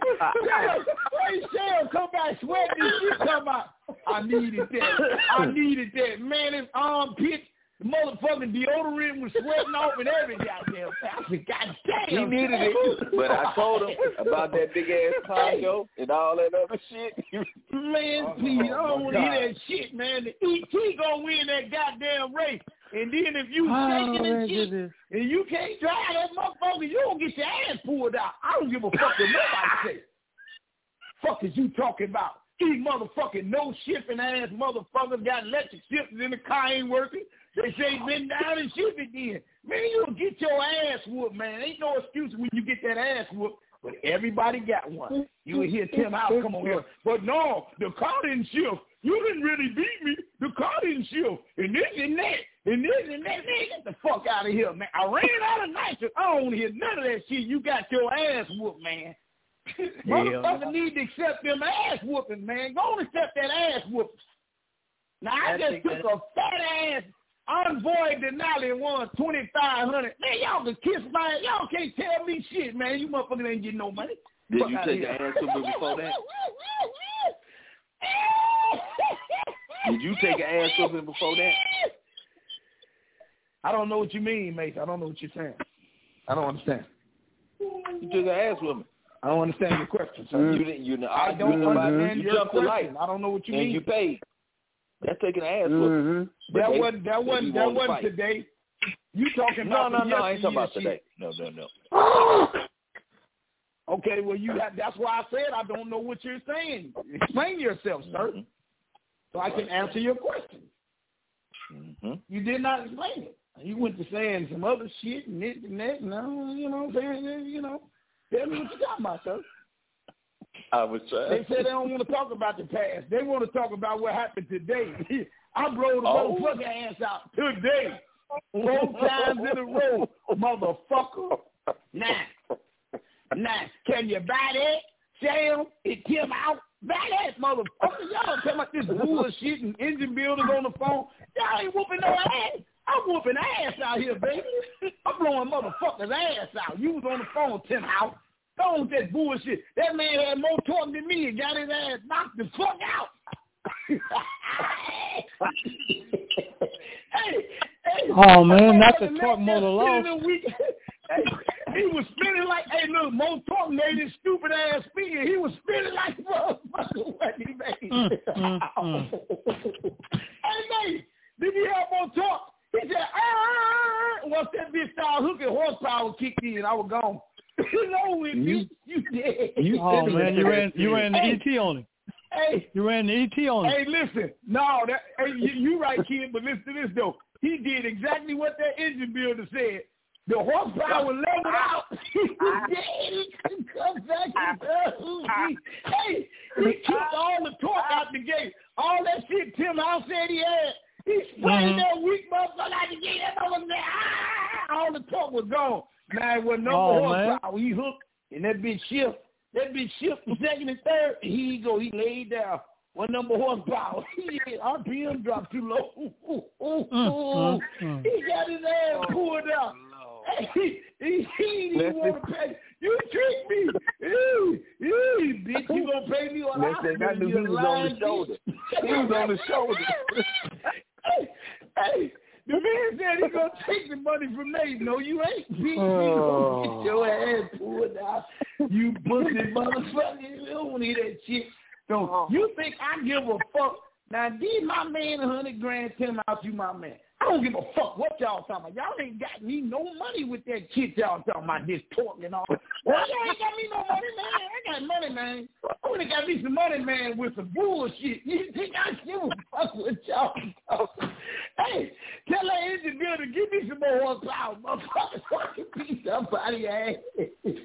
Sam, come back sweating this shit. Come out. I needed that. Man, his armpits. The motherfucking deodorant was sweating off and every goddamn thing. Goddamn. He needed it, but I told him about that big ass condo and all that other shit. Man, please, I don't want to hear that shit, man. The ET gonna win that goddamn race. And then if you shaking and shit, and you can't drive that motherfucker, you don't get your ass pulled out. I don't give a fuck what nobody say. Fuck is you talking about? These motherfucking no shipping ass motherfuckers got electric shifters in the car ain't working. They say bend down and shift it then. Man, you'll get your ass whooped, man. Ain't no excuse when you get that ass whooped. But everybody got one. You will hear Tim House come on here. But no, the car didn't shift. You didn't really beat me. The car didn't shift. And this and that. And this and that. Man, get the fuck out of here, man. I ran out of nitrous. I don't want to hear none of that shit. You got your ass whooped, man. Motherfucker need to accept them ass whooping, man. Go and accept that ass whooping. Now, I just took a fat ass Envoy Denali and won $2,500. Man, y'all can kiss my ass. Y'all can't tell me shit, man. You motherfuckers ain't getting no money. Did you take an ass whooping before that? Did you take an ass whooping before that? I don't know what you mean, Mace. I don't know what you're saying. I don't understand. You took an ass whooping. I don't understand your question, sir. I don't understand your question. I don't know what you mean. And you paid. That's taking an ass whooping. That wasn't today. You talking about No, I ain't talking about today. No. Okay, well that's why I said I don't know what you're saying. Explain yourself, sir. So I can answer your question. You did not explain it. You went to saying some other shit and this and that, and you know what I'm saying, you know. Tell me what you talking about, sir. I was trying. They say they don't want to talk about the past. They want to talk about what happened today. I blow the motherfucking ass out today. 4 times in a row, motherfucker. Now, can you buy that? Sam, it Tim out. Buy that, motherfucker. Y'all talking about this bullshit and engine builders on the phone. Y'all ain't whooping no ass. I'm whooping ass out here, baby. I'm blowing motherfuckers' ass out. You was on the phone, Tim out. Don't with that bullshit. That man had more talk than me and got his ass knocked the fuck out. Oh man, not the torque motor lost. He was spinning like, hey, look, Mo Talk made his stupid ass spin. He was spinning like motherfucker what he made. Hey, mate, did you have Mo Talk? He said, once that bitch started hooking, horsepower kicked in, I was gone. You did. Oh man, you ran the ET on him. Hey, you ran the ET on him. Hey, listen, no, you right, kid, but listen to this though. He did exactly what that engine builder said. The horsepower leveled out. He come back and he took all the torque out the gate. All that shit Tim House said he had. He sprayed that weak motherfucker out the gate. That motherfucker said, all the torque was gone. Now it wasn't no horsepower. He hooked, and that bitch shift. That bitch shift from second and third, and he laid down. One number horsepower. RPM dropped too low. He got his ass pulled out. He didn't want to pay. You tricked me. Bitch, you gonna pay me on I knew he was on the shoulder. He was on the shoulder. Hey, the man said he gonna take the money from me. No, you ain't. Bitch, you gonna get your ass pulled out. You pussy motherfucker. You don't want to hear that shit. So you think I give a fuck? Now, give my man $100,000, tell him out you my man. I don't give a fuck what y'all talking about. Y'all ain't got me no money with that shit y'all talking about, this talk and all. Well, y'all ain't got me no money, man. I got money, man. I only got me some money, man, with some bullshit. You think I give a fuck what y'all talking? Hey, tell that engine builder, give me some more horsepower, motherfucker, so I can beat somebody's ass.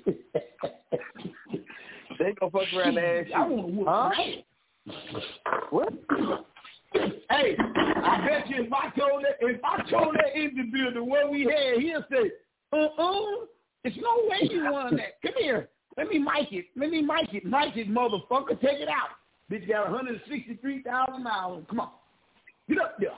They gonna fuck around and ask you. I want to whoop. What? Hey, I bet you if I told that engine builder what we had, he'll say, there's no way you won that. Come here. Let me mic it. Mic it, motherfucker. Take it out. Bitch got 163,000 miles. Come on. Get up there.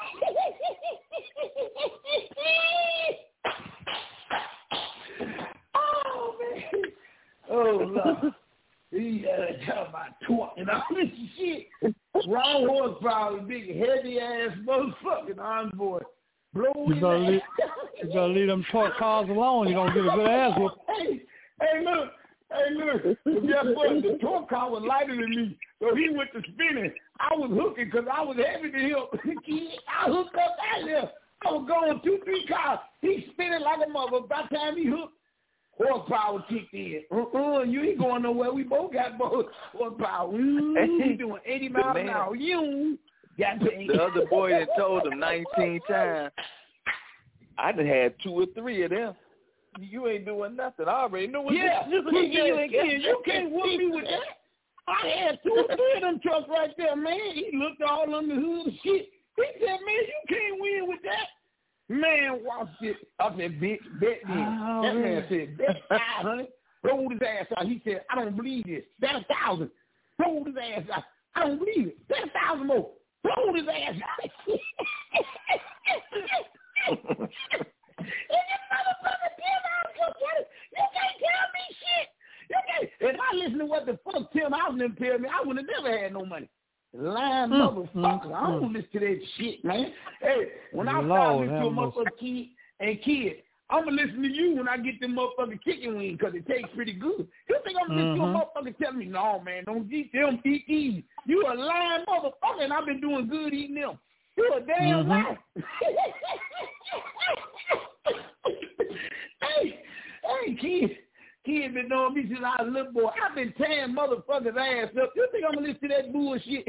Oh, man. Oh, Lord. He talking about torque and all this shit. Wrong horsepower, big heavy ass motherfucking onboard. You gotta leave them torque cars alone. You're gonna get a good ass whoop. Hey, look. Guess what? The torque car was lighter than me, so he went to spinning. I was hooking because I was heavy to him. I hooked up out there. I was going 2-3 cars. He spinning like a mother. By the time he hooked, horsepower kicked in. You ain't going nowhere. We both got both horsepower. You doing 80 miles an hour. You got paid. The other boy that told him 19 times, I done had 2 or 3 of them. You ain't doing nothing. I already know what you can't whoop me with that. I had 2 or 3 of them trucks right there, man. He looked all under the hood and shit. He said, man, you can't win with that. Man, watch it. I said, bitch, bet me. That man said, bet 500. Rolled his ass out. He said, I don't believe this. Bet 1,000. Rolled his ass out. I don't believe it. Bet 1,000 more. Rolled his ass out. You can't tell me shit. If I listen to what the fuck Tim Housen tell me, I would have never had no money. Lying motherfucker. I don't listen to that shit, man. Hey, when I start listening to a motherfucker kid, I'm going to listen to you when I get them motherfucking chicken wings because it tastes pretty good. You think I'm going to listen to a motherfucker telling me, no, man, don't eat them, eat these. You a lying motherfucker, and I've been doing good eating them. You a damn liar. Hey, kid. Kid been knowing me since I was a little boy. I've been tearing motherfuckers' ass up. You think I'm going to listen to that bullshit?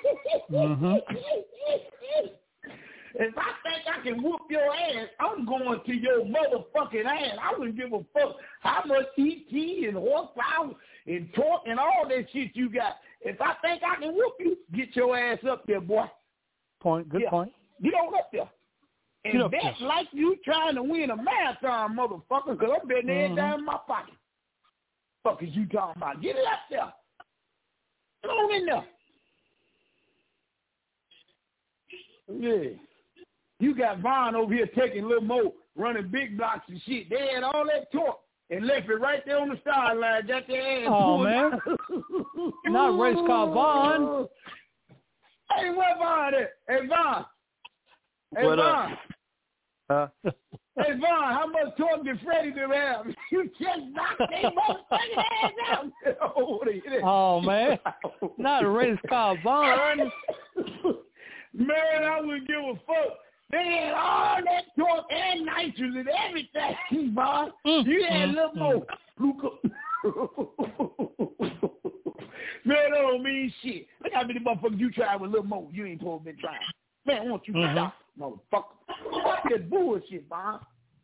If I think I can whoop your ass, I'm going to your motherfucking ass. I wouldn't give a fuck how much ET and horsepower and torque and all that shit you got. If I think I can whoop you, get your ass up there, boy. Good point. Get on up there. And that's like you trying to win a marathon, motherfucker, because I'm betting every dime in my pocket. Fuck is you talking about? Get it up there. Get on in there. Yeah. You got Vaughn over here taking little Mo, running big blocks and shit. They had all that torque. and left it right there on the start line. Got their ass pulled. Man. Not race car Vaughn. Hey, where Vaughn at? Hey, Vaughn. Hey, what Vaughn. Up? Hey, Vaughn, how much torque did Freddie have? You just knocked their motherfucking ass out. Oh, man. Not a race car Vaughn. Man, I wouldn't give a fuck. They had all that torque and nitrous and everything, Vaughn. You had a little more. Man, that don't mean shit. Look how many motherfuckers you tried with a little more. You ain't supposed to be trying. Man, won't you stop, motherfucker? Fuck that bullshit, Vaughn.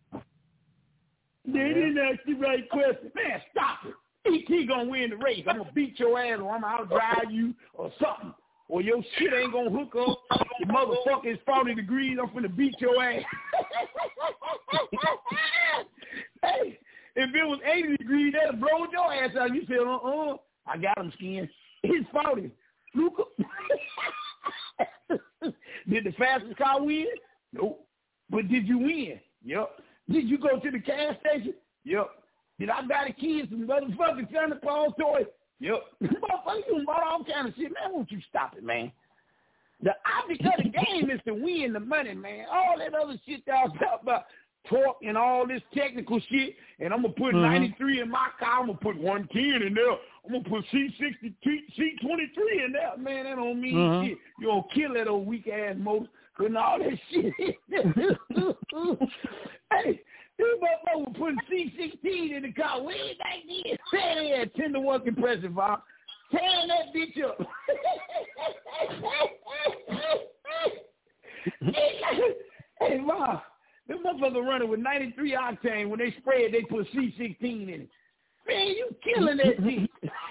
They didn't ask the right question. Man, stop it. E.T. gonna win the race. I'm gonna beat your ass or I'm gonna out-drive you or something. Or your shit ain't gonna hook up. The motherfucker is 40 degrees. I'm finna beat your ass. Hey, if it was 80 degrees, that'd have blown your ass out. You said, I got him, Skin. It's 40. Luca. Did the fastest car win? Nope. But did you win? Yep. Did you go to the gas station? Yep. Did I buy the kids some motherfucking Santa Claus toys? Yep. Motherfucker, you bought all kind of shit. Man, won't you stop it, man? The object of the game is to win the money, man. All that other shit that I was talking about, torque and all this technical shit, and I'm going to put 93 in my car. I'm going to put 110 in there. I'm going to put C60, C23 in there. Man, that don't mean shit. You're going to kill that old weak-ass motor and all that shit. Hey, this motherfucker was putting C16 in the car way back then. Man, they had 10-to-1 compressor valve. Tearing that bitch up. Hey, Mom, this motherfucker running with 93 octane. When they spray it, they put C16 in it. Man, you killing that shit.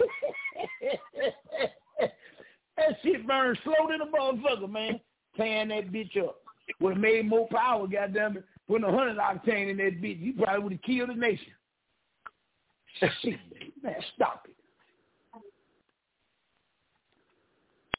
That shit burns slow than a motherfucker, man. Tearing that bitch up. Would have made more power, goddamn it. Putting 100 octane in that bitch, you probably would have killed the nation. Shit, man, stop it.